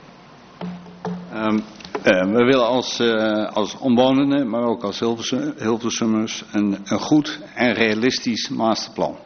We willen als omwonenden, maar ook als Hilversummers een goed en realistisch masterplan.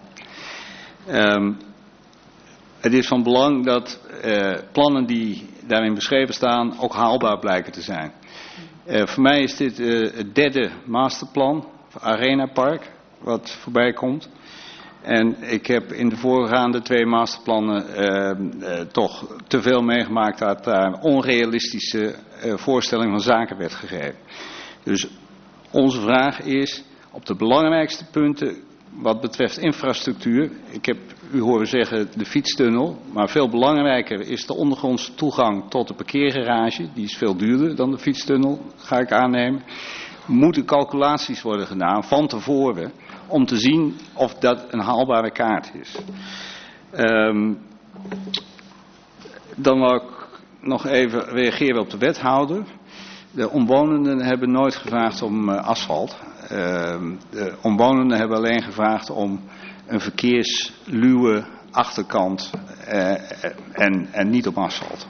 Het is van belang dat plannen die daarin beschreven staan ook haalbaar blijken te zijn. Voor mij is dit het derde masterplan voor Arenapark wat voorbij komt. En ik heb in de voorgaande 2 masterplannen toch te veel meegemaakt dat daar onrealistische voorstelling van zaken werd gegeven. Dus onze vraag is op de belangrijkste punten wat betreft infrastructuur. Ik heb u horen zeggen de fietstunnel, maar veel belangrijker is de ondergrondse toegang tot de parkeergarage. Die is veel duurder dan de fietstunnel, ga ik aannemen. Moeten calculaties worden gedaan van tevoren om te zien of dat een haalbare kaart is. Dan wil ik nog even reageren op de wethouder. De omwonenden hebben nooit gevraagd om asfalt. De omwonenden hebben alleen gevraagd om een verkeersluwe achterkant en niet op asfalt.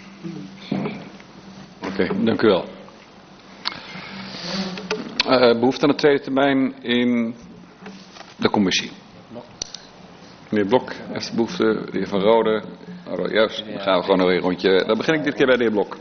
Oké, dank u wel. Behoefte aan de tweede termijn in de commissie. Meneer Blok heeft de behoefte, de heer Van Rode. Juist, dan gaan we gewoon nog een rondje. Dan begin ik dit keer bij de heer Blok.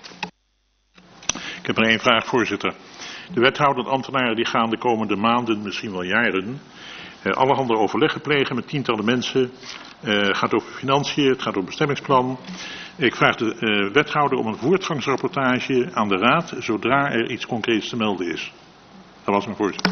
Ik heb er één vraag, voorzitter. De wethouder en ambtenaren die gaan de komende maanden, misschien wel jaren, allerhande overleggen plegen met tientallen mensen. Het gaat over financiën, het gaat over bestemmingsplan. Ik vraag de wethouder om een voortgangsrapportage aan de raad, zodra er iets concreets te melden is. Dat was mijn voorzitter.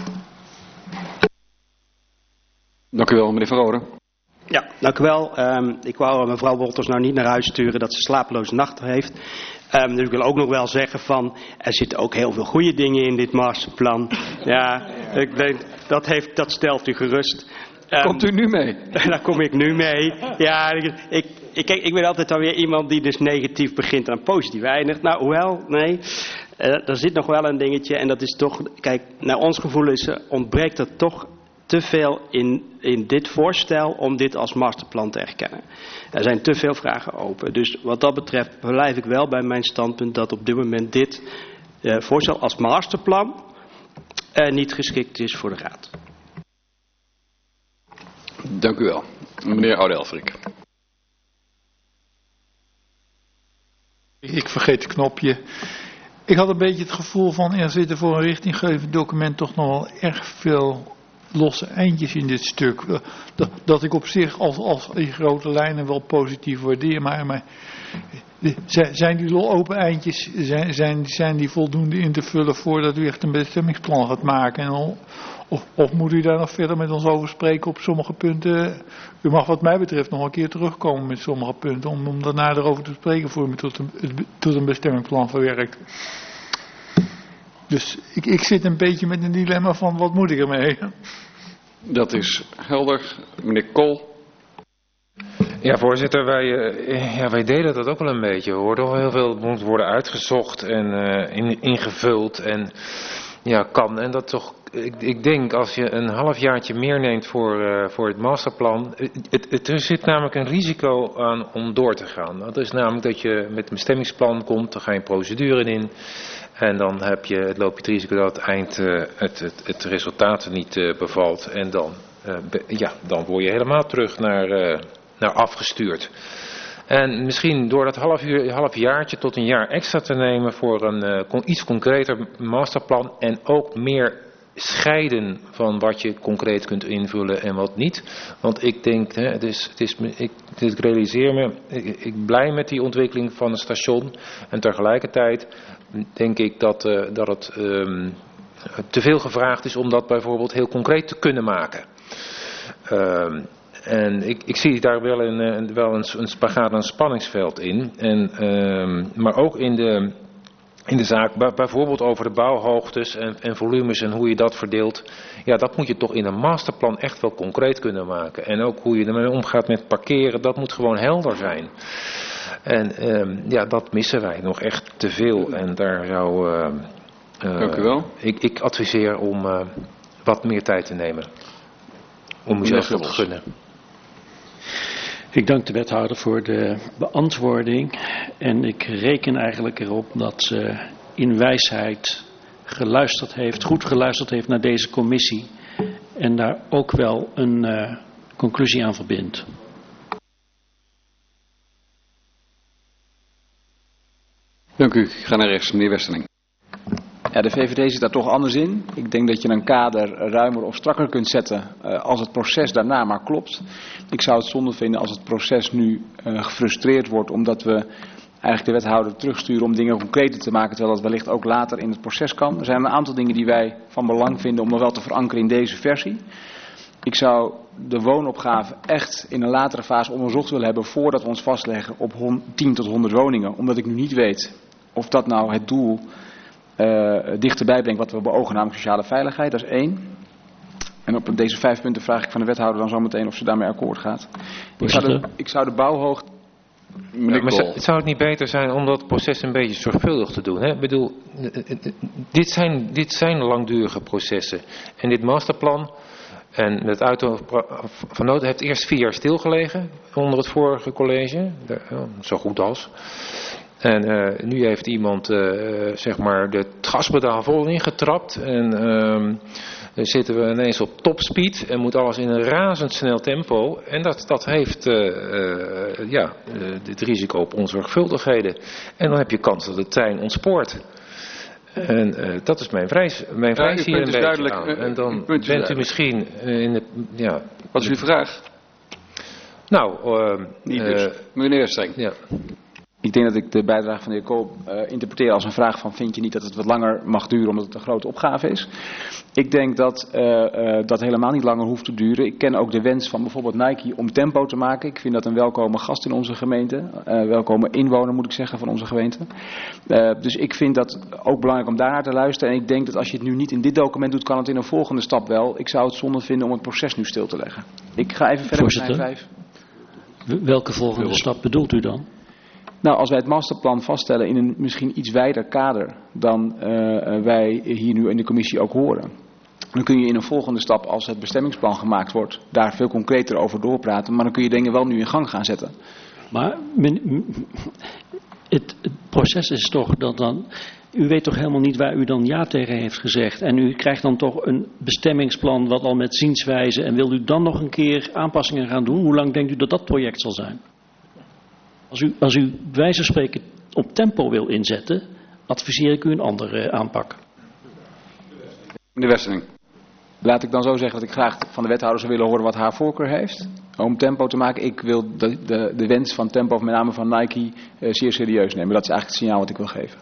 Dank u wel, meneer Van Rode. Ja, dank u wel. Ik wou mevrouw Wolters nou niet naar huis sturen dat ze slapeloze nachten heeft. Dus ik wil ook nog wel zeggen van, er zitten ook heel veel goede dingen in dit masterplan. Ja, ik denk, dat stelt u gerust. Komt u nu mee? Daar kom ik nu mee. Ja, ik ben altijd alweer iemand die dus negatief begint en positief eindigt. Nou, hoewel, nee. Er zit nog wel een dingetje en dat is toch, kijk, naar ons gevoel ontbreekt er toch te veel in dit voorstel om dit als masterplan te erkennen. Er zijn te veel vragen open. Dus wat dat betreft blijf ik wel bij mijn standpunt dat op dit moment dit voorstel als masterplan niet geschikt is voor de raad. Dank u wel. Meneer Oude-Elfrik. Ik vergeet het knopje. Ik had een beetje het gevoel van er zitten voor een richtinggevend document toch nog wel erg veel losse eindjes in dit stuk. Dat ik op zich als in grote lijnen wel positief waardeer. Maar zijn die open eindjes, zijn die voldoende in te vullen voordat u echt een bestemmingsplan gaat maken? Of moet u daar nog verder met ons over spreken op sommige punten? U mag wat mij betreft nog een keer terugkomen met sommige punten om daarna erover te spreken voor u tot een bestemmingsplan verwerkt. Dus ik zit een beetje met een dilemma van wat moet ik ermee? Dat is helder. Meneer Kool. Ja, voorzitter, wij delen dat ook wel een beetje. Er wordt al heel veel moet worden uitgezocht en ingevuld en ja, kan. En dat toch, ik denk als je een halfjaartje meer neemt voor het masterplan, er zit namelijk een risico aan om door te gaan. Dat is namelijk dat je met een bestemmingsplan komt, dan ga je een procedure in. En dan loop je het risico dat het resultaat niet bevalt. En dan word je helemaal terug naar afgestuurd. En misschien door dat halfjaartje tot een jaar extra te nemen voor een iets concreter masterplan. En ook meer scheiden van wat je concreet kunt invullen en wat niet. Want ik denk, ik realiseer me, ik blij met die ontwikkeling van het station. En tegelijkertijd denk ik dat het te veel gevraagd is om dat bijvoorbeeld heel concreet te kunnen maken. En ik zie daar wel een spagaat en een spanningsveld in. Maar ook in de zaak, bijvoorbeeld over de bouwhoogtes en volumes en hoe je dat verdeelt. Ja, dat moet je toch in een masterplan echt wel concreet kunnen maken. En ook hoe je ermee omgaat met parkeren, dat moet gewoon helder zijn. En dat missen wij nog echt te veel. En daar zou Dank u wel. Ik adviseer om wat meer tijd te nemen. Om uzelf dat te gunnen. Ik dank de wethouder voor de beantwoording. En ik reken eigenlijk erop dat ze in wijsheid goed geluisterd heeft naar deze commissie. En daar ook wel een conclusie aan verbindt. Dank u. Ik ga naar rechts, meneer Westerling. Ja, de VVD zit daar toch anders in. Ik denk dat je een kader ruimer of strakker kunt zetten als het proces daarna maar klopt. Ik zou het zonde vinden als het proces nu gefrustreerd wordt omdat we eigenlijk de wethouder terugsturen om dingen concreter te maken, terwijl dat wellicht ook later in het proces kan. Er zijn een aantal dingen die wij van belang vinden om nog wel te verankeren in deze versie. Ik zou de woonopgave echt in een latere fase onderzocht willen hebben voordat we ons vastleggen op 10 tot 100 woningen. Omdat ik nu niet weet of dat nou het doel dichterbij brengt wat we beogen, namelijk sociale veiligheid. Dat is 1. En op deze 5 punten vraag ik van de wethouder dan zometeen of ze daarmee akkoord gaat. Ik zou de bouwhoogte... Maar zou het niet beter zijn om dat proces een beetje zorgvuldig te doen? Hè? Ik bedoel, dit zijn langdurige processen. En dit masterplan en het uiten van noten heeft eerst 4 jaar stilgelegen onder het vorige college. Zo goed als. En nu heeft iemand zeg maar het gaspedaal vol ingetrapt. En dan zitten we ineens op topspeed en moet alles in een razendsnel tempo. En dat heeft het risico op onzorgvuldigheden. En dan heb je kans dat de trein ontspoort. En dat is mijn vrees hier een beetje duidelijk, aan. En dan bent u misschien in de... Ja. Wat is uw vraag? Nou, niet dus. Meneer Streng. Ja. Ik denk dat ik de bijdrage van de heer Kool interpreteer als een vraag van: vind je niet dat het wat langer mag duren omdat het een grote opgave is? Ik denk dat dat helemaal niet langer hoeft te duren. Ik ken ook de wens van bijvoorbeeld Nike om tempo te maken. Ik vind dat een welkome gast in onze gemeente. Welkome inwoner moet ik zeggen van onze gemeente. Dus ik vind dat ook belangrijk om daarnaar te luisteren. En ik denk dat als je het nu niet in dit document doet, kan het in een volgende stap wel. Ik zou het zonde vinden om het proces nu stil te leggen. Ik ga even verder met mijn 5. Welke volgende stap bedoelt u dan? Nou, als wij het masterplan vaststellen in een misschien iets wijder kader dan wij hier nu in de commissie ook horen. Dan kun je in een volgende stap, als het bestemmingsplan gemaakt wordt, daar veel concreter over doorpraten. Maar dan kun je dingen wel nu in gang gaan zetten. Maar het proces is toch dat dan... U weet toch helemaal niet waar u dan ja tegen heeft gezegd. En u krijgt dan toch een bestemmingsplan wat al met zienswijze. En wil u dan nog een keer aanpassingen gaan doen? Hoe lang denkt u dat dat project zal zijn? Als u bij wijze van spreken op tempo wil inzetten, adviseer ik u een andere aanpak. Meneer Westerling. Laat ik dan zo zeggen dat ik graag van de wethouder zou willen horen wat haar voorkeur heeft om tempo te maken. Ik wil de wens van tempo, met name van Nike, zeer serieus nemen. Dat is eigenlijk het signaal wat ik wil geven.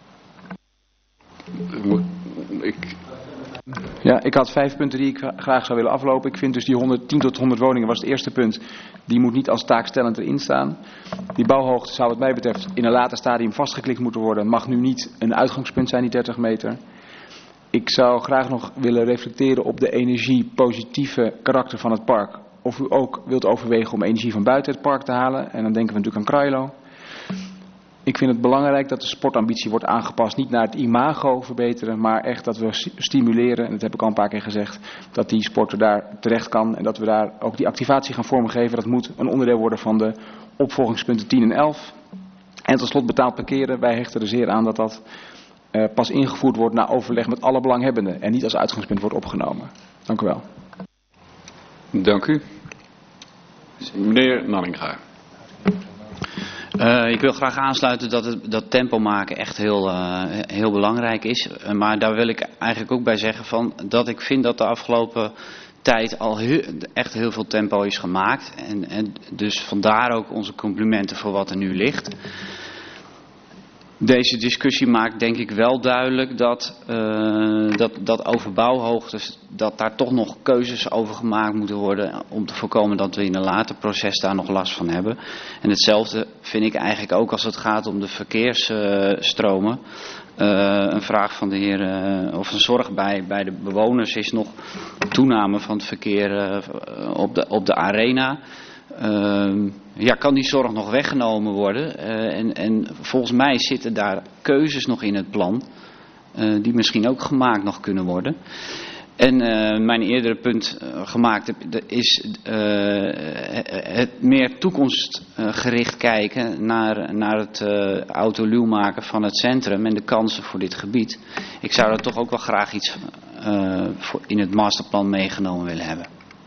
Ja, ik had 5 punten die ik graag zou willen aflopen. Ik vind dus die 110 tot 100 woningen was het eerste punt. Die moet niet als taakstellend erin staan. Die bouwhoogte zou wat mij betreft in een later stadium vastgeklikt moeten worden. Mag nu niet een uitgangspunt zijn, die 30 meter. Ik zou graag nog willen reflecteren op de energiepositieve karakter van het park. Of u ook wilt overwegen om energie van buiten het park te halen. En dan denken we natuurlijk aan Krailo. Ik vind het belangrijk dat de sportambitie wordt aangepast. Niet naar het imago verbeteren, maar echt dat we stimuleren. En dat heb ik al een paar keer gezegd. Dat die sporter daar terecht kan. En dat we daar ook die activatie gaan vormgeven. Dat moet een onderdeel worden van de opvolgingspunten 10 en 11. En tot slot betaald parkeren. Wij hechten er zeer aan dat dat pas ingevoerd wordt na overleg met alle belanghebbenden. En niet als uitgangspunt wordt opgenomen. Dank u wel. Dank u. Meneer Nanninga. Ik wil graag aansluiten dat tempo maken echt heel belangrijk is. Maar daar wil ik eigenlijk ook bij zeggen dat ik vind dat de afgelopen tijd al echt heel veel tempo is gemaakt. En dus vandaar ook onze complimenten voor wat er nu ligt. Deze discussie maakt denk ik wel duidelijk dat over bouwhoogtes, dat daar toch nog keuzes over gemaakt moeten worden om te voorkomen dat we in een later proces daar nog last van hebben. En hetzelfde vind ik eigenlijk ook als het gaat om de verkeersstromen. Een vraag van de heer, of een zorg bij de bewoners is nog toename van het verkeer op de arena. Kan die zorg nog weggenomen worden? En volgens mij zitten daar keuzes nog in het plan die misschien ook gemaakt nog kunnen worden. En mijn eerdere punt gemaakt is het meer toekomstgericht kijken naar het autoluw maken van het centrum en de kansen voor dit gebied. Ik zou daar toch ook wel graag iets in het masterplan meegenomen willen hebben.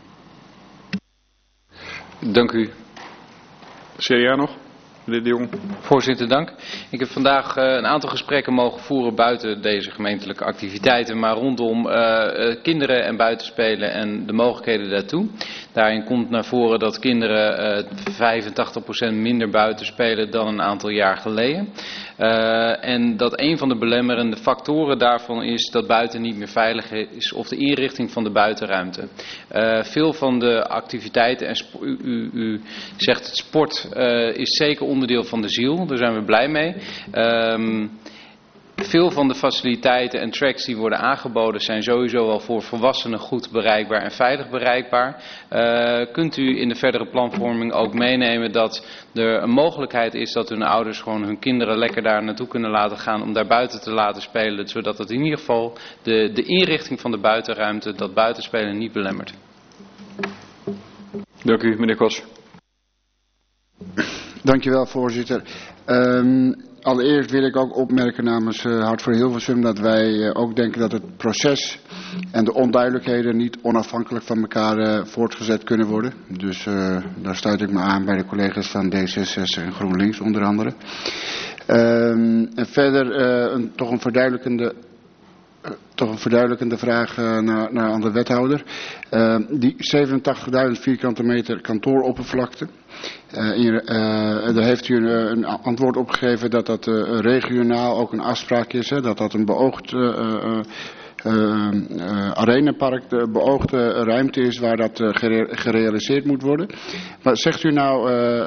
Dank u. CDA nog? Meneer De Jong. Voorzitter, dank. Ik heb vandaag een aantal gesprekken mogen voeren buiten deze gemeentelijke activiteiten, maar rondom kinderen en buitenspelen en de mogelijkheden daartoe. Daarin komt naar voren dat kinderen 85% minder buiten spelen dan een aantal jaar geleden. En dat een van de belemmerende factoren daarvan is dat buiten niet meer veilig is of de inrichting van de buitenruimte. Veel van de activiteiten, en u zegt het sport is zeker onderdeel van de ziel, daar zijn we blij mee. Veel van de faciliteiten en tracks die worden aangeboden zijn sowieso al voor volwassenen goed bereikbaar en veilig bereikbaar. Kunt u in de verdere planvorming ook meenemen dat er een mogelijkheid is dat hun ouders gewoon hun kinderen lekker daar naartoe kunnen laten gaan om daar buiten te laten spelen, zodat het in ieder geval de inrichting van de buitenruimte dat buitenspelen niet belemmert? Dank u, meneer Kots. Dankjewel, voorzitter. Allereerst wil ik ook opmerken namens Hart voor Hilversum dat wij ook denken dat het proces en de onduidelijkheden niet onafhankelijk van elkaar voortgezet kunnen worden. Dus daar sluit ik me aan bij de collega's van D66 en GroenLinks onder andere. En verder toch een verduidelijkende vraag aan de wethouder. Die 87.000 vierkante meter kantooroppervlakte. Daar heeft u een antwoord op gegeven dat dat regionaal ook een afspraak is. Hè, dat dat een beoogd arenapark, de beoogde ruimte is waar dat gerealiseerd moet worden. Maar zegt u nou,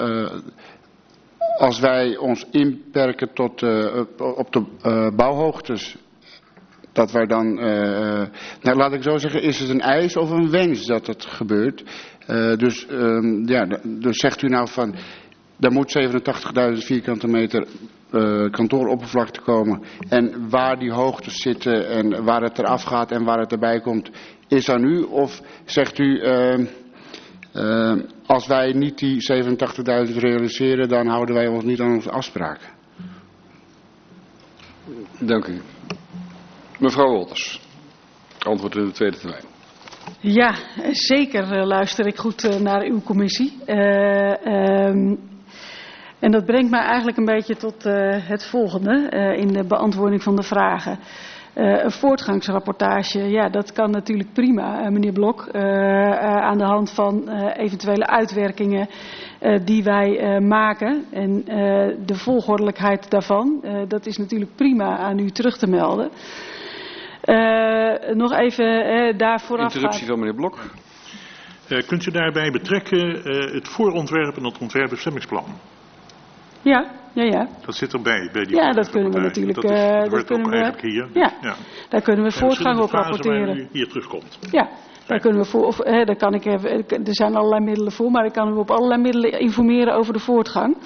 als wij ons inperken tot op de bouwhoogtes, dat wij dan, nou laat ik zo zeggen, is het een eis of een wens dat het gebeurt? Dus zegt u nou van, er moet 87.000 vierkante meter kantooroppervlakte komen. En waar die hoogtes zitten en waar het eraf gaat en waar het erbij komt, is aan u? Of zegt u, als wij niet die 87.000 realiseren, dan houden wij ons niet aan onze afspraken? Dank u. Mevrouw Wolters, antwoord in de tweede termijn. Ja, zeker luister ik goed naar uw commissie. En dat brengt mij eigenlijk een beetje tot het volgende in de beantwoording van de vragen. Een voortgangsrapportage, ja, dat kan natuurlijk prima, meneer Blok, aan de hand van eventuele uitwerkingen die wij maken. En de volgordelijkheid daarvan, dat is natuurlijk prima aan u terug te melden. Nog even daar vooraf. Interruptie van meneer Blok. Kunt u daarbij betrekken het voorontwerp en het ontwerpbestemmingsplan? Ja. Dat zit erbij bij die. Ja, dat kunnen we natuurlijk. Dat kunnen we eigenlijk hier. Ja. Daar kunnen we voortgang op rapporteren. Waar u hier terugkomt. Ja, daar kunnen we daar kan ik even. Er zijn allerlei middelen voor, maar ik kan u op allerlei middelen informeren over de voortgang.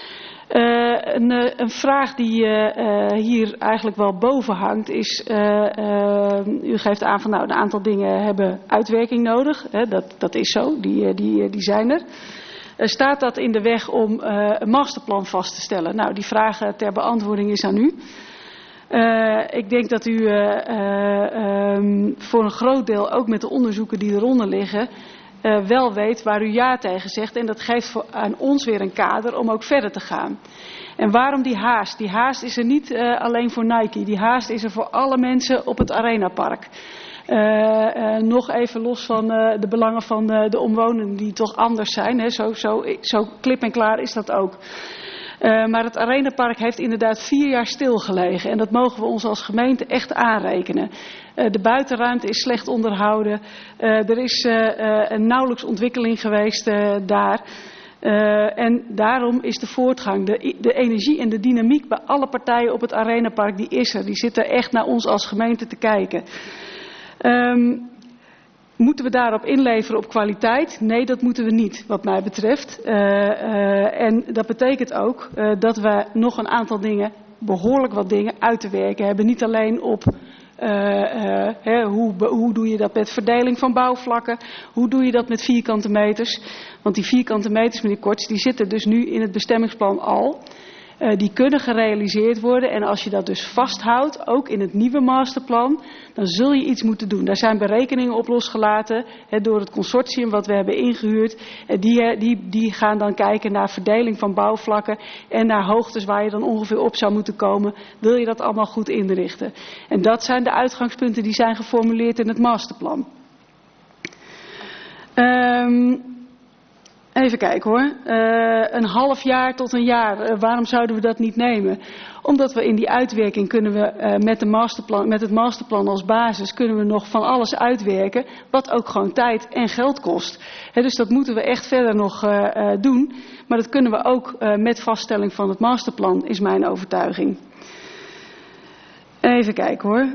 Een vraag die hier eigenlijk wel boven hangt is, u geeft aan van nou een aantal dingen hebben uitwerking nodig. Dat is zo, die zijn er. Staat dat in de weg om een masterplan vast te stellen? Nou, die vraag ter beantwoording is aan u. Ik denk dat u voor een groot deel, ook met de onderzoeken die eronder liggen, wel weet waar u ja tegen zegt. En dat geeft aan ons weer een kader om ook verder te gaan. En waarom die haast? Die haast is er niet alleen voor Nike. Die haast is er voor alle mensen op het Arenapark. Nog even los van de belangen van de omwonenden die toch anders zijn. Hè. Zo klip en klaar is dat ook. Maar het Arenapark heeft inderdaad 4 jaar stilgelegen. En dat mogen we ons als gemeente echt aanrekenen. De buitenruimte is slecht onderhouden. Er is nauwelijks ontwikkeling geweest daar. En daarom is de voortgang, de energie en de dynamiek bij alle partijen op het Arenapark, die is er. Die zitten echt naar ons als gemeente te kijken. Moeten we daarop inleveren op kwaliteit? Nee, dat moeten we niet, wat mij betreft. En dat betekent ook dat we nog een aantal dingen, behoorlijk wat dingen, uit te werken hebben. Niet alleen op hoe doe je dat met verdeling van bouwvlakken? Hoe doe je dat met vierkante meters? Want die vierkante meters, meneer Korts, die zitten dus nu in het bestemmingsplan al. Die kunnen gerealiseerd worden en als je dat dus vasthoudt, ook in het nieuwe masterplan, dan zul je iets moeten doen. Daar zijn berekeningen op losgelaten door het consortium wat we hebben ingehuurd. Die gaan dan kijken naar verdeling van bouwvlakken en naar hoogtes waar je dan ongeveer op zou moeten komen. Wil je dat allemaal goed inrichten? En dat zijn de uitgangspunten die zijn geformuleerd in het masterplan. Even kijken hoor. Een half jaar tot een jaar. Waarom zouden we dat niet nemen? Omdat we in die uitwerking kunnen we met het masterplan als basis kunnen we nog van alles uitwerken. Wat ook gewoon tijd en geld kost. Dus dat moeten we echt verder nog doen. Maar dat kunnen we ook met vaststelling van het masterplan, is mijn overtuiging. Even kijken hoor.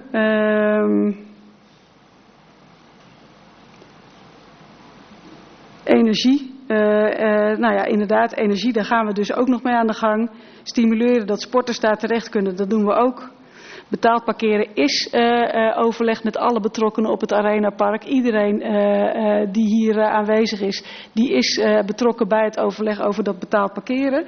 Energie. Nou ja, inderdaad, energie, daar gaan we dus ook nog mee aan de gang. Stimuleren dat sporters daar terecht kunnen, dat doen we ook. Betaald parkeren is overlegd met alle betrokkenen op het Arenapark. Iedereen die hier aanwezig is, die is betrokken bij het overleg over dat betaald parkeren.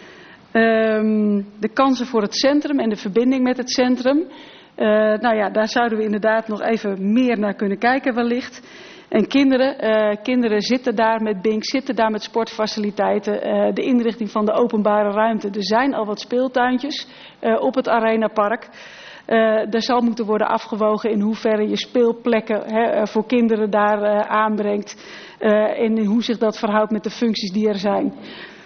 De kansen voor het centrum en de verbinding met het centrum. Nou ja, daar zouden we inderdaad nog even meer naar kunnen kijken wellicht. En kinderen zitten daar met BINK, zitten daar met sportfaciliteiten, de inrichting van de openbare ruimte. Er zijn al wat speeltuintjes op het Arenapark. Er zal moeten worden afgewogen in hoeverre je speelplekken voor kinderen daar aanbrengt. En in hoe zich dat verhoudt met de functies die er zijn.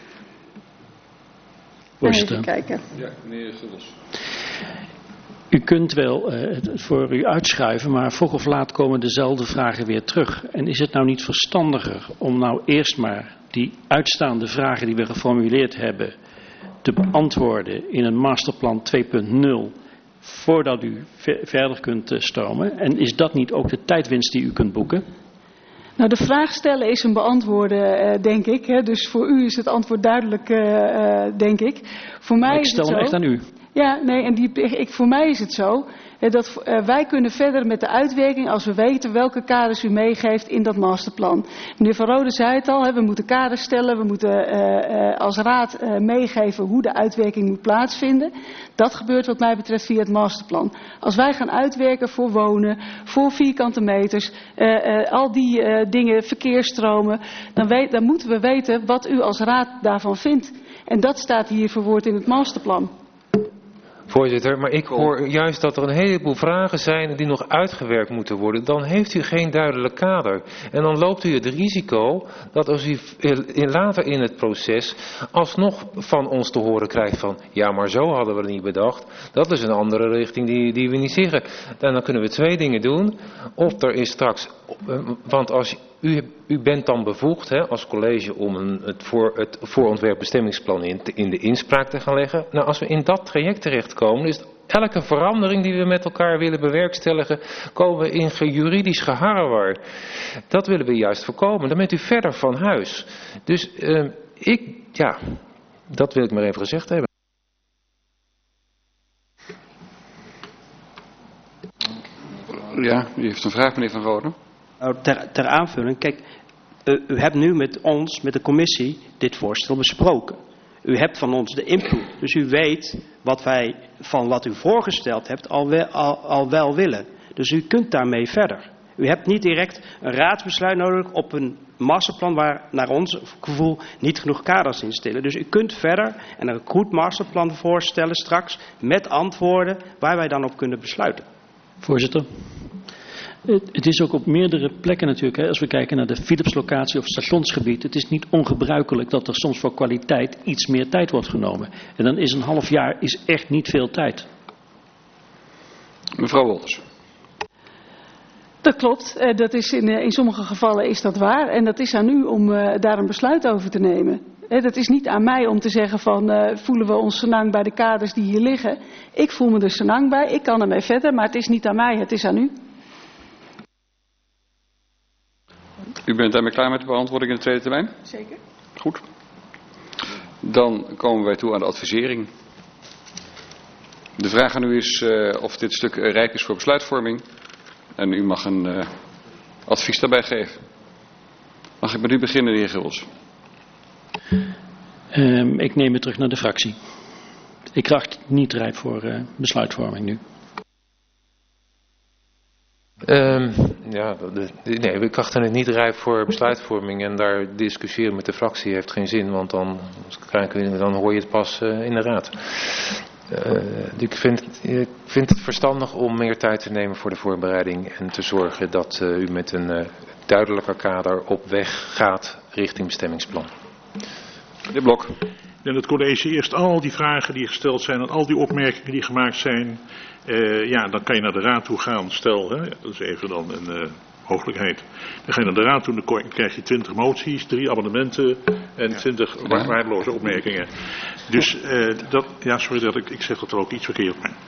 Even kijken. Ja, meneer Gubbels. U kunt wel het voor u uitschuiven, maar vroeg of laat komen dezelfde vragen weer terug. En is het nou niet verstandiger om nou eerst maar die uitstaande vragen die we geformuleerd hebben te beantwoorden in een masterplan 2.0 voordat u verder kunt stomen? En is dat niet ook de tijdwinst die u kunt boeken? Nou, de vraag stellen is een beantwoorden, denk ik. Hè? Dus voor u is het antwoord duidelijk, denk ik. Voor mij ik stel is het hem zo. echt aan u. Ja, nee, en voor mij is het zo dat wij kunnen verder met de uitwerking als we weten welke kaders u meegeeft in dat masterplan. Meneer Van Rode zei het al, we moeten kaders stellen, we moeten als raad meegeven hoe de uitwerking moet plaatsvinden. Dat gebeurt wat mij betreft via het masterplan. Als wij gaan uitwerken voor wonen, voor vierkante meters, al die dingen, verkeersstromen, dan moeten we weten wat u als raad daarvan vindt. En dat staat hier verwoord in het masterplan. Voorzitter, maar ik hoor juist dat er een heleboel vragen zijn die nog uitgewerkt moeten worden. Dan heeft u geen duidelijk kader. En dan loopt u het risico dat als u later in het proces alsnog van ons te horen krijgt van ja, maar zo hadden we het niet bedacht. Dat is een andere richting die we niet zeggen. En dan kunnen we twee dingen doen. Of er is straks, want als u bent dan bevoegd als college om het voorontwerp bestemmingsplan in de inspraak te gaan leggen. Nou, als we in dat traject terechtkomen, is elke verandering die we met elkaar willen bewerkstelligen, komen we in juridisch geharrewar. Dat willen we juist voorkomen. Dan bent u verder van huis. Dus dat wil ik maar even gezegd hebben. Ja, u heeft een vraag, meneer Van Rode. Ter aanvulling, kijk, u hebt nu met ons, met de commissie, dit voorstel besproken. U hebt van ons de input, dus u weet wat wij van wat u voorgesteld hebt al wel willen. Dus u kunt daarmee verder. U hebt niet direct een raadsbesluit nodig op een masterplan waar naar ons gevoel niet genoeg kaders in stellen. Dus u kunt verder en een goed masterplan voorstellen straks met antwoorden waar wij dan op kunnen besluiten. Voorzitter. Het is ook op meerdere plekken natuurlijk, als we kijken naar de Philipslocatie of stationsgebied. Het is niet ongebruikelijk dat er soms voor kwaliteit iets meer tijd wordt genomen. En dan is een half jaar echt niet veel tijd. Mevrouw Wolters. Dat klopt. Dat is in sommige gevallen is dat waar. En dat is aan u om daar een besluit over te nemen. Dat is niet aan mij om te zeggen van voelen we ons senang bij de kaders die hier liggen. Ik voel me er senang bij, ik kan ermee verder, maar het is niet aan mij, het is aan u. U bent daarmee klaar met de beantwoording in de tweede termijn? Zeker. Goed. Dan komen wij toe aan de advisering. De vraag aan u is of dit stuk rijp is voor besluitvorming. En u mag een advies daarbij geven. Mag ik met u beginnen, de heer Gubbels? Ik neem het terug naar de fractie. Ik acht het niet rijp voor besluitvorming nu. We achten het niet rijp voor besluitvorming en daar discussiëren met de fractie heeft geen zin, want dan hoor je het pas in de raad. Ik vind het verstandig om meer tijd te nemen voor de voorbereiding en te zorgen dat u met een duidelijker kader op weg gaat richting bestemmingsplan. De Blok. En het college eerst al die vragen die gesteld zijn en al die opmerkingen die gemaakt zijn, dan kan je naar de raad toe gaan. Stel, dat is even dan een mogelijkheid. Dan ga je naar de raad toe, dan krijg je 20 moties, 3 amendementen en 20 waardeloze opmerkingen. Dus sorry dat ik zeg dat er ook iets verkeerd op.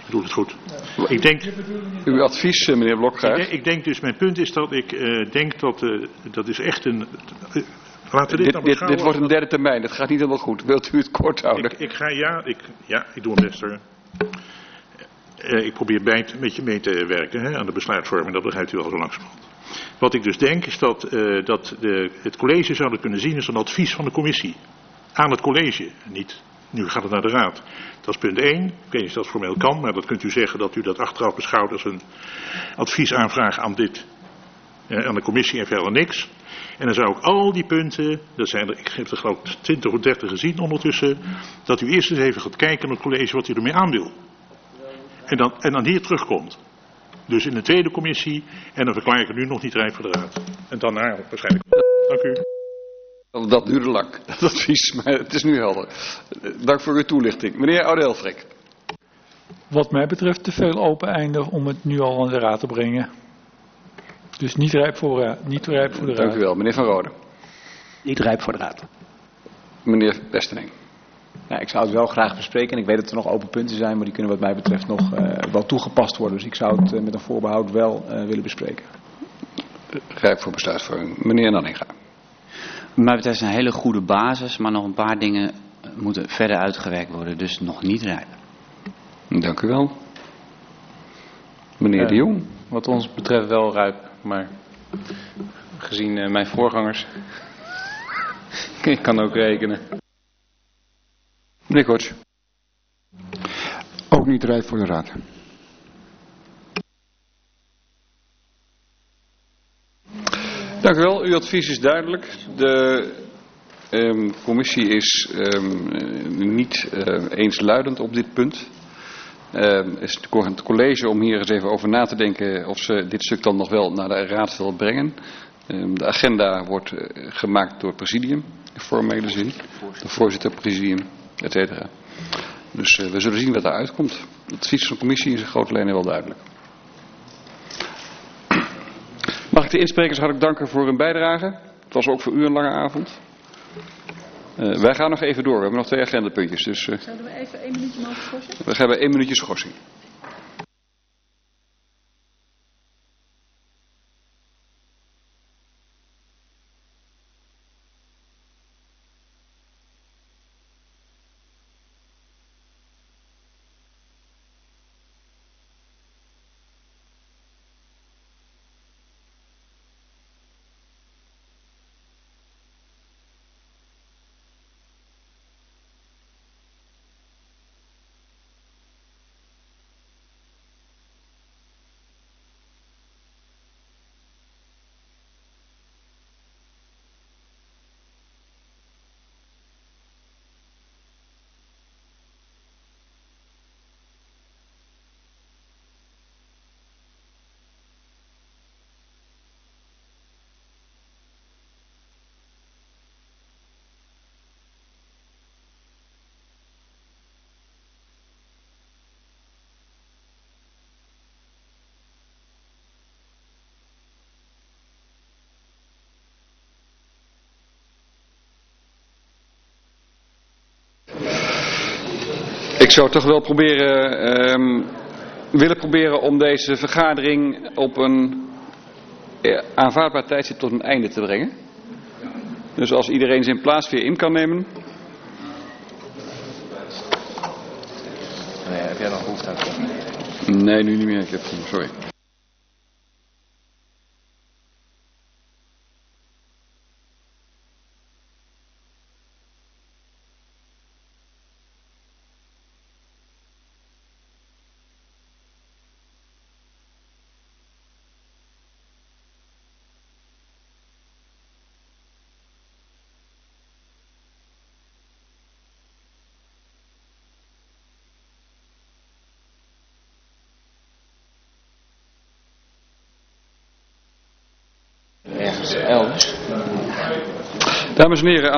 bedoel het goed. Ik denk, uw advies, meneer Blokhuis? Ik denk dus, mijn punt is dat ik denk dat is echt een... Laten we dit wordt een derde termijn, dat gaat niet helemaal goed. Wilt u het kort houden? Ik doe mijn best hoor. Ik probeer met je mee te werken aan de besluitvorming, dat begrijpt u al zo langzamerhand. Wat ik dus denk is dat het college zou dat kunnen zien als een advies van de commissie. Aan het college, niet... Nu gaat het naar de raad. Dat is punt 1. Ik weet niet of dat formeel kan, maar dat kunt u zeggen dat u dat achteraf beschouwt als een adviesaanvraag aan de commissie en verder niks. En dan zou ik al die punten, dat zijn er, ik heb er geloof ik 20 of 30 gezien ondertussen, dat u eerst eens even gaat kijken naar het college wat u ermee aan wil. En dan hier terugkomt. Dus in de tweede commissie, en dan verklaar ik het nu nog niet rijp voor de raad. En daarna waarschijnlijk. Dank u. Dat duurde lang, dat advies, maar het is nu helder. Dank voor uw toelichting. Meneer Oude-Elfrek. Wat mij betreft te veel open eindig om het nu al aan de raad te brengen. Dus niet rijp voor de raad. Dank u wel. Meneer Van Rode. Niet rijp voor de raad. Meneer Westerling. Ja, ik zou het wel graag bespreken en ik weet dat er nog open punten zijn, maar die kunnen wat mij betreft nog wel toegepast worden. Dus ik zou het met een voorbehoud wel willen bespreken. Rijp voor besluitvorming. Meneer Nanninga. Wat mij betreft is een hele goede basis, maar nog een paar dingen moeten verder uitgewerkt worden, dus nog niet rijp. Dank u wel. Meneer De Jong. Wat ons betreft wel rijp, maar gezien mijn voorgangers, ik kan ook rekenen. Meneer Kortsch. Ook niet rijp voor de raad. Dank u wel. Uw advies is duidelijk. De commissie is niet eensluidend op dit punt. Is het college om hier eens even over na te denken of ze dit stuk dan nog wel naar de raad wil brengen. De agenda wordt gemaakt door het presidium, in formele zin. De voorzitter, presidium, et cetera. Dus we zullen zien wat eruit komt. Het advies van de commissie is in grote lijnen wel duidelijk. Mag ik de insprekers hartelijk danken voor hun bijdrage. Het was ook voor u een lange avond. Wij gaan nog even door. We hebben nog 2 agendapuntjes. Dus, zouden we even 1 minuutje mogen schorsen? We hebben 1 minuutje schorsing. Ik zou toch wel willen proberen om deze vergadering op een aanvaardbaar tijdstip tot een einde te brengen. Dus als iedereen zijn plaats weer in kan nemen. Nee, heb jij nog behoefte aan? Nee, nu niet meer. Ik heb, sorry. Dames en heren.